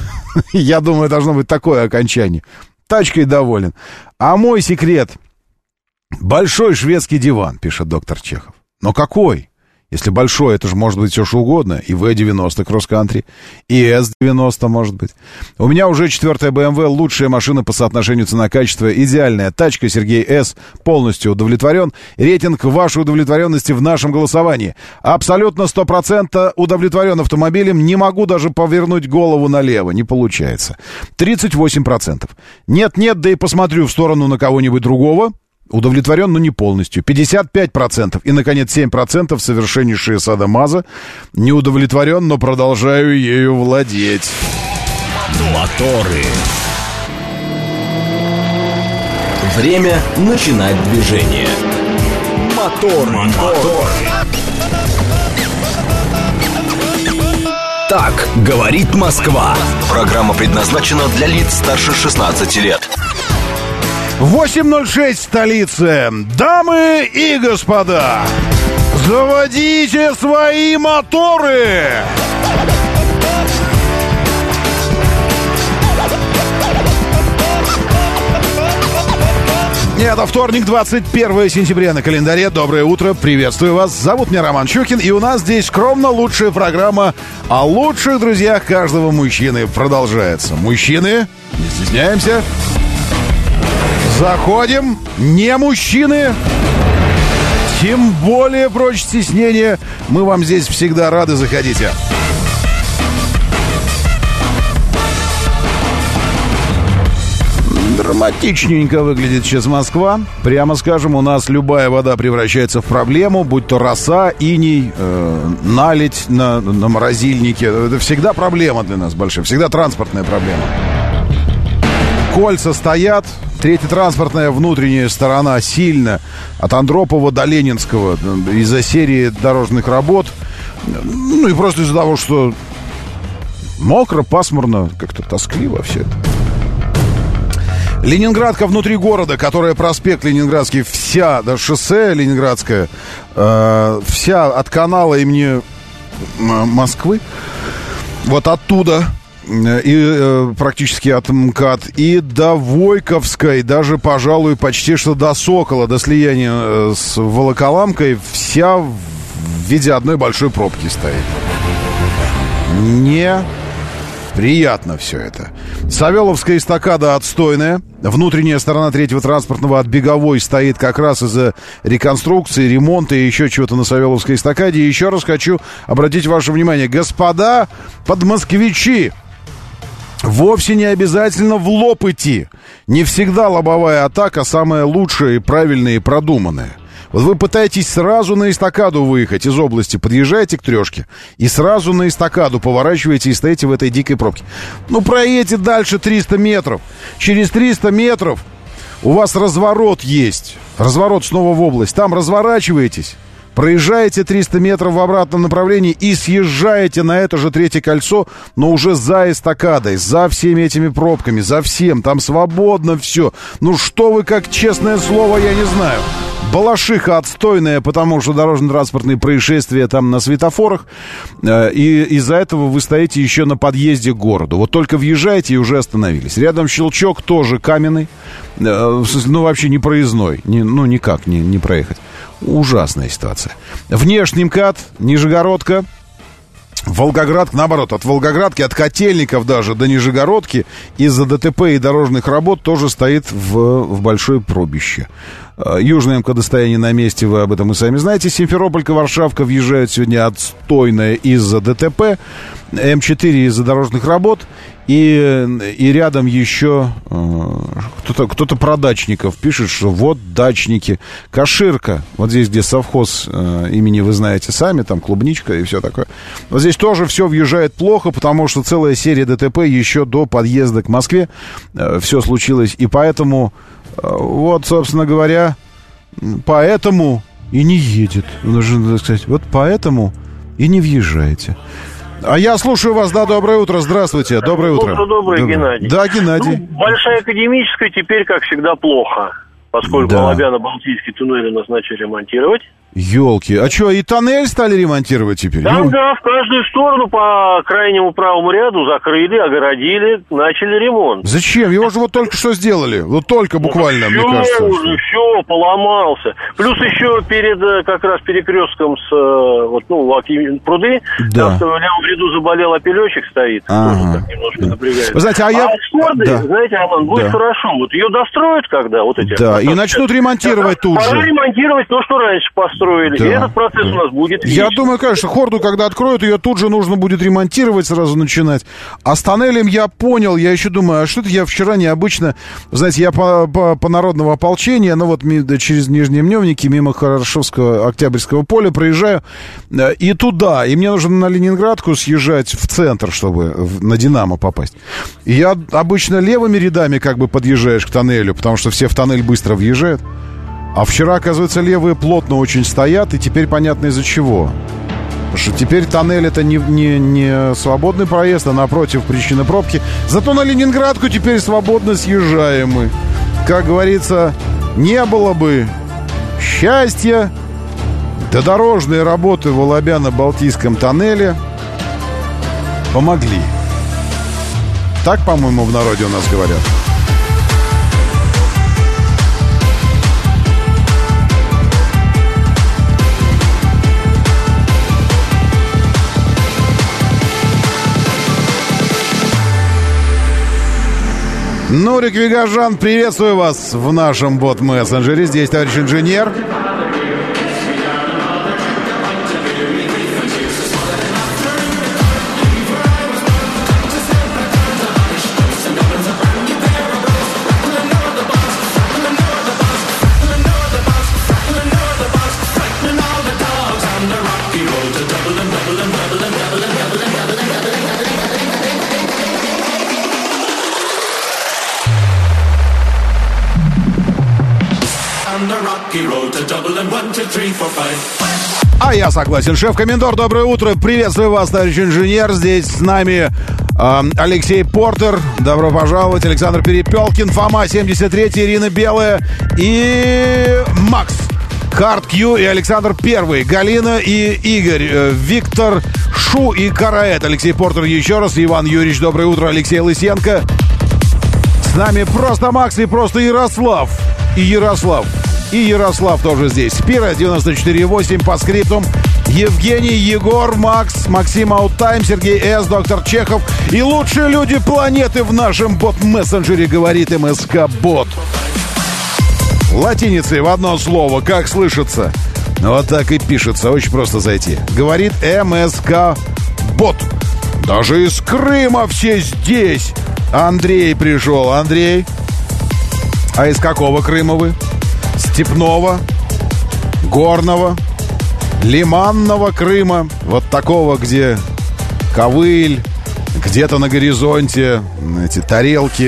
Я думаю, должно быть такое окончание. Тачкой доволен. А мой секрет... Большой шведский диван, пишет доктор Чехов. Но какой? Если большой, это же может быть все что угодно. И V90 кросс-кантри, и S90 может быть. У меня уже 4-я BMW, лучшая машина по соотношению цена-качество, идеальная тачка. Сергей С. полностью удовлетворен. Рейтинг вашей удовлетворенности в нашем голосовании. Абсолютно 100% удовлетворен автомобилем. Не могу даже повернуть голову налево. Не получается. 38%. Нет-нет, да и посмотрю в сторону на кого-нибудь другого. Удовлетворен, но не полностью. 55%. И, наконец, 7% совершеннейшая садомаза. Не удовлетворен, но продолжаю ею владеть. Моторы. Время начинать движение. Мотор. Так говорит Москва. Программа предназначена для лиц старше 16 лет. 8:06 в столице. Дамы и господа, заводите свои моторы! Это вторник, 21 сентября на календаре. Доброе утро, приветствую вас. Зовут меня Роман Щукин, и у нас здесь скромно лучшая программа о лучших друзьях каждого мужчины продолжается. Мужчины, не стесняемся. Заходим, не мужчины, тем более прочь стеснения. Мы вам здесь всегда рады, заходите. Драматичненько выглядит сейчас Москва. Прямо скажем, у нас любая вода превращается в проблему, будь то роса, иней, наледь на морозильнике. Это всегда проблема для нас большая, всегда транспортная проблема. Кольца стоят. Третья транспортная внутренняя сторона сильно от Андропова до Ленинского из-за серии дорожных работ. Ну и просто из-за того, что мокро, пасмурно, как-то тоскливо все это. Ленинградка внутри города, которая проспект Ленинградский, вся, да, шоссе Ленинградское, вся от канала имени Москвы, вот оттуда... И практически от МКАД и до Войковской, даже, пожалуй, почти что до Сокола, до слияния с Волоколамкой, вся в виде одной большой пробки стоит. Неприятно все это. Савеловская эстакада отстойная. Внутренняя сторона третьего транспортного от Беговой стоит как раз из-за реконструкции, ремонта и еще чего-то на Савеловской эстакаде. И еще раз хочу обратить ваше внимание, господа подмосквичи, вовсе не обязательно в лоб идти. Не всегда лобовая атака самая лучшая и правильная и продуманная. Вот вы пытаетесь сразу на эстакаду выехать из области, подъезжаете к трешке и сразу на эстакаду поворачиваете и стоите в этой дикой пробке. Ну, проедете дальше 300 метров. Через 300 метров у вас разворот есть. Разворот снова в область. Там разворачиваетесь. Проезжаете 300 метров в обратном направлении и съезжаете на это же третье кольцо, но уже за эстакадой, за всеми этими пробками, за всем. Там свободно все. Ну что вы, как честное слово, я не знаю. Балашиха отстойная, потому что дорожно-транспортные происшествия там на светофорах. И из-за этого вы стоите еще на подъезде к городу. Вот только въезжаете и уже остановились. Рядом щелчок тоже каменный. Ну, вообще не проездной. Ну, никак не проехать. Ужасная ситуация. Внешний МКАД, Нижегородка, Волгоград, наоборот, от Волгоградки, от Котельников даже до Нижегородки из-за ДТП и дорожных работ тоже стоит в большой пробище. Южное МКД-стояние на месте, вы об этом и сами знаете. Симферополька, Варшавка въезжают сегодня отстойная из-за ДТП. М4 из-за дорожных работ. И рядом еще кто-то про дачников пишет, что вот дачники. Каширка, вот здесь, где совхоз имени вы знаете сами, там клубничка и все такое. Вот здесь тоже все въезжает плохо, потому что целая серия ДТП еще до подъезда к Москве все случилось. И поэтому, вот, собственно говоря, поэтому и не едет. Нужно сказать, вот поэтому и не въезжаете. А я слушаю вас, да, доброе утро, здравствуйте, доброе утро. Доброе, Геннадий. Да, Геннадий. Ну, Большая Академическая теперь, как всегда, плохо, поскольку Алабяно-Балтийский туннель у нас начали ремонтировать. Ёлки. А что, и тоннель стали ремонтировать теперь? Там, да, в каждую сторону по крайнему правому ряду закрыли, огородили, начали ремонт. Зачем? Его же вот только что сделали. Вот только буквально, мне кажется. Уже все, поломался. Плюс еще перед как раз перекрестком с пруды, да. там в левом ряду заболел опелечек стоит. Ага. Так немножко напрягает. Вы знаете, Скорды, да. знаете, Роман, будет хорошо. Вот ее достроят когда, вот эти. Да, и начнут ремонтировать тут же. Пора ремонтировать то, что раньше построили. Да. И этот процесс у нас будет. Я думаю, конечно, Хорду, когда откроют, ее тут же нужно будет ремонтировать, сразу начинать. А с тоннелем я понял, я еще думаю, а что-то я вчера необычно... Знаете, я по народного ополчения, через Нижние Мневники, мимо Хорошевского, Октябрьского поля проезжаю и туда. И мне нужно на Ленинградку съезжать в центр, чтобы на Динамо попасть. И я обычно левыми рядами как бы подъезжаешь к тоннелю, потому что все в тоннель быстро въезжают. А вчера, оказывается, левые плотно очень стоят, и теперь понятно из-за чего. Потому что теперь тоннель — это не свободный проезд, а напротив причина пробки. Зато на Ленинградку теперь свободно съезжаем мы. Как говорится, не было бы счастья, да дорожные работы в Алабяно-Балтийском тоннеле помогли. Так, по-моему, в народе у нас говорят. Нурик Вигажан, приветствую вас в нашем бот-мессенджере. Здесь товарищ инженер. А я согласен. Шеф-комендор, доброе утро. Приветствую вас, товарищ инженер. Здесь с нами Алексей Портер. Добро пожаловать. Александр Перепелкин, Фома 73, Ирина Белая и Макс. Хард Кью и Александр Первый. Галина и Игорь. Виктор Шу и Караэт. Алексей Портер еще раз. Иван Юрьевич, доброе утро. Алексей Лысенко. С нами просто Макс и просто Ярослав. И Ярослав тоже здесь. Спира 94.8 по скриптум. Евгений, Егор, Макс, Максим Ауттайм, Сергей С, доктор Чехов и лучшие люди планеты в нашем бот-мессенджере, говорит МСК-бот. Латиницей в одно слово, как слышится. Вот так и пишется, очень просто зайти. Говорит МСК-бот. Даже из Крыма все здесь. Андрей пришел. Андрей, а из какого Крыма вы? Степного, горного, лиманного Крыма. Вот такого, где ковыль, где-то на горизонте эти тарелки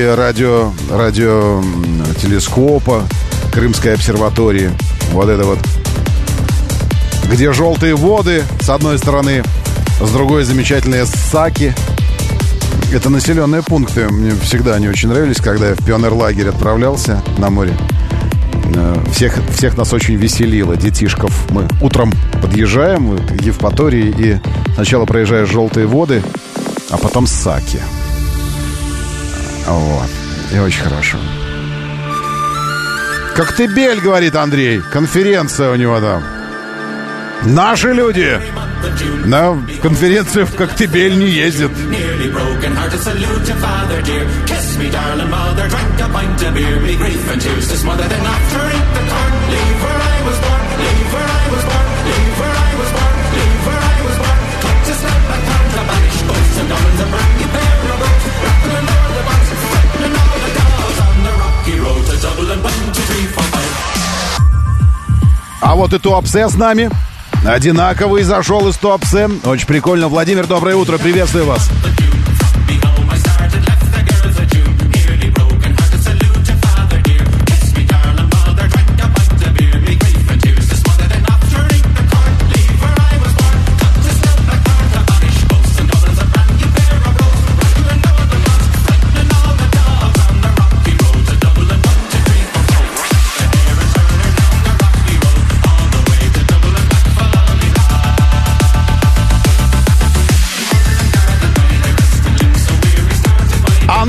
радиотелескопа Крымской обсерватории. Вот это вот. Где желтые воды с одной стороны, с другой замечательные саки. Это населенные пункты. Мне всегда они очень нравились, когда я в пионерлагерь отправлялся на море. Всех нас очень веселило, детишков. Мы утром подъезжаем к Евпатории и сначала проезжаешь желтые воды, а потом саки. Вот. И очень хорошо. Коктебель, говорит Андрей. Конференция у него там. Наши люди на конференцию в Коктебель не ездят. А вот и Туапсе с нами. Одинаковый зашел из Туапсе. Очень прикольно. Владимир, доброе утро. Приветствую вас.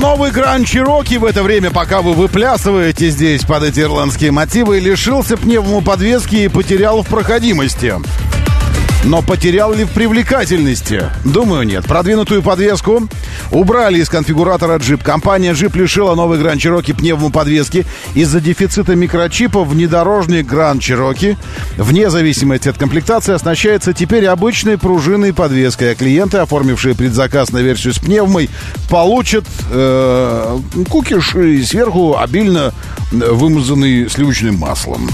новый Grand Cherokee в это время, пока вы выплясываете здесь под эти ирландские мотивы, лишился пневмоподвески и потерял в проходимости. Но потерял ли в привлекательности? Думаю, нет. Продвинутую подвеску убрали из конфигуратора Jeep. Компания Jeep лишила новый Grand Cherokee пневмоподвески из-за дефицита микрочипа. Внедорожник Grand Cherokee, вне зависимости от комплектации, оснащается теперь обычной пружинной подвеской. А клиенты, оформившие предзаказ на версию с пневмой, получат кукиш и сверху обильно вымазанный сливочным маслом.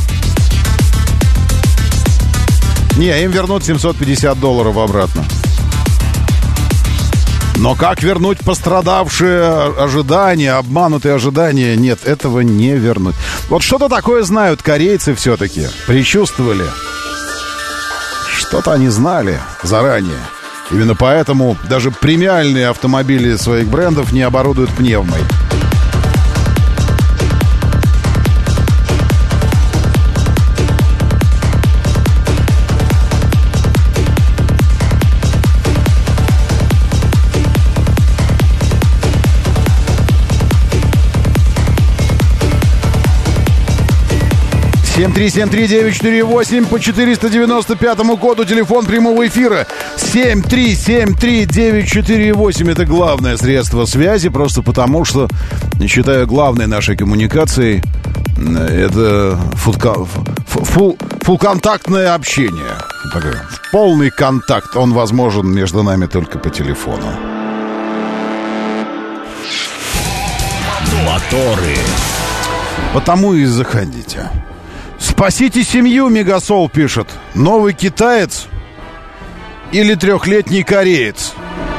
Не, им вернут $750 обратно. Но как вернуть пострадавшие ожидания, обманутые ожидания? Нет, этого не вернуть. Вот что-то такое знают корейцы все-таки. Предчувствовали. Что-то они знали заранее. Именно поэтому даже премиальные автомобили своих брендов не оборудуют пневмой. (7373948) по 495 коду, телефон прямого эфира 7373948. Это главное средство связи, просто потому что, считаю, главной нашей коммуникацией это фулл-контактное общение. Полный контакт, он возможен между нами только по телефону. Моторы. Потому и заходите. Спасите семью, Мегасол пишет. Новый китаец или трехлетний кореец?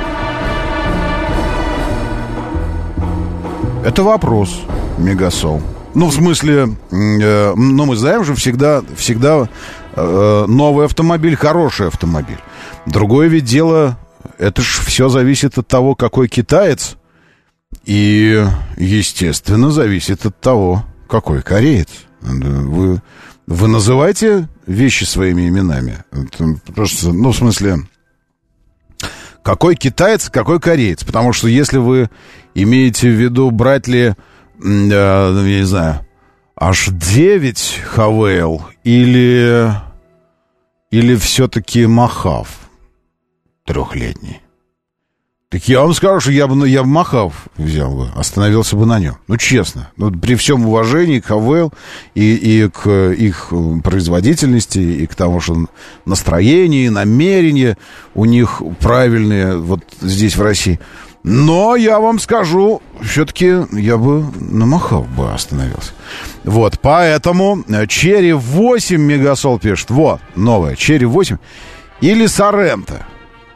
Это вопрос, Мегасол. Ну, в смысле, мы знаем же, всегда новый автомобиль, хороший автомобиль. Другое ведь дело, это ж все зависит от того, какой китаец. И, естественно, зависит от того, какой кореец. Вы называете вещи своими именами. Просто, в смысле, какой китаец, какой кореец. Потому что если вы имеете в виду, брать ли, я не знаю, H9 Havail или все-таки Махав трехлетний. Так я вам скажу, что я бы Махав взял бы, остановился бы на нем. Ну, честно. При всем уважении к Havail и к их производительности, и к тому, что настроение, намерения у них правильные вот здесь, в России. Но я вам скажу, все-таки я бы на Махав бы остановился. Вот, поэтому Cherry 8 Мегасол пишет. Вот, новая Cherry 8 или Sorento.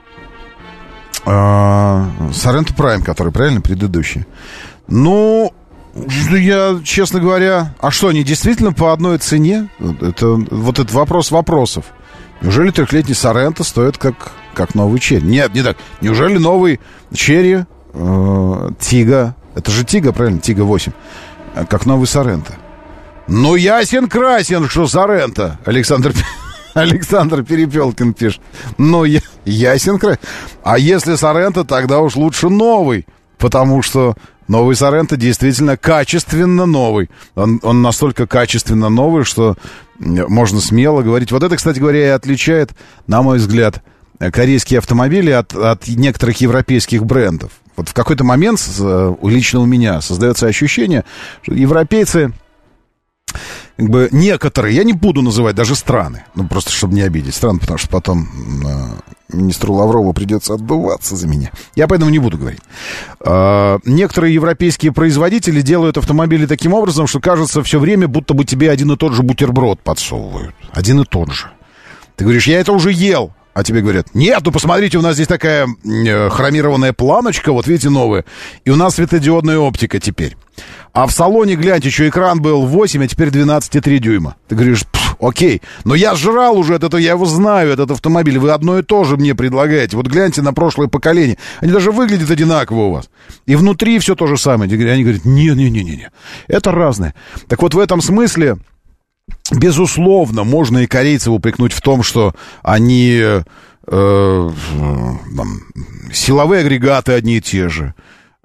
Sorento Prime, который, правильно, предыдущий. Ну, я, честно говоря... А что, они действительно по одной цене? Вот это вопрос вопросов. Неужели трехлетний Sorento стоит как новый Cherry? Нет, не так. Неужели новый Cherry Tiggo... Это же Tiggo, правильно? Tiggo 8. Как новый Sorento. Ну, ясен-красен, что Sorento. Александр Перепелкин пишет. Ну, ясен-красен. А если Sorento, тогда уж лучше новый. Потому что новый Sorento действительно качественно новый. Он настолько качественно новый, что можно смело говорить. Вот это, кстати говоря, и отличает, на мой взгляд, корейские автомобили от некоторых европейских брендов. Вот в какой-то момент лично у меня создается ощущение, что европейцы... Как бы некоторые, я не буду называть даже страны, просто чтобы не обидеть страны, потому что потом министру Лаврову придется отдуваться за меня. Я поэтому не буду говорить. Некоторые европейские производители делают автомобили таким образом, что кажется все время, будто бы тебе один и тот же бутерброд подсовывают. Один и тот же. Ты говоришь, я это уже ел. А тебе говорят, нет, ну посмотрите, у нас здесь такая хромированная планочка, вот видите, новая. И у нас светодиодная оптика теперь. А в салоне, гляньте, еще экран был 8, а теперь 12,3 дюйма. Ты говоришь, окей, но я жрал уже это, я его знаю, этот автомобиль. Вы одно и то же мне предлагаете. Вот гляньте на прошлое поколение. Они даже выглядят одинаково у вас. И внутри все то же самое. Они говорят, не-не-не-не, это разное. Так вот, в этом смысле... Безусловно, можно и корейцев упрекнуть в том, что они силовые агрегаты одни и те же,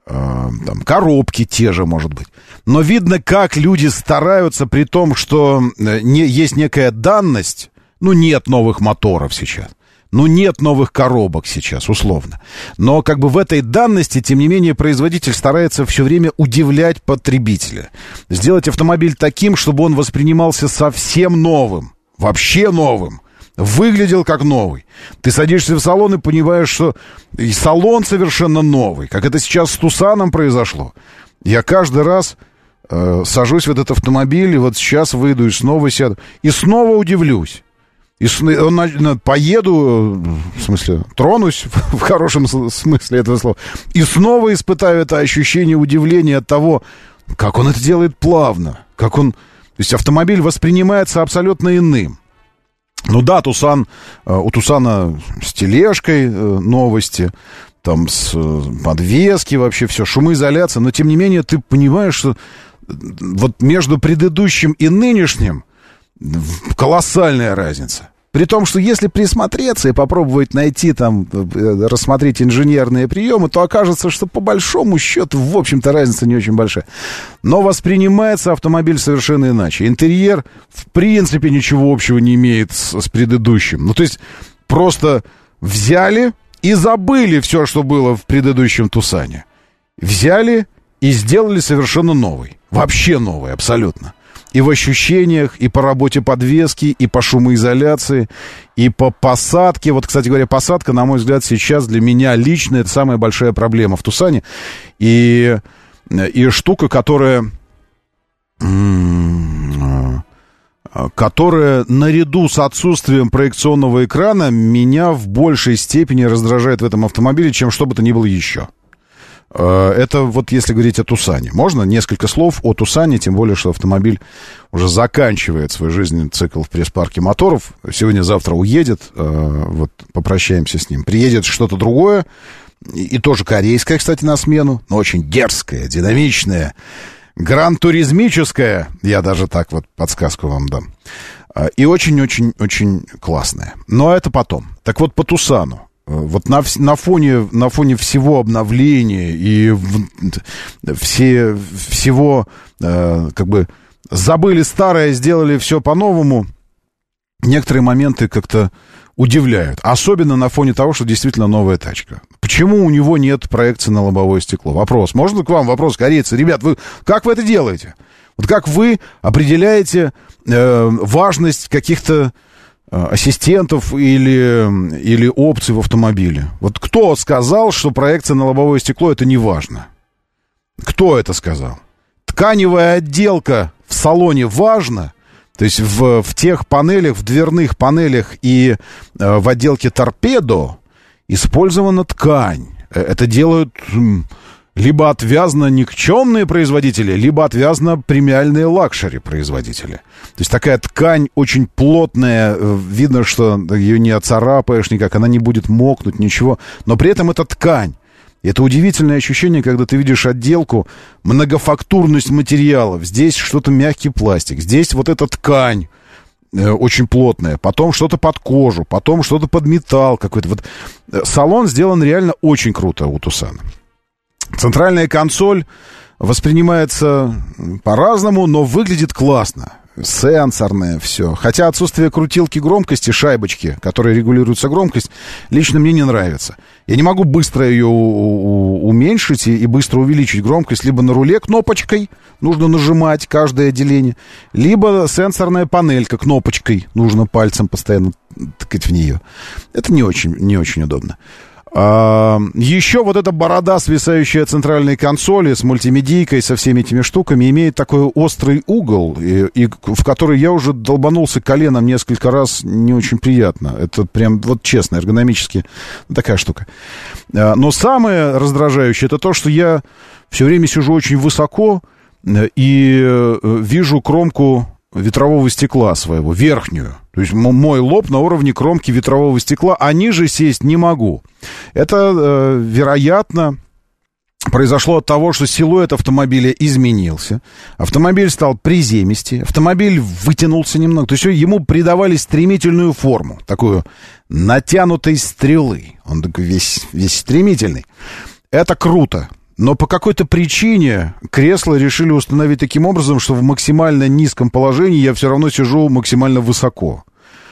там, коробки те же, может быть. Но видно, как люди стараются, при том, что есть некая данность, ну, нет новых моторов сейчас. Ну, нет новых коробок сейчас, условно. Но как бы в этой данности, тем не менее, производитель старается все время удивлять потребителя. Сделать автомобиль таким, чтобы он воспринимался совсем новым. Вообще новым. Выглядел как новый. Ты садишься в салон и понимаешь, что и салон совершенно новый. Как это сейчас с Тусаном произошло. Я каждый раз сажусь в этот автомобиль, и вот сейчас выйду и снова сяду. И снова удивлюсь. И поеду, в смысле, тронусь в хорошем смысле этого слова, и снова испытаю это ощущение удивления от того, как он это делает плавно, как он... То есть автомобиль воспринимается абсолютно иным. Ну да, у Тусана с тележкой новости, там с подвески вообще все, шумоизоляция, но тем не менее ты понимаешь, что вот между предыдущим и нынешним колоссальная разница. При том, что если присмотреться и попробовать найти там, рассмотреть инженерные приемы, то окажется, что по большому счету, в общем-то, разница не очень большая. Но воспринимается автомобиль совершенно иначе. Интерьер, в принципе, ничего общего не имеет с предыдущим. Ну, то есть, просто взяли и забыли все, что было в предыдущем Тусане. Взяли и сделали совершенно новый. Вообще новый, абсолютно. И в ощущениях, и по работе подвески, и по шумоизоляции, и по посадке. Вот, кстати говоря, посадка, на мой взгляд, сейчас для меня лично это самая большая проблема в Тусане. И штука, которая наряду с отсутствием проекционного экрана меня в большей степени раздражает в этом автомобиле, чем что бы то ни было еще. Это вот если говорить о Тусане. Можно несколько слов о Тусане, тем более, что автомобиль уже заканчивает свой жизненный цикл в пресс-парке моторов. Сегодня-завтра уедет, вот попрощаемся с ним. Приедет что-то другое, и тоже корейское, кстати, на смену, но очень дерзкое, динамичное, гран-туризмическое, я даже так вот подсказку вам дам, и очень-очень-очень классное. Но это потом. Так вот, по Тусану. Вот на фоне всего обновления и всего как бы забыли старое, сделали все по-новому, некоторые моменты как-то удивляют. Особенно на фоне того, что действительно новая тачка. Почему у него нет проекции на лобовое стекло? Вопрос. Можно к вам вопрос, корейцы? Ребят, как вы это делаете? Вот как вы определяете важность каких-то ассистентов или опций в автомобиле? Вот кто сказал, что проекция на лобовое стекло это не важно? Кто это сказал? Тканевая отделка в салоне важна? То есть в тех панелях, в дверных панелях и в отделке торпедо использована ткань. Это делают либо отвязно никчемные производители, либо отвязно премиальные лакшери производители. То есть такая ткань очень плотная, видно, что ее не оцарапаешь никак, она не будет мокнуть, ничего. Но при этом это ткань. И это удивительное ощущение, когда ты видишь отделку, многофактурность материалов. Здесь что-то мягкий пластик, здесь вот эта ткань очень плотная, потом что-то под кожу, потом что-то под металл какой-то. Вот салон сделан реально очень круто у Тусана. Центральная консоль воспринимается по-разному, но выглядит классно. Сенсорное все. Хотя отсутствие крутилки громкости, шайбочки, которая регулируется громкость, лично мне не нравится. Я не могу быстро ее уменьшить и быстро увеличить громкость. Либо на руле кнопочкой нужно нажимать каждое деление, либо сенсорная панелька кнопочкой, нужно пальцем постоянно тыкать в нее. Это не очень удобно. Еще вот эта борода, свисающая от центральной консоли с мультимедийкой, со всеми этими штуками, имеет такой острый угол, и в который я уже долбанулся коленом несколько раз, не очень приятно. Это прям, вот честно, эргономически такая штука. Но самое раздражающее, это то, что я все время сижу очень высоко и вижу кромку ветрового стекла своего, верхнюю. То есть мой лоб на уровне кромки ветрового стекла, а ниже сесть не могу. Это, вероятно, произошло от того, что силуэт автомобиля изменился. Автомобиль стал приземистее, автомобиль вытянулся немного. То есть ему придавали стремительную форму, такую натянутой стрелы. Он такой весь стремительный. Это круто. но по какой-то причине кресло решили установить таким образом, что в максимально низком положении я все равно сижу максимально высоко.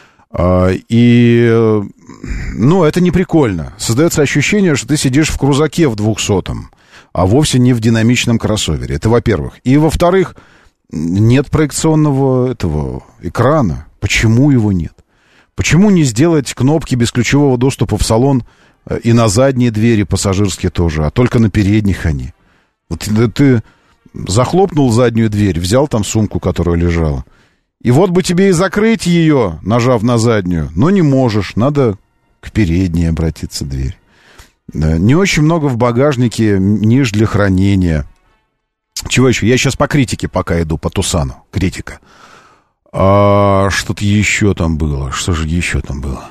И, ну, это не прикольно. Создается ощущение, что ты сидишь в крузаке в 200-м, а вовсе не в динамичном кроссовере. Это во-первых. И во-вторых, нет проекционного этого экрана. Почему его нет? Почему не сделать кнопки бесключевого доступа в салон и на задние двери пассажирские тоже, а только на передних они? Вот ты захлопнул заднюю дверь, взял там сумку, которая лежала, и вот бы тебе и закрыть ее, нажав на заднюю, но не можешь, надо к передней обратиться дверь. Да, не очень много в багажнике ниш для хранения. Чего еще? Я сейчас по критике пока иду, по Тусану. Критика. Что-то еще там было. Что же еще там было?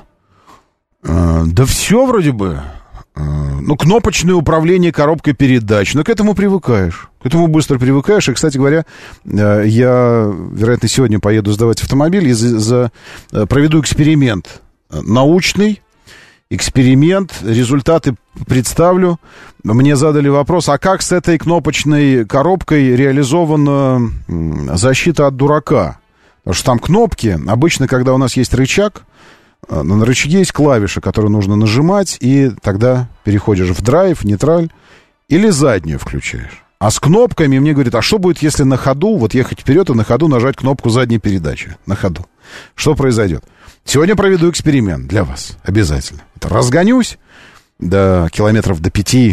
Да все вроде бы. Ну, кнопочное управление коробкой передач. Но к этому привыкаешь. К этому быстро привыкаешь. И, кстати говоря, я, вероятно, сегодня поеду сдавать автомобиль и проведу эксперимент. Научный эксперимент. Результаты представлю. Мне задали вопрос, а как с этой кнопочной коробкой реализована защита от дурака? Потому что там кнопки. Обычно, когда у нас есть рычаг, на рычаге есть клавиша, которую нужно нажимать, и тогда переходишь в драйв, нейтраль, или заднюю включаешь. А с кнопками мне говорят, а что будет, если на ходу, вот ехать вперед и на ходу нажать кнопку задней передачи? На ходу. Что произойдет? Сегодня проведу эксперимент для вас. Обязательно. Разгонюсь до километров до 5-6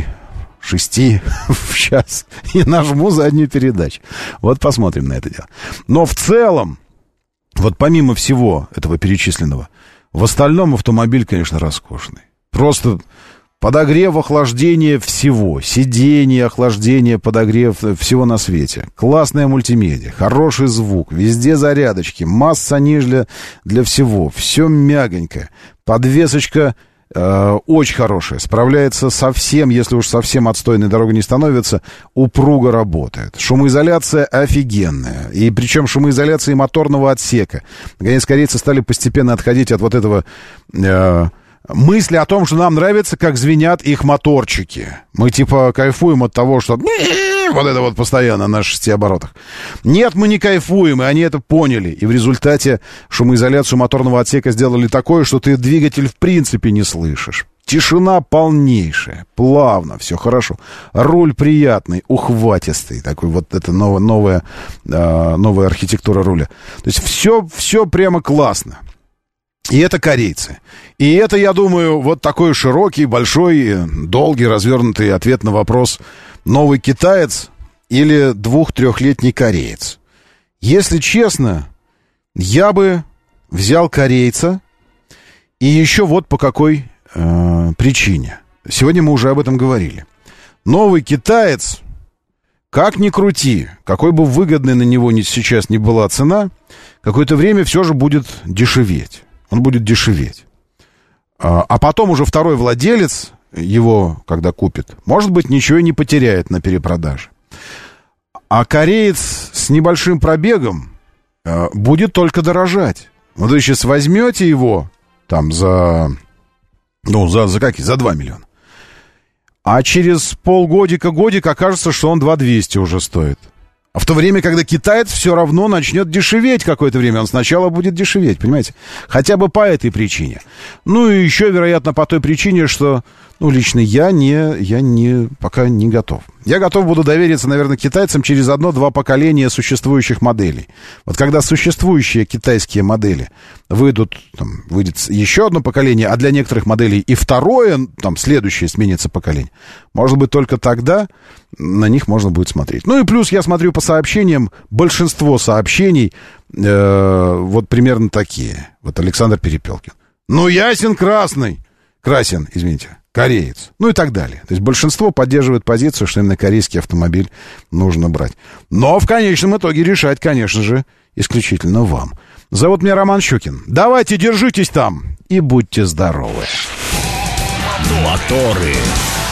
в час и нажму заднюю передачу. Вот посмотрим на это дело. Но в целом, вот помимо всего этого перечисленного, в остальном автомобиль, конечно, роскошный. Просто подогрев, охлаждение всего. Сиденье, охлаждение, подогрев всего на свете. Классная мультимедиа, хороший звук, везде зарядочки, масса ниш для всего. Все мягонькое. Подвесочка очень хорошая. Справляется со всем, если уж совсем отстойной дорога не становится, упруго работает. Шумоизоляция офигенная. И причем шумоизоляция моторного отсека. Наконец, корейцы стали постепенно отходить от вот этого мысли о том, что нам нравится, как звенят их моторчики. Мы типа кайфуем от того, что вот это вот постоянно на 6 оборотах. Нет, мы не кайфуем, и они это поняли. И в результате шумоизоляцию моторного отсека сделали такое, что ты двигатель в принципе не слышишь. Тишина полнейшая, плавно, все хорошо. Руль приятный, ухватистый. Такой вот это новая архитектура руля. То есть все прямо классно. И это корейцы. И это, я думаю, вот такой широкий, большой, долгий, развернутый ответ на вопрос: новый китаец или 2-3-летний кореец? Если честно, я бы взял корейца. И еще вот по какой причине. Сегодня мы уже об этом говорили. Новый китаец, как ни крути, какой бы выгодной на него сейчас ни была цена, какое-то время все же будет дешеветь. Он будет дешеветь. А потом уже второй владелец его, когда купит, может быть, ничего и не потеряет на перепродаже. А кореец с небольшим пробегом будет только дорожать. Вот вы сейчас возьмете его там за 2 миллиона. А через полгодика-годик окажется, что он 2200 уже стоит. А в то время, когда китаец все равно начнет дешеветь какое-то время. Он сначала будет дешеветь, понимаете? Хотя бы по этой причине. Ну и еще, вероятно, по той причине, что, лично я пока не готов. Я готов буду довериться, наверное, китайцам через 1-2 поколения существующих моделей. Вот когда существующие китайские модели выйдет еще одно поколение, а для некоторых моделей и второе, следующее сменится поколение, может быть, только тогда на них можно будет смотреть. Ну и плюс я смотрю по сообщениям, большинство сообщений вот примерно такие. Вот Александр Перепелкин. Красен, кореец. Ну и так далее. То есть большинство поддерживает позицию, что именно корейский автомобиль нужно брать. Но в конечном итоге решать, конечно же, исключительно вам. Зовут меня Роман Щукин. Давайте, держитесь там и будьте здоровы. Моторы.